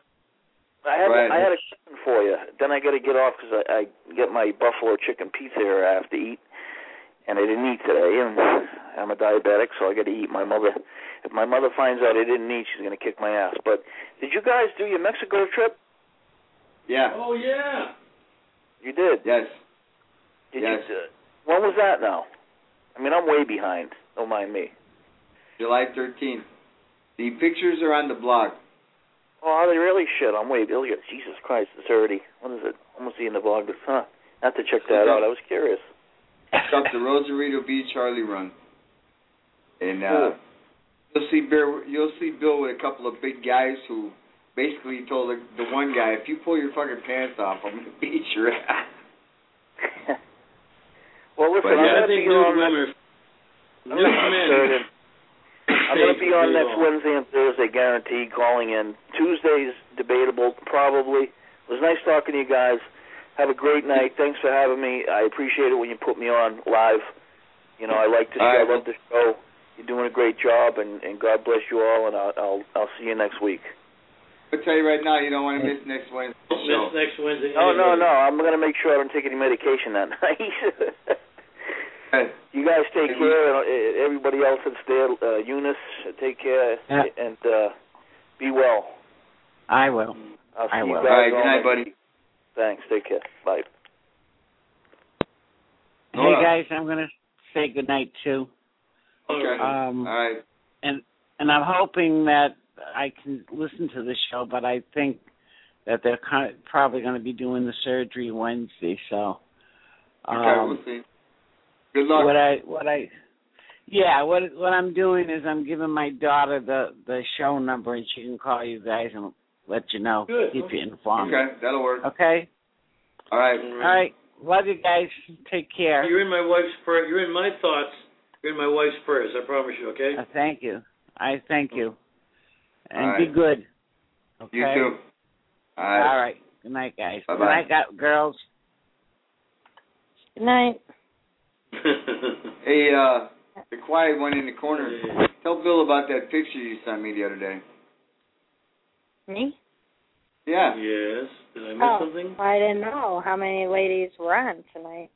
S12: I had a question for you. Then I got to get off because I get my buffalo chicken pizza here I have to eat. And I didn't eat today, and I'm a diabetic, so I got to eat. If my mother finds out I didn't eat, she's going to kick my ass. But did you guys do your Mexico trip?
S6: Yeah.
S7: Oh, yeah.
S12: You did?
S6: Yes.
S12: Yes. When was that now? I mean, I'm way behind. Don't mind me.
S6: July 13th. The pictures are on the blog.
S12: Oh, are they really? Shit, I'm way behind. Jesus Christ, it's already, what is it? Almost in the blog. I have to check that out. I was curious.
S6: It's up the Rosarito Beach Harley Run. And you'll see Bill with a couple of big guys who basically told the one guy, if you pull your fucking pants off, I'm going to beat your ass.
S12: Well, listen, I'm going to be on next Wednesday and Thursday, guaranteed, calling in. Tuesday's debatable, probably. It was nice talking to you guys. Have a great night. Thanks for having me. I appreciate it when you put me on live. I like the show. I love the show. You're doing a great job, and God bless you all, and I'll see you next week.
S6: I'll tell you right now, you don't want to miss next Wednesday.
S7: Miss next Wednesday.
S12: No. I'm going to make sure I don't take any medication that night. You guys take care. Everybody else that's there, Eunice, take care, and be well.
S10: I will.
S12: I'll see you guys.
S6: All right, good night, buddy.
S12: Thanks. Take care. Bye.
S10: Hey, guys, I'm going to say good night, too.
S6: Okay. All right.
S10: And I'm hoping that I can listen to the show, but I think that they're probably going to be doing the surgery Wednesday, so.
S6: We'll see. Good luck.
S10: What I'm doing is I'm giving my daughter the show number, and she can call you guys and let you know.
S7: Good.
S10: Keep you informed.
S6: Okay, that'll work.
S10: Okay?
S6: All right.
S10: All right. Love you guys. Take care.
S7: You're in my wife's prayer. You're in my thoughts. You're in my wife's prayers. I promise you, okay?
S10: Thank you. I thank you. And
S6: right.
S10: be good. Okay?
S6: You too. All right.
S10: All right. Good night, guys.
S6: Bye-bye.
S10: Good night, girls.
S13: Good night.
S6: Hey, The quiet one in the corner.
S7: Yeah.
S6: Tell Bill about that picture you sent me the other day.
S13: Me?
S7: Yeah. Yes. Did I miss something?
S13: I didn't know how many ladies were on tonight.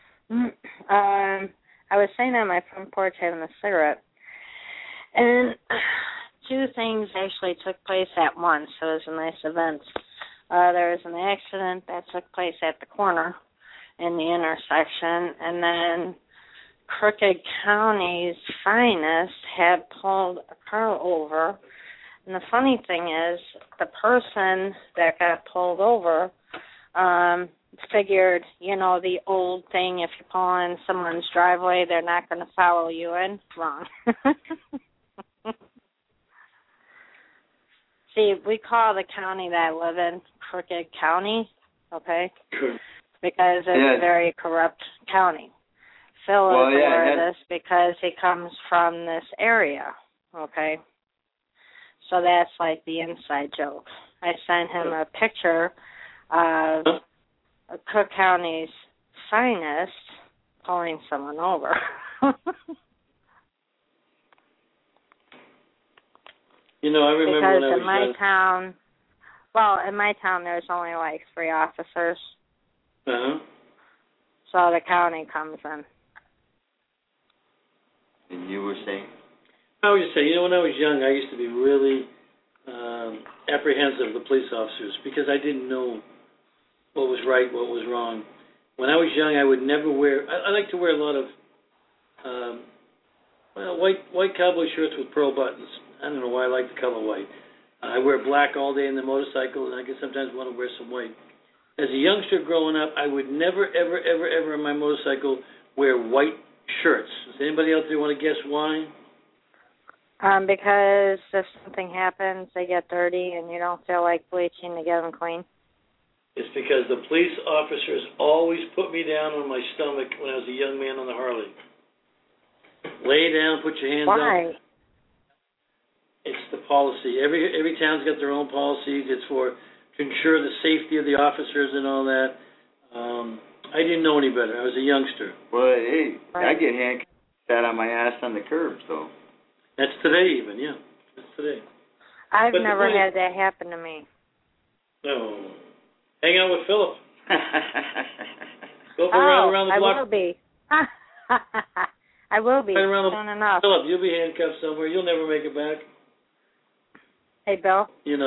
S13: I was sitting on my front porch having a cigarette, and two things actually took place at once. So it was a nice event. There was an accident that took place at the corner in the intersection, and then Crooked County's finest had pulled a car over. And the funny thing is, the person that got pulled over figured, the old thing, if you pull in someone's driveway, they're not going to follow you in. Wrong. See, we call the county that I live in Crooked County, okay? Because it's a very corrupt county. Phil is aware of this because he comes from this area, okay? So that's like the inside joke. I sent him a picture of Cook County's finest pulling someone over.
S7: I remember
S13: because
S7: when I was
S13: in my town, there's only like 3 officers.
S7: Uh-huh.
S13: So the county comes in.
S6: And you were saying?
S7: I was just saying, when I was young, I used to be really apprehensive of the police officers because I didn't know what was right, what was wrong. When I was young, I would never wear. I like to wear a lot of white cowboy shirts with pearl buttons. I don't know why I like the color white. I wear black all day in the motorcycle, and I can sometimes want to wear some white. As a youngster growing up, I would never, ever, ever, ever on my motorcycle wear white shirts. Does anybody out there want to guess why?
S13: Because if something happens, they get dirty, and you don't feel like bleaching to get them clean.
S7: It's because the police officers always put me down on my stomach when I was a young man on the Harley. Lay down, put your hands up.
S13: Why?
S7: It's the policy. Every town's got their own policies. It's to ensure the safety of the officers and all that. I didn't know any better. I was a youngster.
S6: Well, hey, I get handcuffed, sat on my ass on the curb, so.
S7: That's today even, yeah. That's today.
S13: I've never had that happen to me.
S7: No. Hang out with Philip. Go for a round around the block.
S13: I will be. I will be soon enough.
S7: Philip, you'll be handcuffed somewhere. You'll never make it back.
S13: Hey, Bill.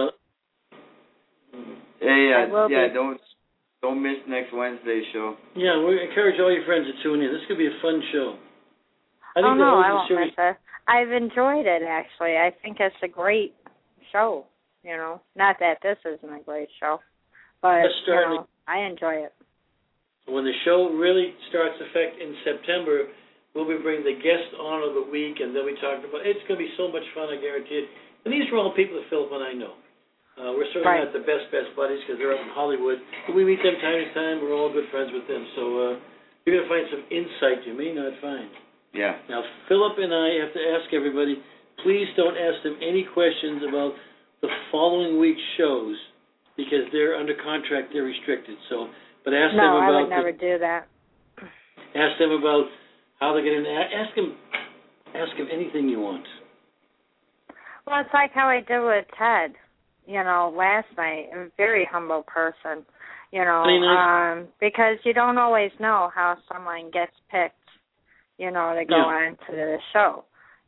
S6: Hey, don't miss next Wednesday's show.
S7: Yeah, we encourage all your friends to tune in. This could be a fun show.
S13: I won't miss it. I've enjoyed it, actually. I think it's a great show, Not that this isn't a great show, but, I enjoy it.
S7: When the show really starts effect in September, we'll be bringing the guest on of the week, and then we talk about it's going to be so much fun, I guarantee it. And these are all people that Philip and I know. We're certainly not the best buddies because they're up in Hollywood. But we meet them time to time. We're all good friends with them. So you're going to find some insight you may not find.
S6: Yeah.
S7: Now, Philip and I have to ask everybody, please don't ask them any questions about the following week's shows because they're under contract. They're restricted. But ask them about...
S13: No, I would never do that.
S7: Ask them about how they're going to... Ask them anything you want.
S13: Well, it's like how I did with Ted. Last night, a very humble person, because you don't always know how someone gets picked, to go on to the show,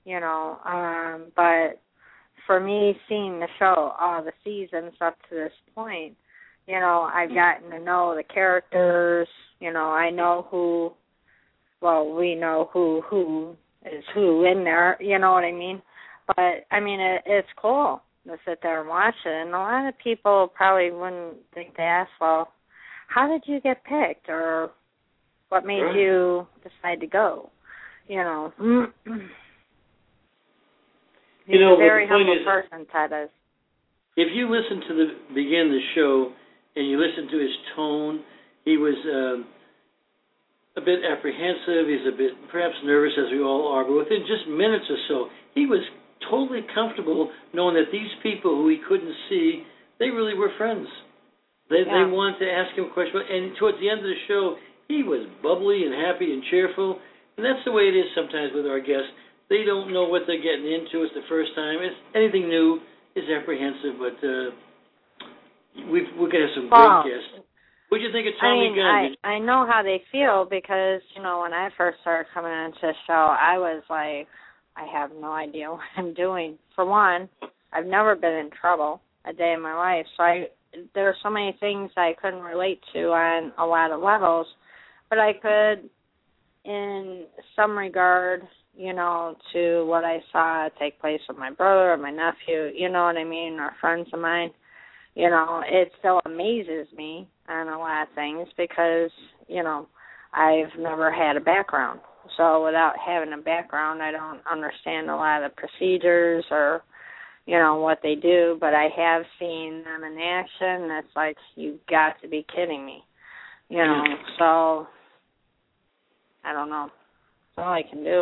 S13: but for me, seeing the show, all the seasons up to this point, I've gotten to know the characters, I know we know who is who in there, you know what I mean? But, it's cool to sit there and watch it. And a lot of people probably wouldn't think to ask, well, how did you get picked? Or what made you decide to go? He's a very humble person, Ted is.
S7: If you listen to the beginning of the show and you listen to his tone, he was a bit apprehensive. He's a bit perhaps nervous, as we all are. But within just minutes or so, he was totally comfortable knowing that these people who he couldn't see, they really were friends. They wanted to ask him questions. And towards the end of the show, he was bubbly and happy and cheerful. And that's the way it is sometimes with our guests. They don't know what they're getting into. It's the first time. Anything new is apprehensive, but we're going to have some great guests. What do you think of Tommy Gunn?
S13: I know how they feel because, when I first started coming into the show, I was like, I have no idea what I'm doing. For one, I've never been in trouble a day in my life, so there are so many things I couldn't relate to on a lot of levels, but I could, in some regard, to what I saw take place with my brother or my nephew, you know what I mean, or friends of mine. It still amazes me on a lot of things because, I've never had a background. So without having a background, I don't understand a lot of the procedures or, what they do. But I have seen them in action, and it's like, you've got to be kidding me. So I don't know. That's all I can do.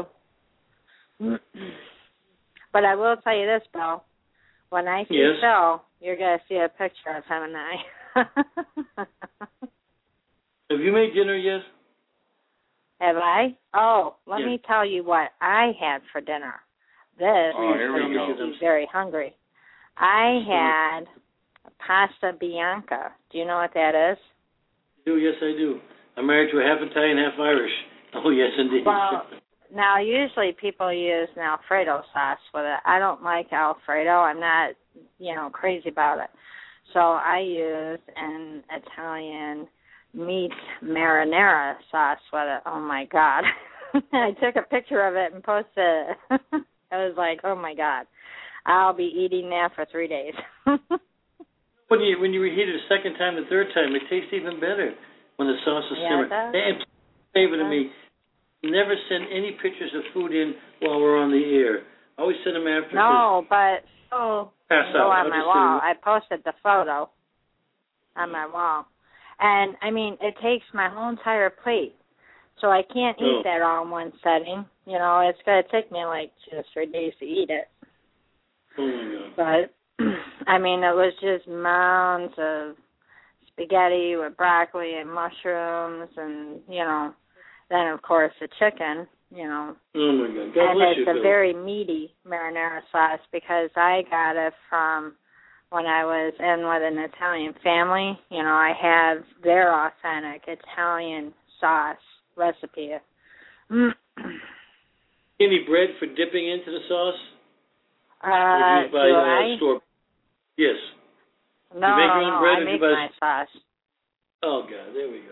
S13: But I will tell you this, Bill. When I see Phil, you're going to see a picture of him and I.
S7: Have you made dinner yet?
S13: Have I? Oh, let me tell you what I had for dinner. This makes me very hungry. I had pasta bianca. Do you know what that is?
S7: Yes, I do. I'm married to a half Italian, half Irish. Oh, yes, indeed.
S13: Well, now, usually people use an Alfredo sauce with it. I don't like Alfredo. I'm not, crazy about it. So I use an Italian meat marinara sauce with it. Oh, my God. I took a picture of it and posted it. I was like, oh, my God. I'll be eating that for 3 days.
S7: When you reheat it a second time, the third time, it tastes even better when the sauce is simmered. And favor to me, never send any pictures of food in while we're on the air. Always send them after.
S13: No, but
S7: pass out.
S13: On my wall. I posted the photo on my wall. And, it takes my whole entire plate. So I can't eat that all in one setting. It's going to take me like 2 or 3 days to eat it.
S7: Oh, my God.
S13: But, it was just mounds of spaghetti with broccoli and mushrooms and, then, of course, the chicken,
S7: Oh, my God. God
S13: and
S7: bless
S13: it's a very meaty marinara sauce because I got it from when I was in with an Italian family. I have their authentic Italian sauce recipe.
S7: Any bread for dipping into the sauce?
S13: Do I?
S7: Store? Yes.
S13: No,
S7: you make your own bread
S13: I make my sauce.
S7: Oh, God, there we go.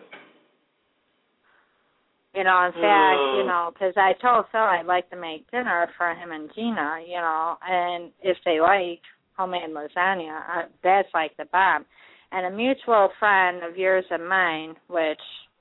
S13: In fact, because I told Phil I'd like to make dinner for him and Gina, and if they like homemade lasagna, that's like the bomb. And a mutual friend of yours and mine, which,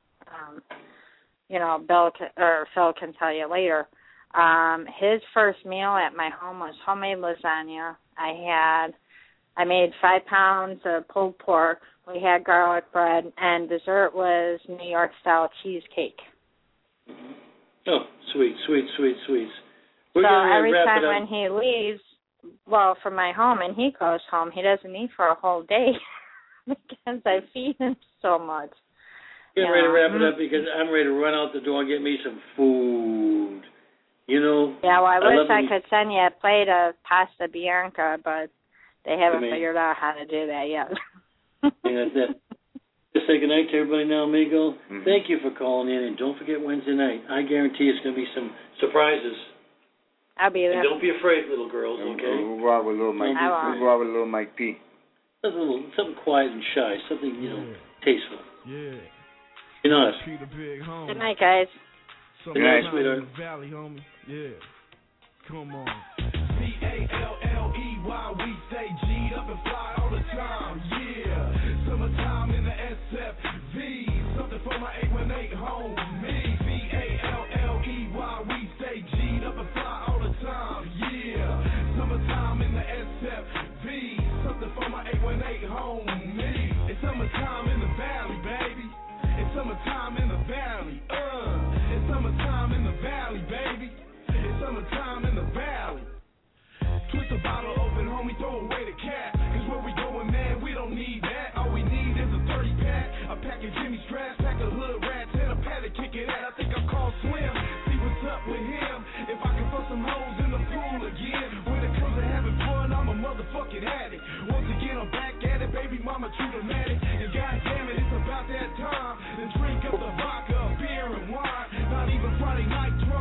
S13: Phil can tell you later, his first meal at my home was homemade lasagna. I made 5 pounds of pulled pork. We had garlic bread, and dessert was New York-style cheesecake.
S7: Oh, sweet.
S13: So every time when he leaves, from my home, and he goes home, he doesn't eat for a whole day because I feed him so much.
S7: Getting ready to wrap it up because I'm ready to run out the door and get me some food.
S13: Yeah, well, I wish I could send you a plate of pasta bianca, but they haven't figured out how to do that yet.
S7: That's it. Just say goodnight to everybody now, amigo. Mm-hmm. Thank you for calling in, and don't forget Wednesday night. I guarantee it's going to be some surprises.
S13: I'll be there.
S7: And don't be afraid, little girls, okay?
S6: We'll go out with little Mike. We'll go out with little Mike P.
S7: Something quiet and shy, something, tasteful.
S14: Yeah.
S7: Be nice.
S13: Good night, guys.
S7: Good night, sweetheart.
S14: Valley, homie. Yeah. Come on.
S15: P-A-L-L-E-Y, we stay G'd up and fly all the time, yeah. Summertime in the SFV, something for my 818 home, me. P-A-L-L-E-Y, we stay G'd up and fly all the time, yeah. Summertime in the SFV, something for my 818 home, me. It's summertime in the valley, baby. It's summertime in the valley, It's summertime in the valley, baby. It's summertime in the valley. Twist the bottle open, homie.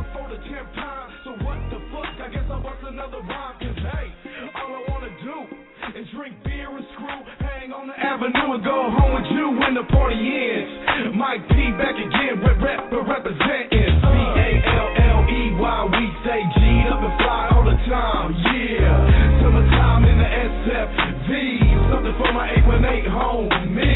S15: work for the 10th time. So what the fuck? I guess I bust another rhyme. Cause hey, all I wanna do is drink beer and screw, hang on the avenue and go home with you when the party ends. Mike P back again with representing CALLEY. We stay G'd up and fly all the time. Yeah, summertime in the SFV. Something for my 818 home.